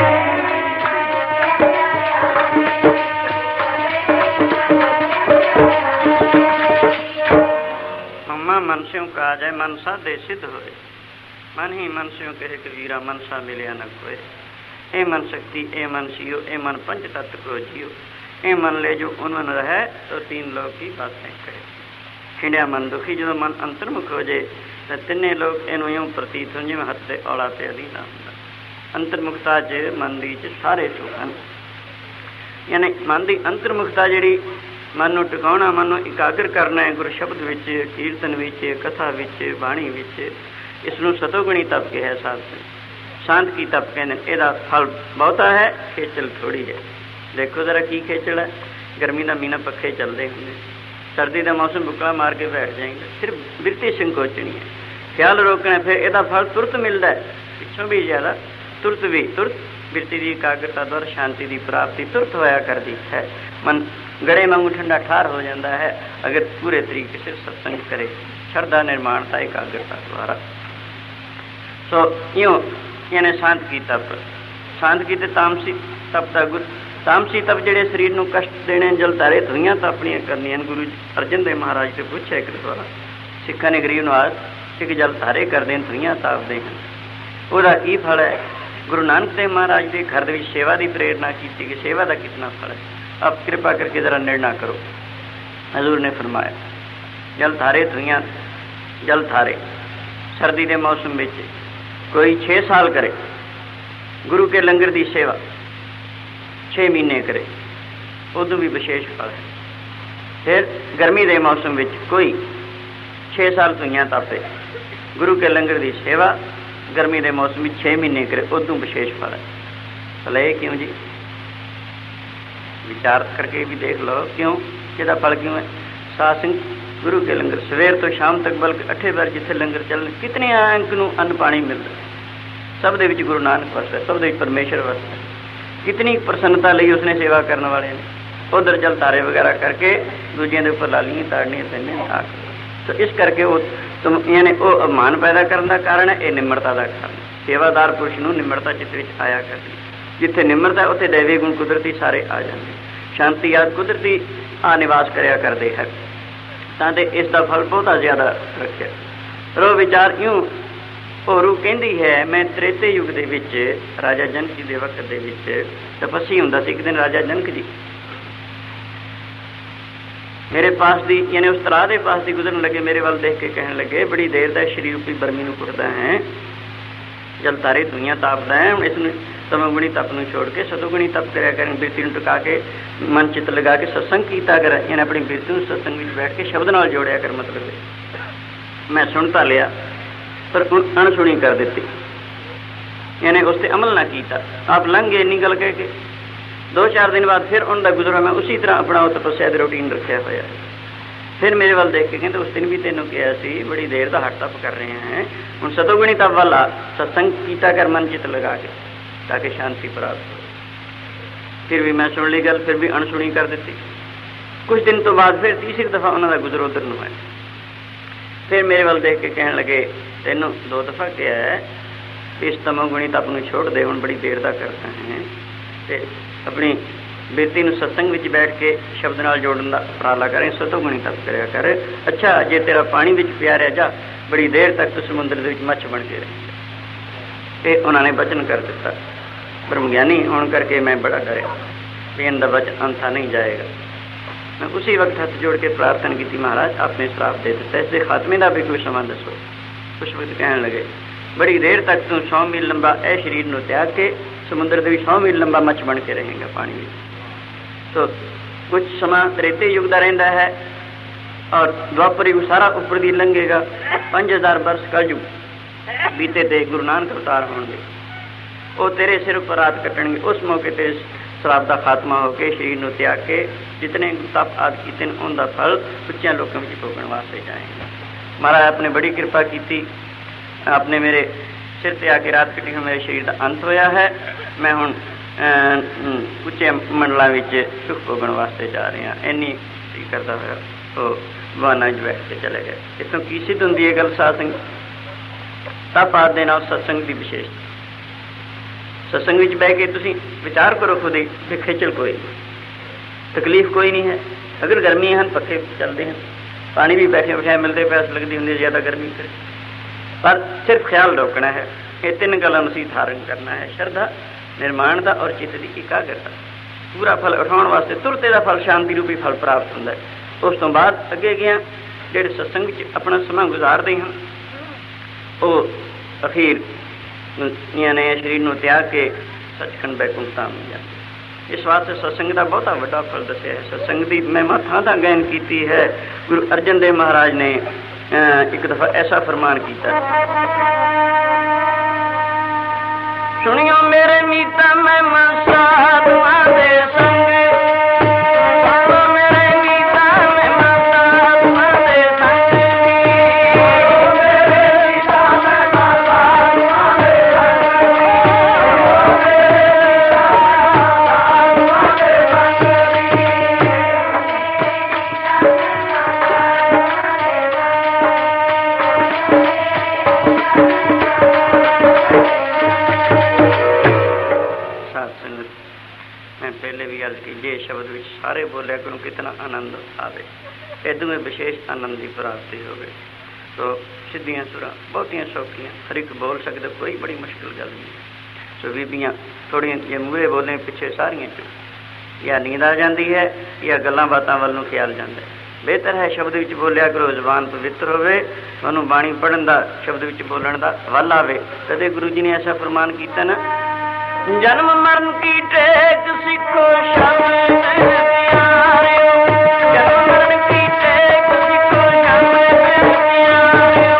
S1: मम्मा मन स्यों कहा जाए, मन साधे सिद्ध होए, मन ही मन स्यों कहे कबीरा, मन सा मिलिया न कोय। ए मन शक्ति, ए मन सियो, ए मन पंच तत्व को जियो, ए मन ले जो उनमन रहे, तो तीन लोग की बातें कहे। खिंडिया मन दुखी, जो मन अंतर्मुख हो जाए तो तिन्ने लोग इनू यूं प्रतीत हो जिवें हत्थ ते औला पे अधीना हुंदा। अंतर्मुखता च मन दी च सारे सुख हन। यानी मन की अंतर्मुखता जिहड़ी मन ਨੂੰ ਟਿਕਾਉਣਾ, ਮਨ ਨੂੰ ਇਕਾਗਰ ਕਰਨਾ ਹੈ ਗੁਰ ਸ਼ਬਦ ਵਿੱਚ, ਕੀਰਤਨ ਵਿੱਚ, ਕਥਾ ਵਿੱਚ, ਬਾਣੀ ਵਿੱਚ। ਇਸ ਨੂੰ ਸਤੋਗੁਣੀ ਤਪ ਕਿਹਾ ਸਾਧ ਸੰਗਤ, ਸ਼ਾਂਤ ਕੀ ਤਪ ਕਹਿੰਦੇ। ਇਹਦਾ ਫਲ ਬਹੁਤਾ ਹੈ, ਖੇਚਲ ਥੋੜੀ ਹੈ। देखो जरा की खेचल है। गर्मी का महीना पखे चलते होंगे, सर्दी का मौसम बुकला मार के बैठ जाएंगे, सिर्फ बिरती संकोचनी है, ख्याल रोकना, फिर यदा फल तुरंत मिलता है, पिछों भी ज़्यादा तुरंत भी तुरंत बिरती की एकाग्रता द्वारा शांति की प्राप्ति तुरंत होया करती है। मन गड़े वांगू ठंडा ठार हो जाता है अगर पूरे तरीके से सत्संग करे, श्रद्धा निर्माणता एकाग्रता द्वारा। सो यूँ यानी शांत की तप, शांत की तामसी तप का गुर, तामसी तप ਜਿਹੜੇ ਸਰੀਰ ਨੂੰ कष्ट देने जल तारे धुइयां ਤਾਂ ਆਪਣੀਆਂ ਕਰਨੀਆਂ। गुरु अर्जन देव महाराज से पूछा एक द्वारा, सिखा ने गरीब नवाज एक जल तारे कर देन धुइयां तापਦੇ ਹਨ, ਉਹਦਾ ਕੀ ਫਲ है? गुरु नानक देव महाराज के घर में सेवा की प्रेरणा की कि सेवा का कितना फल है, आप कृपा करके जरा निर्णय करो। हजूर ने फरमाया जल थारे धुइयां, जल थारे सर्दी के मौसम में कोई 6 साल करे गुरु के लंगर की सेवा, 6 महीने करे, उदों भी विशेष फल है। फिर गर्मी के मौसम में कोई 6 साल धुइयां तापे, गुरु के लंगर की सेवा गर्मी के मौसम में 6 महीने करे, उदों विशेष फल है। भला ये क्यों जी? विचार करके भी देख लो क्यों, कि फल क्यों है? सासंग गुरु के लंगर सवेर तो शाम तक, बल्कि 8 बार जिथे लंगर चलने, कितने अंक नूं अन्न पानी मिलता, सब दे विच गुरु नानक वसदा, सब दे विच परमेश्वर वसदा। कितनी प्रसन्नता ली उसने सेवा करने वाले ने। उधर जल तारे वगैरह करके दूजिया के उपर लालियां ताड़नियां तैने आख, तो इस करके वो तुम यानी वो अभिमान पैदा करने का कारण है, ये निम्रता का कारण। सेवादार पुरुष नूं निम्रता चित्त विच आया करती, जिथे निम्रता उत्थे दैवी गुण कुदरती सारे आ जाते, शांति आदि कुदरती आ निवास करया करते हैं। तां ते इसका फल बहुत ज़्यादा रखे। रो विचार यूँ होरू कहती है, मैं त्रेते युग दे विच राजा जनक जी के वक्त दे विच तपस्वी हुंदा सी। एक दिन राजा जनक जी मेरे पास दी यानी उस तलाह के पास दी गुजरन लगे, मेरे वाल देख के कहने लगे, बड़ी देर का शरीर रूपी बर्मी नूं कुटदा है, जल तारे दुनिया तापदा है, इस तमोगुणी तप नूं छोड़ के सतोगुणी तप करया करें, बिरती नूं टका के मन चित लगा के सत्संग कीता कर, यानी अपनी बिरती नूं सत्संग विच बैठ के शब्द नाल जोड़िया कर। मतलब मैं सुनता लिया पर अणसुनी कर दी, यानी उस पर अमल ना किया। आप लंघ गए इन्नी गल कह के, 2-4 दिन बाद फिर उनका गुजरा, मैं उसी तरह अपना तपस्या की रूटीन रखा हुआ। फिर मेरे वाल देख के कहते, उस दिन भी तेनों कहा सी बड़ी देर का हट तप कर रहे हैं, हम सतोगुणी तप वाला सत्संग किया कर मन चित लगा के, ताकि शांति प्राप्त हो। फिर भी मैं सुन ली गल, फिर भी अणसुनी कर दी। कुछ दिन तो बाद फिर तीसरी दफा उन्होंने गुजर उधर न है। फिर मेरे वाल देख के कहने लगे, तेनों 2 दफा कहा है इस तमोगुणी तप नूं छोड़ दे, हुण बड़ी देर का करते हैं, ते अपनी बेटी नूं सत्संग विच बैठ के शब्द नाल जोड़न दा उपराला करें, सतोगुणी तप करया कर। अच्छा जे तेरा पानी विच पिया रह जा, बड़ी देर तक तो समुद्र दे विच मच्छ बन के रहे। ये उन्होंने वचन कर दिता। ब्रह्मज्ञानी होने करके मैं बड़ा डरिया भी इनका वचन अंथा नहीं जाएगा। मैं उसी वक्त हाथ जोड़ के प्रार्थना की, महाराज आपने श्राप दे दिता, इसके खात्मे का भी कोई समा दसो। उस वक्त कहने लगे, बड़ी देर तक तू 100 मील लंबा ए शरीर को त्याग के समुद्र के 100 मील लंबा मच्छ बन के रहेगा पानी में। तो कुछ समा त्रेते युग का रहिंदा है और द्वापर युग सारा उपर दी लंघेगा। 5000 वर्ष कलयुग बीते थे, गुरु नानक अवतार होंगे, वो तेरे सिर पर रात कटणगे। उस मौके ते श्राप का खात्मा होकर शरीर को त्याग के जितने तप आदि किए उनका फल उच्चा लोगों में भोगण वास्ते जाएंगे। महाराज आपने बड़ी कृपा की, आपने मेरे सिर ते आके रात कटी, मेरे शरीर का अंत होया है। मैं हुण उच्चे मंडलों में सुख भोगण वास्ते जा रहे हैं। इन्नी करता हुआ तो भगवाना बैठ के चले गए। इतों की सिद्ध होंगी है गल सत्संग तप आदि दे नाल सत्संग की विशेषता। सत्संग में बह के तुसीं विचार करो खुद ही, खेचल कोई तकलीफ कोई नहीं है। अगर गर्मी हैं पखे चलते हैं, पानी भी बैठे बैठे मिलते, प्यास लगती होंगी ज़्यादा गर्मी करे, पर सिर्फ ख्याल रोकना है। ये 3 गलों असीं धारण करना है, श्रद्धा निर्माण का और चित्त की एकाग्रता। पूरा फल उठाने वास्ते तुरते का फल शांति रूपी फल प्राप्त होता है। उस तो बाद अगे गया जो सत्संग अपना समा गुजारते हैं, वो अखीर यानी शरीर को त्याग के सचखंड बैकुंठ धाम में जाते। इस वास्ते सत्संग का बहुत बड़ा फल दसिया है। सत्संग की महिमा थां गायन की है। गुरु अर्जन देव महाराज ने एक दफा ऐसा फरमान किया, सुनियो मेरे मीता मैं साधुआं दे संग ਬੋਲਿਆ ਕਰੋ, ਕਿਤਨਾ ਆਨੰਦ ਆਵੇ, ਇਦੋਂ ਵਿਸ਼ੇਸ਼ ਆਨੰਦ ਦੀ ਪ੍ਰਾਪਤੀ ਹੋਵੇ। ਸੋ ਸਿੱਧੀਆਂ ਸੁਰਾਂ ਬਹੁਤੀਆਂ ਸੌਖੀਆਂ, ਹਰ ਇੱਕ ਬੋਲ ਸਕਦਾ, ਕੋਈ ਬੜੀ ਮੁਸ਼ਕਿਲ ਗੱਲ ਨਹੀਂ। ਸੋ ਬੀਬੀਆਂ ਥੋੜ੍ਹੀਆਂ ਜੇ ਮੂਹਰੇ ਬੋਲੇ, ਪਿੱਛੇ ਸਾਰੀਆਂ ਚੁੱਪ, ਜਾਂ ਨੀਂਦ ਆ ਜਾਂਦੀ ਹੈ ਜਾਂ ਗੱਲਾਂ ਬਾਤਾਂ ਵੱਲ ਨੂੰ ਖਿਆਲ ਜਾਂਦਾ ਹੈ। ਬਿਹਤਰ ਹੈ ਸ਼ਬਦ ਵਿੱਚ ਬੋਲਿਆ ਕਰੋ, ਜ਼ੁਬਾਨ ਪਵਿੱਤਰ ਹੋਵੇ, ਤੁਹਾਨੂੰ ਬਾਣੀ ਪੜ੍ਹਨ ਦਾ, ਸ਼ਬਦ ਵਿੱਚ ਬੋਲਣ ਦਾ ਵੱਲ ਆਵੇ। ਕਦੇ ਗੁਰੂ ਜੀ ਨੇ ਐਸਾ ਫਰਮਾਨ ਕੀਤਾ ਨਾ, ਜਨਮ ਮਰਨ ਕੀ ਟੇਕ ਸਿੱਖੋ ਸ਼ਬਦ ਪਿਆਰਿਓ, ਜਨਮ ਮਰਨ ਕੀ ਟੇਕ ਸਿੱਖੋ ਸ਼ਬਦ ਪਿਆਰਿਓ।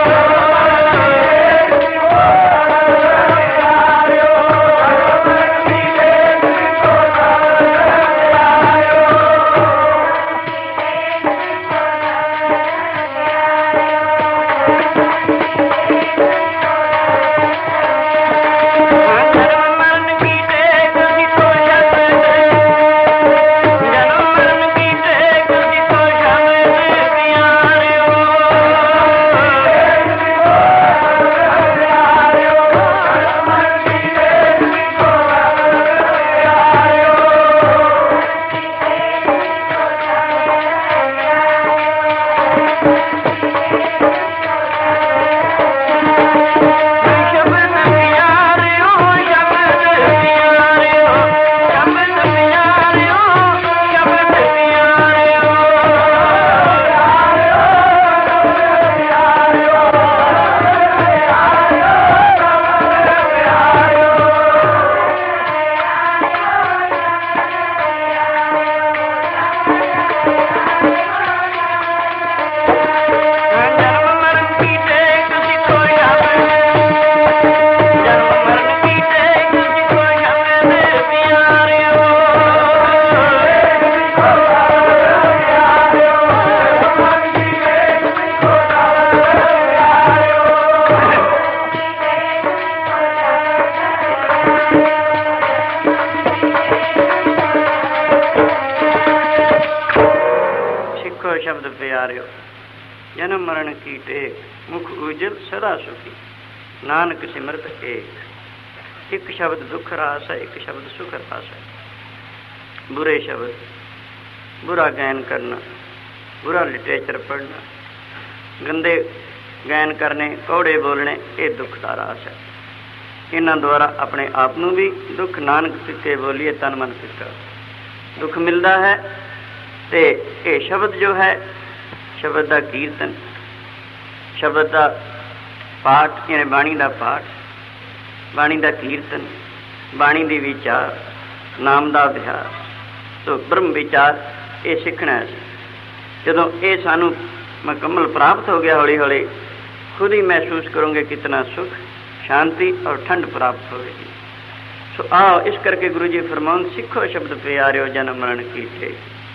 S1: ਸ਼ਬਦ ਪਿਆਰਿਓ, ਜਨਮ ਮਰਨ ਕੀ ਟੇਕ, ਮੁਖ ਉਜਲ ਸਦਾ ਸੁਖੀ, ਨਾਨਕ ਸਿਮਰਤ ਏਕ। ਇੱਕ ਸ਼ਬਦ ਦੁੱਖ ਰਾਸ ਹੈ, ਇੱਕ ਸ਼ਬਦ ਸੁਖ ਰਾਸ ਹੈ। ਬੁਰੇ ਸ਼ਬਦ, ਬੁਰਾ ਗਾਇਨ ਕਰਨਾ, ਬੁਰਾ ਲਿਟਰੇਚਰ ਪੜ੍ਹਨਾ, ਗੰਦੇ ਗਾਇਨ ਕਰਨੇ, ਕੌੜੇ ਬੋਲਣੇ, ਇਹ ਦੁੱਖ ਦਾ ਰਾਸ ਹੈ। ਇਹਨਾਂ ਦੁਆਰਾ ਆਪਣੇ ਆਪ ਨੂੰ ਵੀ ਦੁੱਖ, ਨਾਨਕ ਫਿੱਕੇ ਬੋਲੀਏ ਤਨ ਮਨ ਫਿੱਕਾ, ਦੁੱਖ ਮਿਲਦਾ ਹੈ। ਤੇ ਇਹ ਸ਼ਬਦ ਜੋ ਹੈ, ਸ਼ਬਦ ਦਾ ਕੀਰਤਨ, ਸ਼ਬਦ ਦਾ ਪਾਠ, ਯਾਨੀ ਬਾਣੀ ਦਾ ਪਾਠ, ਬਾਣੀ ਦਾ ਕੀਰਤਨ, ਬਾਣੀ ਦੀ ਵਿਚਾਰ, ਨਾਮ ਦਾ ਅਭਿਆਸ, ਸੋ ਬ੍ਰਹਮ ਵਿਚਾਰ, ਇਹ ਸਿੱਖਣਾ ਹੈ। ਜਦੋਂ ਇਹ ਸਾਨੂੰ ਮੁਕੰਮਲ ਪ੍ਰਾਪਤ ਹੋ ਗਿਆ, ਹੌਲੀ ਹੌਲੀ ਖੁਦ ਹੀ ਮਹਿਸੂਸ ਕਰੋਗੇ ਕਿਤਨਾ ਸੁਖ, ਸ਼ਾਂਤੀ ਔਰ ਠੰਡ ਪ੍ਰਾਪਤ ਹੋਵੇਗੀ। ਸੋ ਆਓ, ਇਸ ਕਰਕੇ ਗੁਰੂ ਜੀ ਫਰਮਾਉਣ, ਸਿੱਖੋ ਸ਼ਬਦ ਪਿਆਰਿਓ, ਜਨਮ ਮਰਨ ਕੀ ਟੇਕ।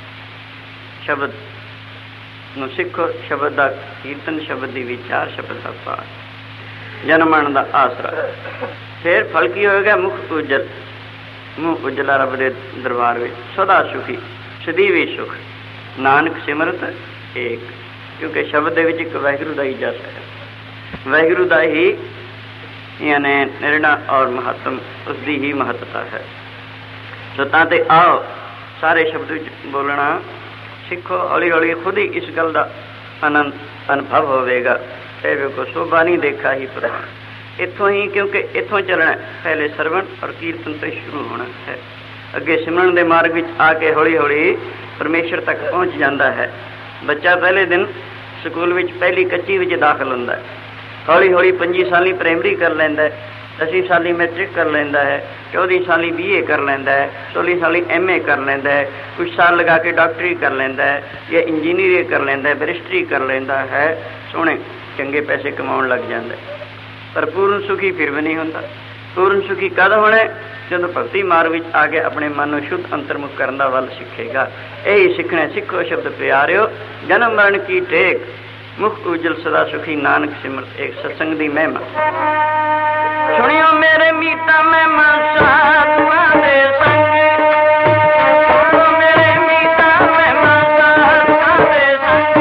S1: ਸ਼ਬਦ ਨੂੰ ਸਿੱਖੋ, ਸ਼ਬਦ ਦਾ ਕੀਰਤਨ, ਸ਼ਬਦ ਦੀ ਵਿਚਾਰ, ਸ਼ਬਦ ਦਾ ਪਾਠ, ਜਨਮ ਮਰਨ ਦਾ ਆਸਰਾ। ਫਿਰ ਫਲ ਕੀ ਹੋਏਗਾ? ਮੁਖ ਉਜਲ, ਮੂੰਹ ਉਜਲਾ ਰੱਬ ਦੇ ਦਰਬਾਰ ਵਿੱਚ, ਸਦਾ ਸੁਖੀ, ਸਦੀਵੀ ਸੁਖ, ਨਾਨਕ ਸਿਮਰਤ ਏਕ। ਕਿਉਂਕਿ ਸ਼ਬਦ ਦੇ ਵਿੱਚ ਇੱਕ ਵਾਹਿਗੁਰੂ ਦਾ ਹੀ ਜਸ ਹੈ, ਵਾਹਿਗੁਰੂ ਦਾ ਹੀ ਯਾਨੀ ਨਿਰਣਾ ਔਰ ਮਹੱਤਮ, ਉਸ ਦੀ ਹੀ ਮਹੱਤਤਾ ਹੈ। ਸੋ ਤਾਂ ਤੇ ਆਓ ਸਾਰੇ ਸ਼ਬਦ ਵਿੱਚ ਬੋਲਣਾ ਸਿੱਖੋ, ਹੌਲੀ ਹੌਲੀ ਖੁਦ ਹੀ ਇਸ ਗੱਲ ਦਾ ਆਨੰਦ ਅਨੁਭਵ ਹੋਵੇਗਾ। ਇਹ ਵੇਖੋ, ਸੋਭਾ ਨਹੀਂ ਦੇਖਾ ਹੀ ਪ੍ਰਭੂ, ਇੱਥੋਂ ਹੀ, ਕਿਉਂਕਿ ਇੱਥੋਂ ਚੱਲਣਾ, ਪਹਿਲੇ ਸਰਵਣ ਔਰ ਕੀਰਤਨ ਤੋਂ ਸ਼ੁਰੂ ਹੋਣਾ ਹੈ। ਅੱਗੇ ਸਿਮਰਨ ਦੇ ਮਾਰਗ ਵਿੱਚ ਆ ਕੇ ਹੌਲੀ ਹੌਲੀ ਪਰਮੇਸ਼ਰ ਤੱਕ ਪਹੁੰਚ ਜਾਂਦਾ ਹੈ। ਬੱਚਾ ਪਹਿਲੇ ਦਿਨ ਸਕੂਲ ਵਿੱਚ ਪਹਿਲੀ ਕੱਚੀ ਵਿੱਚ ਦਾਖਲ ਹੁੰਦਾ ਹੈ, ਹੌਲੀ ਹੌਲੀ 25 ਸਾਲੀ ਪ੍ਰਾਇਮਰੀ ਕਰ ਲੈਂਦਾ ਹੈ, 10 ਸਾਲੀ ਮੈਟ੍ਰਿਕ ਕਰ ਲੈਂਦਾ ਹੈ, 14 ਸਾਲੀ BA ਕਰ ਲੈਂਦਾ ਹੈ, 16 ਸਾਲੀ MA ਕਰ ਲੈਂਦਾ ਹੈ, ਕੁਛ ਸਾਲ ਲਗਾ ਕੇ ਡਾਕਟਰੀ ਕਰ ਲੈਂਦਾ ਹੈ, ਜਾਂ ਇੰਜੀਨੀਅਰਿੰਗ ਕਰ ਲੈਂਦਾ ਹੈ, ਬੈਰਿਸਟਰੀ ਕਰ ਲੈਂਦਾ ਹੈ, ਸੋਹਣੇ ਚੰਗੇ ਪੈਸੇ ਕਮਾਉਣ ਲੱਗ ਜਾਂਦਾ ਹੈ। ਪਰ ਪੂਰਨ ਸੁਖੀ ਫਿਰ ਵੀ ਨਹੀਂ ਹੁੰਦਾ। ਪੂਰਨ ਸੁਖੀ ਕਦ ਹੋਣਾ? ਜਦੋਂ ਭਗਤੀ ਮਾਰਗ ਵਿੱਚ ਆ ਕੇ ਆਪਣੇ ਮਨ ਨੂੰ ਸ਼ੁੱਧ ਅੰਤਰਮੁਖ ਕਰਨ ਦਾ ਵੱਲ ਸਿੱਖੇਗਾ। ਇਹੀ ਸਿੱਖਣਾ। ਸਿੱਖੋ ਸ਼ਬਦ ਪਿਆਰਿਓ, ਜਨਮ ਮਰਨ ਕੀ ਟੇਕ, ਮੁਖ ਉਜਲ ਸਦਾ ਸੁਖੀ, ਨਾਨਕ ਸਿਮਰਤ ਏਕ। ਸਤਸੰਗ ਦੀ ਮਹਿਮਾ ਸੁਣਿਓ ਮੇਰੇ ਮੀਤਾ, ਮਹਿਮਾ ਸਾਧੂਆਂ ਦੇ ਸੰਗ, ਮੇਰੇ ਮੀਤਾ ਮਹਿਮਾ ਸਾਧੂਆਂ ਦੇ ਸੰਗ।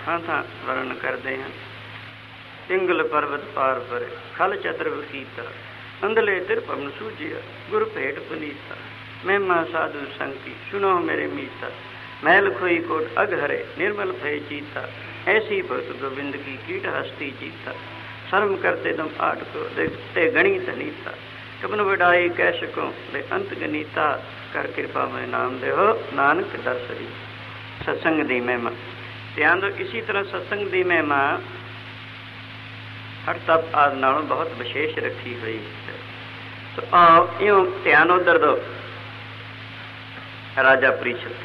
S1: ਥਾਂ ਥਾਂ ਵਰਣਨ ਕਰਦੇ ਹਨ। ਪਿੰਗਲ ਪਰਬਤ ਪਾਰ ਪਰੇ, ਖਲ ਚਤਰ ਵਖੀਤਾ, ਅੰਧਲੇ ਤਿਰ ਭਵਨ ਸੂਝਿਆ, ਗੁਰ ਭੇਟ ਪੁਨੀਤਾ। ਮਹਿਮਾ ਸਾਧੂ ਸੰਗੀ ਸੁਣੋ ਮੇਰੇ ਮੀਤਾ, मैल खोई कोट अग हरे निर्मल भय चीता। ऐसी भगत गोविंद की कीट हस्ती जीता, शर्म करते तुम आठ को देखते गणित नीता। कपन बढ़ाई कैसको दे अंत गनीता, कर कृपा में नाम दे हो नानक दर्शरी। सत्संग दी महिमा ध्यान दो। इसी तरह सत्संग दी महिमा हर तप आदि नालों बहुत विशेष रखी हुई है। तो आओ यूं ध्यान उधर दो। राजा परीक्षित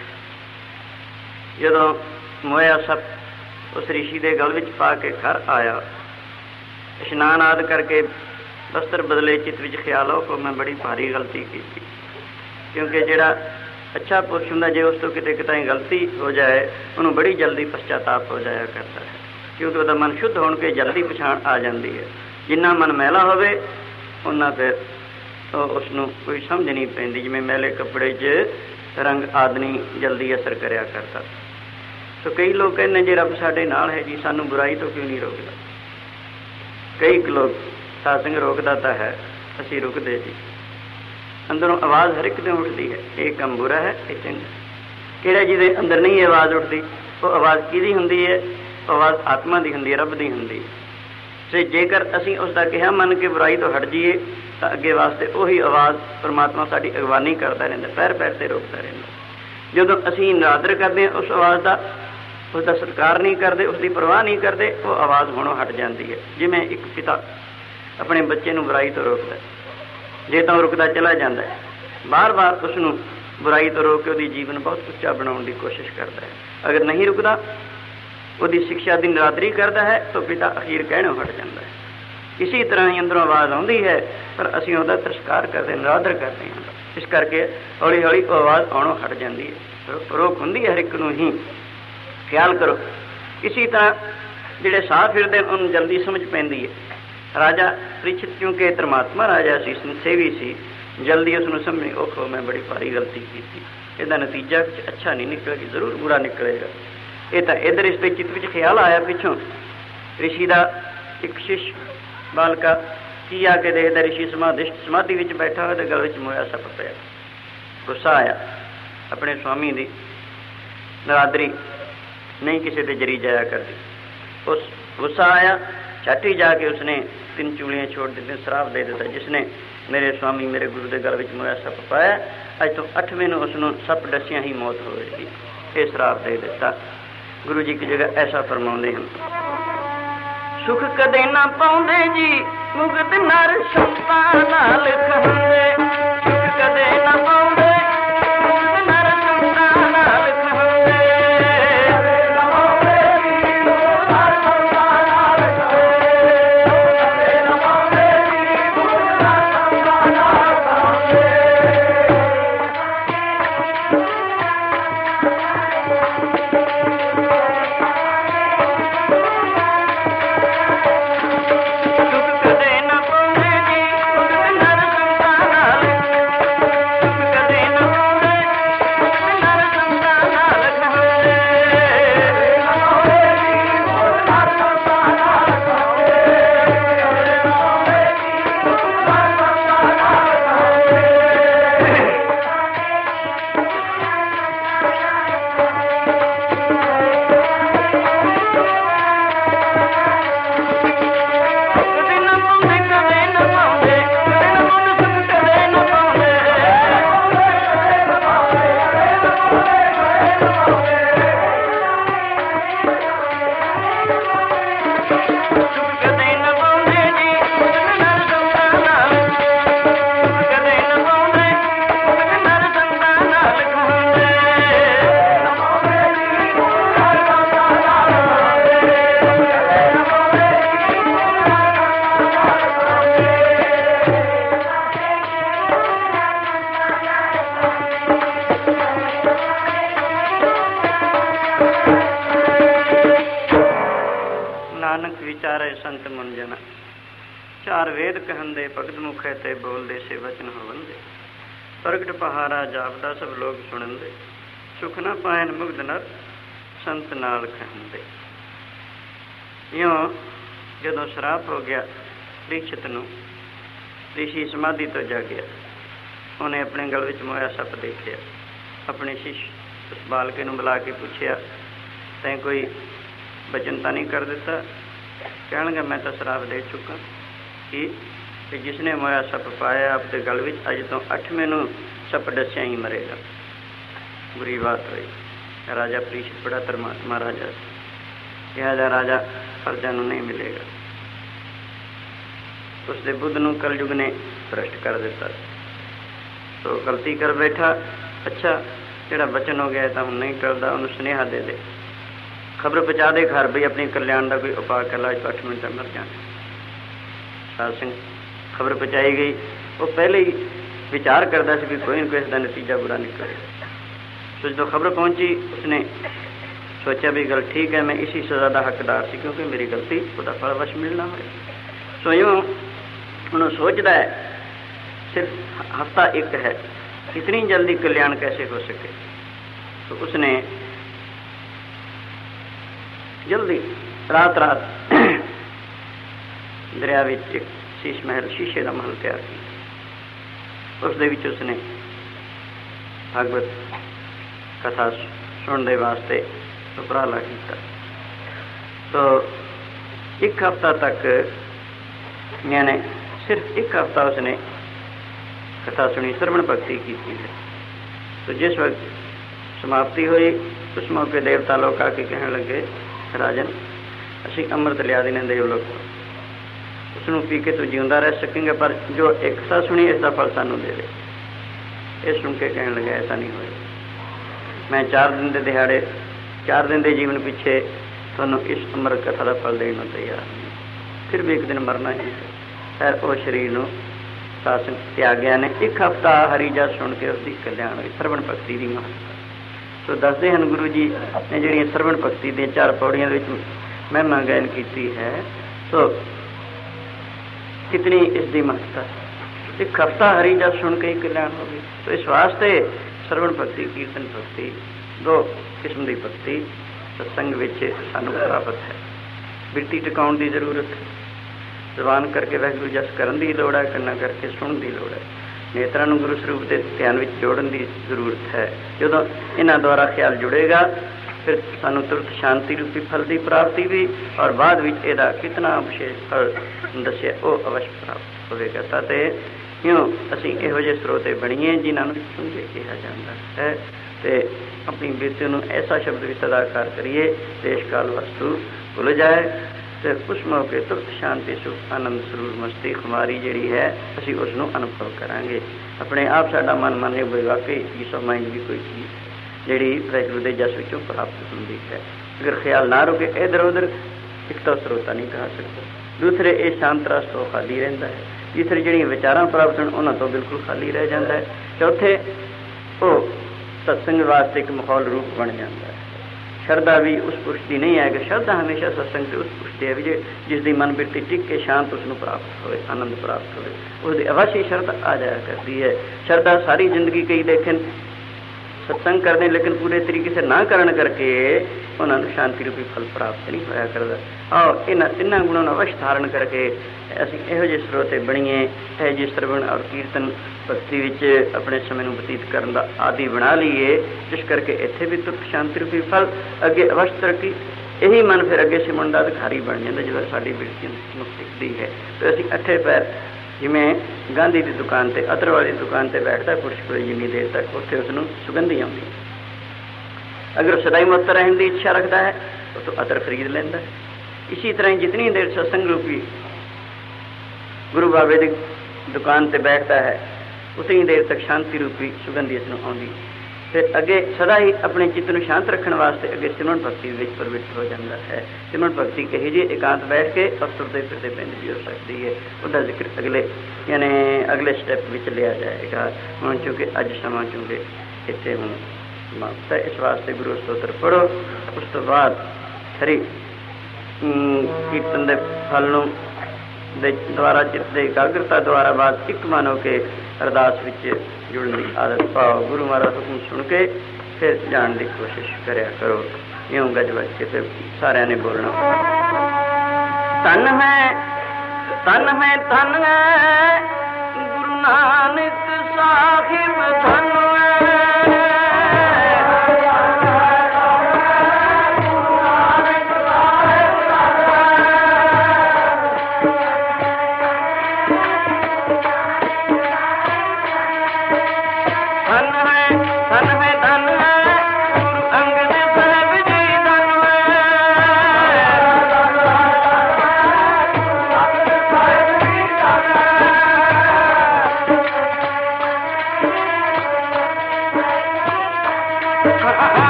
S1: ਜਦੋਂ ਮੋਇਆ ਸੱਪ ਉਸ ਰਿਸ਼ੀ ਦੇ ਗਲ ਵਿੱਚ ਪਾ ਕੇ ਘਰ ਆਇਆ, ਇਸ਼ਨਾਨ ਆਦਿ ਕਰਕੇ ਵਸਤਰ ਬਦਲੇ, ਚਿੱਤ ਵਿੱਚ ਖਿਆਲ ਹੋ ਕਿ ਮੈਂ ਬੜੀ ਭਾਰੀ ਗਲਤੀ ਕੀਤੀ। ਕਿਉਂਕਿ ਜਿਹੜਾ ਅੱਛਾ ਪੁਰਸ਼ ਹੁੰਦਾ, ਜੇ ਉਸ ਤੋਂ ਕਿਤੇ ਕਿਤੇ ਗਲਤੀ ਹੋ ਜਾਏ, ਉਹਨੂੰ ਬੜੀ ਜਲਦੀ ਪਛਤਾਤਾਪ ਹੋ ਜਾਇਆ ਕਰਦਾ ਹੈ। ਕਿਉਂਕਿ ਉਹਦਾ ਮਨ ਸ਼ੁੱਧ ਹੋਣ ਕੇ ਜਲਦੀ ਪਛਾਣ ਆ ਜਾਂਦੀ ਹੈ। ਜਿੰਨਾ ਮਨ ਮੈਲਾ ਹੋਵੇ ਉਹਨਾਂ ਫਿਰ ਉਸ ਨੂੰ ਕੋਈ ਸਮਝ ਨਹੀਂ ਪੈਂਦੀ। ਜਿਵੇਂ ਮੈਲੇ ਕੱਪੜੇ 'ਚ ਰੰਗ ਆਦਿ ਜਲਦੀ ਅਸਰ ਕਰਿਆ ਕਰਦਾ। ਸੋ ਕਈ ਲੋਕ ਕਹਿੰਦੇ ਜੇ ਰੱਬ ਸਾਡੇ ਨਾਲ ਹੈ ਜੀ, ਸਾਨੂੰ ਬੁਰਾਈ ਤੋਂ ਕਿਉਂ ਨਹੀਂ ਰੋਕਦਾ। ਕਈ ਲੋਕ ਸਾਧ ਸੰਗ ਰੋਕਦਾ ਤਾਂ ਹੈ, ਅਸੀਂ ਰੁਕਦੇ ਜੀ। ਅੰਦਰੋਂ ਆਵਾਜ਼ ਹਰ ਇੱਕ ਦੇ ਉੱਠਦੀ ਹੈ, ਇਹ ਕੰਮ ਬੁਰਾ ਹੈ, ਇਹ ਚੰਗਾ। ਕਿਹੜਾ ਜਿਹਦੇ ਅੰਦਰ ਨਹੀਂ ਆਵਾਜ਼ ਉੱਠਦੀ, ਉਹ ਆਵਾਜ਼ ਕਿਹਦੀ ਹੁੰਦੀ ਹੈ? ਉਹ ਆਵਾਜ਼ ਆਤਮਾ ਦੀ ਹੁੰਦੀ ਹੈ, ਰੱਬ ਦੀ ਹੁੰਦੀ ਹੈ। ਤੇ ਜੇਕਰ ਅਸੀਂ ਉਸ ਦਾ ਕਿਹਾ ਮੰਨ ਕੇ ਬੁਰਾਈ ਤੋਂ ਹਟ ਜਾਈਏ ਤਾਂ ਅੱਗੇ ਵਾਸਤੇ ਉਹੀ ਆਵਾਜ਼ ਪਰਮਾਤਮਾ ਸਾਡੀ ਅਗਵਾਨੀ ਕਰਦਾ ਰਹਿੰਦਾ, ਪੈਰ ਪੈਰ 'ਤੇ ਰੋਕਦਾ ਰਹਿੰਦਾ। ਜਦੋਂ ਅਸੀਂ ਨਿਰਾਦਰ ਕਰਦੇ ਹਾਂ ਉਸ ਆਵਾਜ਼ ਦਾ, ਉਸ ਦਾ ਸਤਿਕਾਰ ਨਹੀਂ ਕਰਦੇ, ਉਸ ਦੀ ਪਰਵਾਹ ਨਹੀਂ ਕਰਦੇ, ਉਹ ਆਵਾਜ਼ ਹੁਣੋਂ ਹਟ ਜਾਂਦੀ ਹੈ। ਜਿਵੇਂ ਇੱਕ ਪਿਤਾ ਆਪਣੇ ਬੱਚੇ ਨੂੰ ਬੁਰਾਈ ਤੋਂ ਰੋਕਦਾ, ਜੇ ਤਾਂ ਉਹ ਰੁਕਦਾ ਚਲਾ ਜਾਂਦਾ ਹੈ, ਬਾਰ-ਬਾਰ ਉਸ ਨੂੰ ਬੁਰਾਈ ਤੋਂ ਰੋਕ ਕੇ ਉਹਦੀ ਜੀਵਨ ਬਹੁਤ ਉੱਚਾ ਬਣਾਉਣ ਦੀ ਕੋਸ਼ਿਸ਼ ਕਰਦਾ ਹੈ। ਅਗਰ ਨਹੀਂ ਰੁਕਦਾ, ਉਹਦੀ ਸਿੱਖਿਆ ਦੀ ਨਿਰਾਦਰੀ ਕਰਦਾ ਹੈ, ਤਾਂ ਪਿਤਾ ਅਖੀਰ ਕਹਿਣੋਂ ਹਟ ਜਾਂਦਾ ਹੈ। ਇਸੇ ਤਰ੍ਹਾਂ ਹੀ ਅੰਦਰੋਂ ਆਵਾਜ਼ ਆਉਂਦੀ ਹੈ, ਪਰ ਅਸੀਂ ਉਹਦਾ ਤਿਰਸਕਾਰ ਕਰਦੇ, ਨਿਰਾਦਰ ਕਰਦੇ ਹਾਂ। ਇਸ ਕਰਕੇ ਹੌਲੀ ਹੌਲੀ ਉਹ ਆਵਾਜ਼ ਆਉਣੋਂ ਹਟ ਜਾਂਦੀ ਹੈ। ਰੋਕ ਹੁੰਦੀ ਹੈ ਹਰ ਇੱਕ ਨੂੰ ਹੀ। ਖਿਆਲ ਕਰੋ, ਇਸੇ ਤਰ੍ਹਾਂ ਜਿਹੜੇ ਸਾਹ ਫਿਰਦੇ ਉਹਨੂੰ ਜਲਦੀ ਸਮਝ ਪੈਂਦੀ ਹੈ। ਰਾਜਾ ਪ੍ਰੀਖਿਤ ਕਿਉਂਕਿ ਧਰਮਾਤਮਾ ਰਾਜਾ ਸੀ, ਸੇਵੀ ਸੀ, ਜਲਦੀ ਉਸ ਨੂੰ ਸਮਝੀ, ਓਹੋ ਮੈਂ ਬੜੀ ਭਾਰੀ ਗਲਤੀ ਕੀਤੀ, ਇਹਦਾ ਨਤੀਜਾ ਕੁਛ ਅੱਛਾ ਨਹੀਂ ਨਿਕਲੇਗਾ, ਜ਼ਰੂਰ ਬੁਰਾ ਨਿਕਲੇਗਾ। ਇਹ ਤਾਂ ਇੱਧਰ ਇਸ ਦੇ ਚਿੱਤ ਵਿੱਚ ਖਿਆਲ ਆਇਆ। ਪਿੱਛੋਂ ਰਿਸ਼ੀ ਦਾ ਇੱਕ ਸ਼ਿਸ਼ ਬਾਲਕਾ ਕੀ ਆ ਕੇ ਦੇਖਦਾ, ਰਿਸ਼ੀ ਸਮਾਧੀ ਵਿੱਚ ਬੈਠਾ ਹੋਇਆ ਤੇ ਗਲ ਵਿੱਚ ਮੋਇਆ ਸੱਪ ਪਿਆ। ਗੁੱਸਾ ਆਇਆ ਆਪਣੇ ਸਵਾਮੀ ਦੀ ਨਿਰਾਦਰੀ ਨਹੀਂ ਕਿਸੇ ਦੇ ਜਰੀ ਜਾਇਆ ਕਰਦੀ। ਉਸ ਗੁੱਸਾ ਆਇਆ, ਛਾਟੀ ਜਾ ਕੇ ਉਸਨੇ 3 ਚੂੜੀਆਂ ਛੋੜ ਦਿੱਤੀਆਂ, ਸ਼ਰਾਪ ਦੇ ਦਿੱਤਾ, ਜਿਸਨੇ ਮੇਰੇ ਸਵਾਮੀ ਮੇਰੇ ਗੁਰੂ ਦੇ ਗਲ ਵਿੱਚ ਮੋਇਆ ਸੱਪ ਪਾਇਆ, ਅੱਜ ਤੋਂ 8ਵੇਂ ਨੂੰ ਉਸ ਨੂੰ ਸੱਪ ਡਸਿਆਂ ਹੀ ਮੌਤ ਹੋਵੇਗੀ। ਇਹ ਸ਼ਰਾਪ ਦੇ ਦਿੱਤਾ। ਗੁਰੂ ਜੀ ਕੀ ਜਗ੍ਹਾ ਐਸਾ ਫਰਮਾਉਂਦੇ ਹਨ, ਸੁਖ ਕਦੇ ਨਾ ਪਾਉਂਦੇ ਜੀ ਮੁਕਤ ਨਰ ਸੰਤਾਂ ਨਾਲ ਖਾਂਦੇ। ਸੁਖ ਕਦੇ ਨਾ ਪਾਉਂਦੇ ਮੁਕਤ ਨਰ ਸੰਤਾਂ ਨਾਲ ਖਾਂਦੇ। ਨਾਨਕ ਵਿਚਾਰੇ ਸੰਤ ਮਨ ਜਨਾ, ਚਾਰ ਵੇਦ ਕਹਿੰਦੇ ਭਗਤ ਮੁਖੇ ਤੇ ਬੋਲਦੇ ਸੇ ਵਚਨ ਹੋਵੰਦੇ। ਪ੍ਰਗਟ ਪਹਾਰਾ ਜਾਪਦਾ ਸਭ ਲੋਕ ਸੁਣਨਦੇ, ਸੁਖ ਨਾ ਪਾਇਨ ਮੁਗਧ ਨਰ ਸੰਤ ਨਾਲ ਕਹਿੰਦੇ। ਇਉਂ ਜਦੋਂ ਸ਼ਰਾਪ ਹੋ ਗਿਆ ਪ੍ਰੀਖਿਤ ਨੂੰ, ਰਿਸ਼ੀ ਸਮਾਧੀ ਤੋਂ ਜਾਗਿਆ। ਉਹਨੇ ਆਪਣੇ ਗਲ ਵਿੱਚ ਮੋਇਆ ਸੱਪ ਦੇਖਿਆ। ਆਪਣੇ ਸ਼ਿਸ਼ ਉਸ ਬਾਲਕੇ ਨੂੰ ਬੁਲਾ ਕੇ ਪੁੱਛਿਆ, ਤੈਂ ਕੋਈ ਬਚਨ ਤਾਂ ਨਹੀਂ ਕਰ ਦਿੱਤਾ? ਕਹਿਣ ਲੱਗਾ, ਮੈਂ ਤਾਂ ਸ਼ਰਾਪ ਦੇ ਚੁੱਕਾ ਕਿ ਜਿਸ ਨੇ ਮੋਇਆ ਸੱਪ ਪਾਇਆ ਆਪਣੇ ਗਲ ਵਿੱਚ, ਅੱਜ ਤੋਂ 8ਵੇਂ ਨੂੰ ਸੱਪ ਡਸਿਆ ਹੀ ਮਰੇਗਾ। ਬੁਰੀ ਬਾਤ ਹੋਈ। ਰਾਜਾ ਪ੍ਰੀਖਿਤ ਬੜਾ ਧਰਮਾਤਮਾ ਰਾਜਾ ਸੀ। ਇਹੋ ਜਿਹਾ ਰਾਜਾ ਪ੍ਰਜਾ ਨੂੰ ਨਹੀਂ ਮਿਲੇਗਾ। ਉਸਦੇ ਬੁੱਧ ਨੂੰ ਕਲਯੁਗ ਨੇ ਭ੍ਰਸ਼ਟ ਕਰ ਦਿੱਤਾ। ਸੋ ਗਲਤੀ ਕਰ ਬੈਠਾ। ਅੱਛਾ, ਜਿਹੜਾ ਬਚਨ ਹੋ ਗਿਆ ਤਾਂ ਹੁਣ ਨਹੀਂ ਟਲਦਾ, ਉਹਨੂੰ ਸੁਨੇਹਾ ਦੇ ਦੇ, ਖਬਰ ਪਹੁੰਚਾ ਦੇ ਘਰ ਵੀ ਆਪਣੀ ਕਲਿਆਣ ਦਾ ਕੋਈ ਉਪਾਅ ਕਰ ਲਾ, 8 ਮਿੰਟ ਮਰ ਜਾਣਾ। ਸਾਧ ਸਿੰਘ ਖਬਰ ਪਹੁੰਚਾਈ ਗਈ। ਉਹ ਪਹਿਲੇ ਹੀ ਵਿਚਾਰ ਕਰਦਾ ਸੀ ਵੀ ਕੋਈ ਨਾ ਕੋਈ ਇਸ ਦਾ ਨਤੀਜਾ ਬੁਰਾ ਨਿਕਲੇ। ਸੋ ਜਦੋਂ ਖਬਰ ਪਹੁੰਚੀ, ਉਸਨੇ ਸੋਚਿਆ ਵੀ ਗੱਲ ਠੀਕ ਹੈ, ਮੈਂ ਇਸੀ ਸਜ਼ਾ ਦਾ ਹੱਕਦਾਰ ਸੀ ਕਿਉਂਕਿ ਮੇਰੀ ਗਲਤੀ ਉਹਦਾ ਫਲ ਵਸ਼ ਮਿਲਣਾ ਹੋਇਆ। ਸੋ ਇਉਂ ਉਹਨੂੰ ਸੋਚਦਾ ਹੈ ਸਿਰਫ ਹਫ਼ਤਾ ਇੱਕ ਹੈ, इतनी जल्दी कल्याण कैसे हो सके। तो उसने जल्दी रात दरिया विच एक शीश महल, शीशे का महल तैयार किया। उस दे विच उसने भागवत कथा सुनने वास्ते उपराला किया। तो एक हफ्ता तक, यानी सिर्फ एक हफ्ता उसने कथा सुनी, श्रवण भक्ति की है। तो जिस वक्त समाप्ति हुई, उस मौके देवता लोग आके कहने लगे, राजन असी अमृत लिया देने देवलोक, उसनों पी के तू जिंदा रह सकेंगे, पर जो एक कथा सुनी इसका फल सानू दे दे। ये सुन के कहने लगे, ऐसा नहीं होगा। मैं 4 दिन के दिहाड़े, 4 दिन के जीवन पीछे तुहानू इस अमृत कथा का फल देना तैयार नहीं, फिर भी एक दिन मरना ही है। खैर वो शरीर नू शासन त्यागिया ने। एक हफ्ता हरी जस सुन के उसकी कल्याण हुई। श्रवण भगती की महत्ता तो दसते हैं गुरु जी ने जी श्रवण भगती दी 4 पौड़ियां महिमा गायन की है। तो कितनी इसकी महत्ता। एक हफ्ता हरी जस सुन के ही कल्याण हो गई। तो इस वास्ते श्रवण भगती, कीर्तन भगती, 2 किस्म की भगती सत्संग विच सानू प्राप्त है। बिरती टिकाउण की जरूरत है। जबान करके वाहिगुरू जस करन की लोड़ है, कन्ना करके सुनने की लोड़ है। नेत्रां नूं गुरु स्वरूप के ध्यान में जोड़न की जरूरत है। जो इन्हां द्वारा ख्याल जुड़ेगा, फिर सानू तुरंत शांति रूपी फल की प्राप्ति भी, और बाद विच इहदा कितना विशेष फल दस्सिया वो अवश्य प्राप्त होवेगा। ताते यूँ असीं इहो जिहे स्रोते बणीए जिन्हां नूं चुंगे कहा जांदा है, ते अपनी बिरती नूं ऐसा शब्द भी सदाकार करिए, देश काल वस्तु भुल जाए। तो उस मौके तुरंत शांति, सुख, आनंद, सुरूर, मस्ती, खुमारी जिहड़ी है असीं उसनूं अनुभव करांगे। अपने आप साडा मन माने भी वाकई पीस ऑफ माइंड भी कोई चीज़ जिहड़ी वाहिगुरू दे जस विचों प्राप्त होंदी है। अगर ख्याल ना रुके इधर उधर, एक तो स्रोता नहीं कहा सकता, दूसरे ये शांत रस तो खाली रहिंदा है, तीसरे जिहड़ियां विचारां प्राप्त होण उन्हां तो बिल्कुल खाली रह जाता है, चौथे वो सत्संग वास्ते एक माहौल रूप बन जाता है। श्रद्धा भी उस पुरुष की नहीं है कि श्रद्धा हमेशा सत्संग से उस पुरुष की है जिसकी मन बिरती टिक के शांत उसनों प्राप्त हो, आनंद प्राप्त हो, उसकी अवश्य श्रद्धा आ जाया करती है। श्रद्धा सारी जिंदगी कई देखें सत्संग कर दें, लेकिन पूरे तरीके से ना करन करके उन्होंने शांति रूपी फल प्राप्त नहीं होया करता। और इन्हां 3 गुणों अवश्य धारण करके असीं इहो जिहे स्रोते बणीए, इहो जिहे श्रवण और कीर्तन भगती विच अपने समय नूं बतीत करन दा आदि बना लीए, जिस करके इत्थे भी तुरंत शांति रूपी फल, अगे अवश्य तरक्की। यही मन फिर अगे सिमरन दा अधिकारी बन जाता जो साडी बिरती नूं टिकदी है। तो असीं 8 पैर जिमें गांधी की दुकान पर, अतर वाली दुकान पर बैठता पुरुष को जिन्नी देर तक उत्थे उसनूं सुगंधी आउंदी। अगर सदाई मुक्त रहने की इच्छा रखता है तो अतर खरीद लेंदा है। इसी तरह जितनी देर सत्संग रूपी गुरु बाबे की दुकान पर बैठता है, उतनी देर तक शांति रूपी सुगंधी इसनूं आउंदी। फिर अगे सदा ही अपने चित्त नूं शांत रखने वास्ते अगे सिमरन भगती विच प्रवृत्त हो जाता है। सिमरन भगती कही जी एकांत बैठ के और तुरते फिरते पिंड भी हो सकती है। उसका जिक्र अगले यानी अगले स्टैप में लिया जाएगा। हुण चूँकि अज समा चूँकि इतने हूँ समाप्त है, इस वास्ते गुरु स्तोत्र पढ़ो। उस तो बाद हरी कीर्तन के फल नूं द्वारा चित्त की एकाग्रता द्वारा बाद एक मन होकर अरदास विच जुड़ने की आदत पाओ। गुरु महाराज हुक्म सुन के फिर जाने की कोशिश करया करो। यूँ गज बज के फिर सारे ने बोलना। ਧਨ ਹੈ ਧਨ ਹੈ ਧਨ ਹੈ ਗੁਰੂ ਨਾਨਕ ਸਾਹਿਬ ਧਨ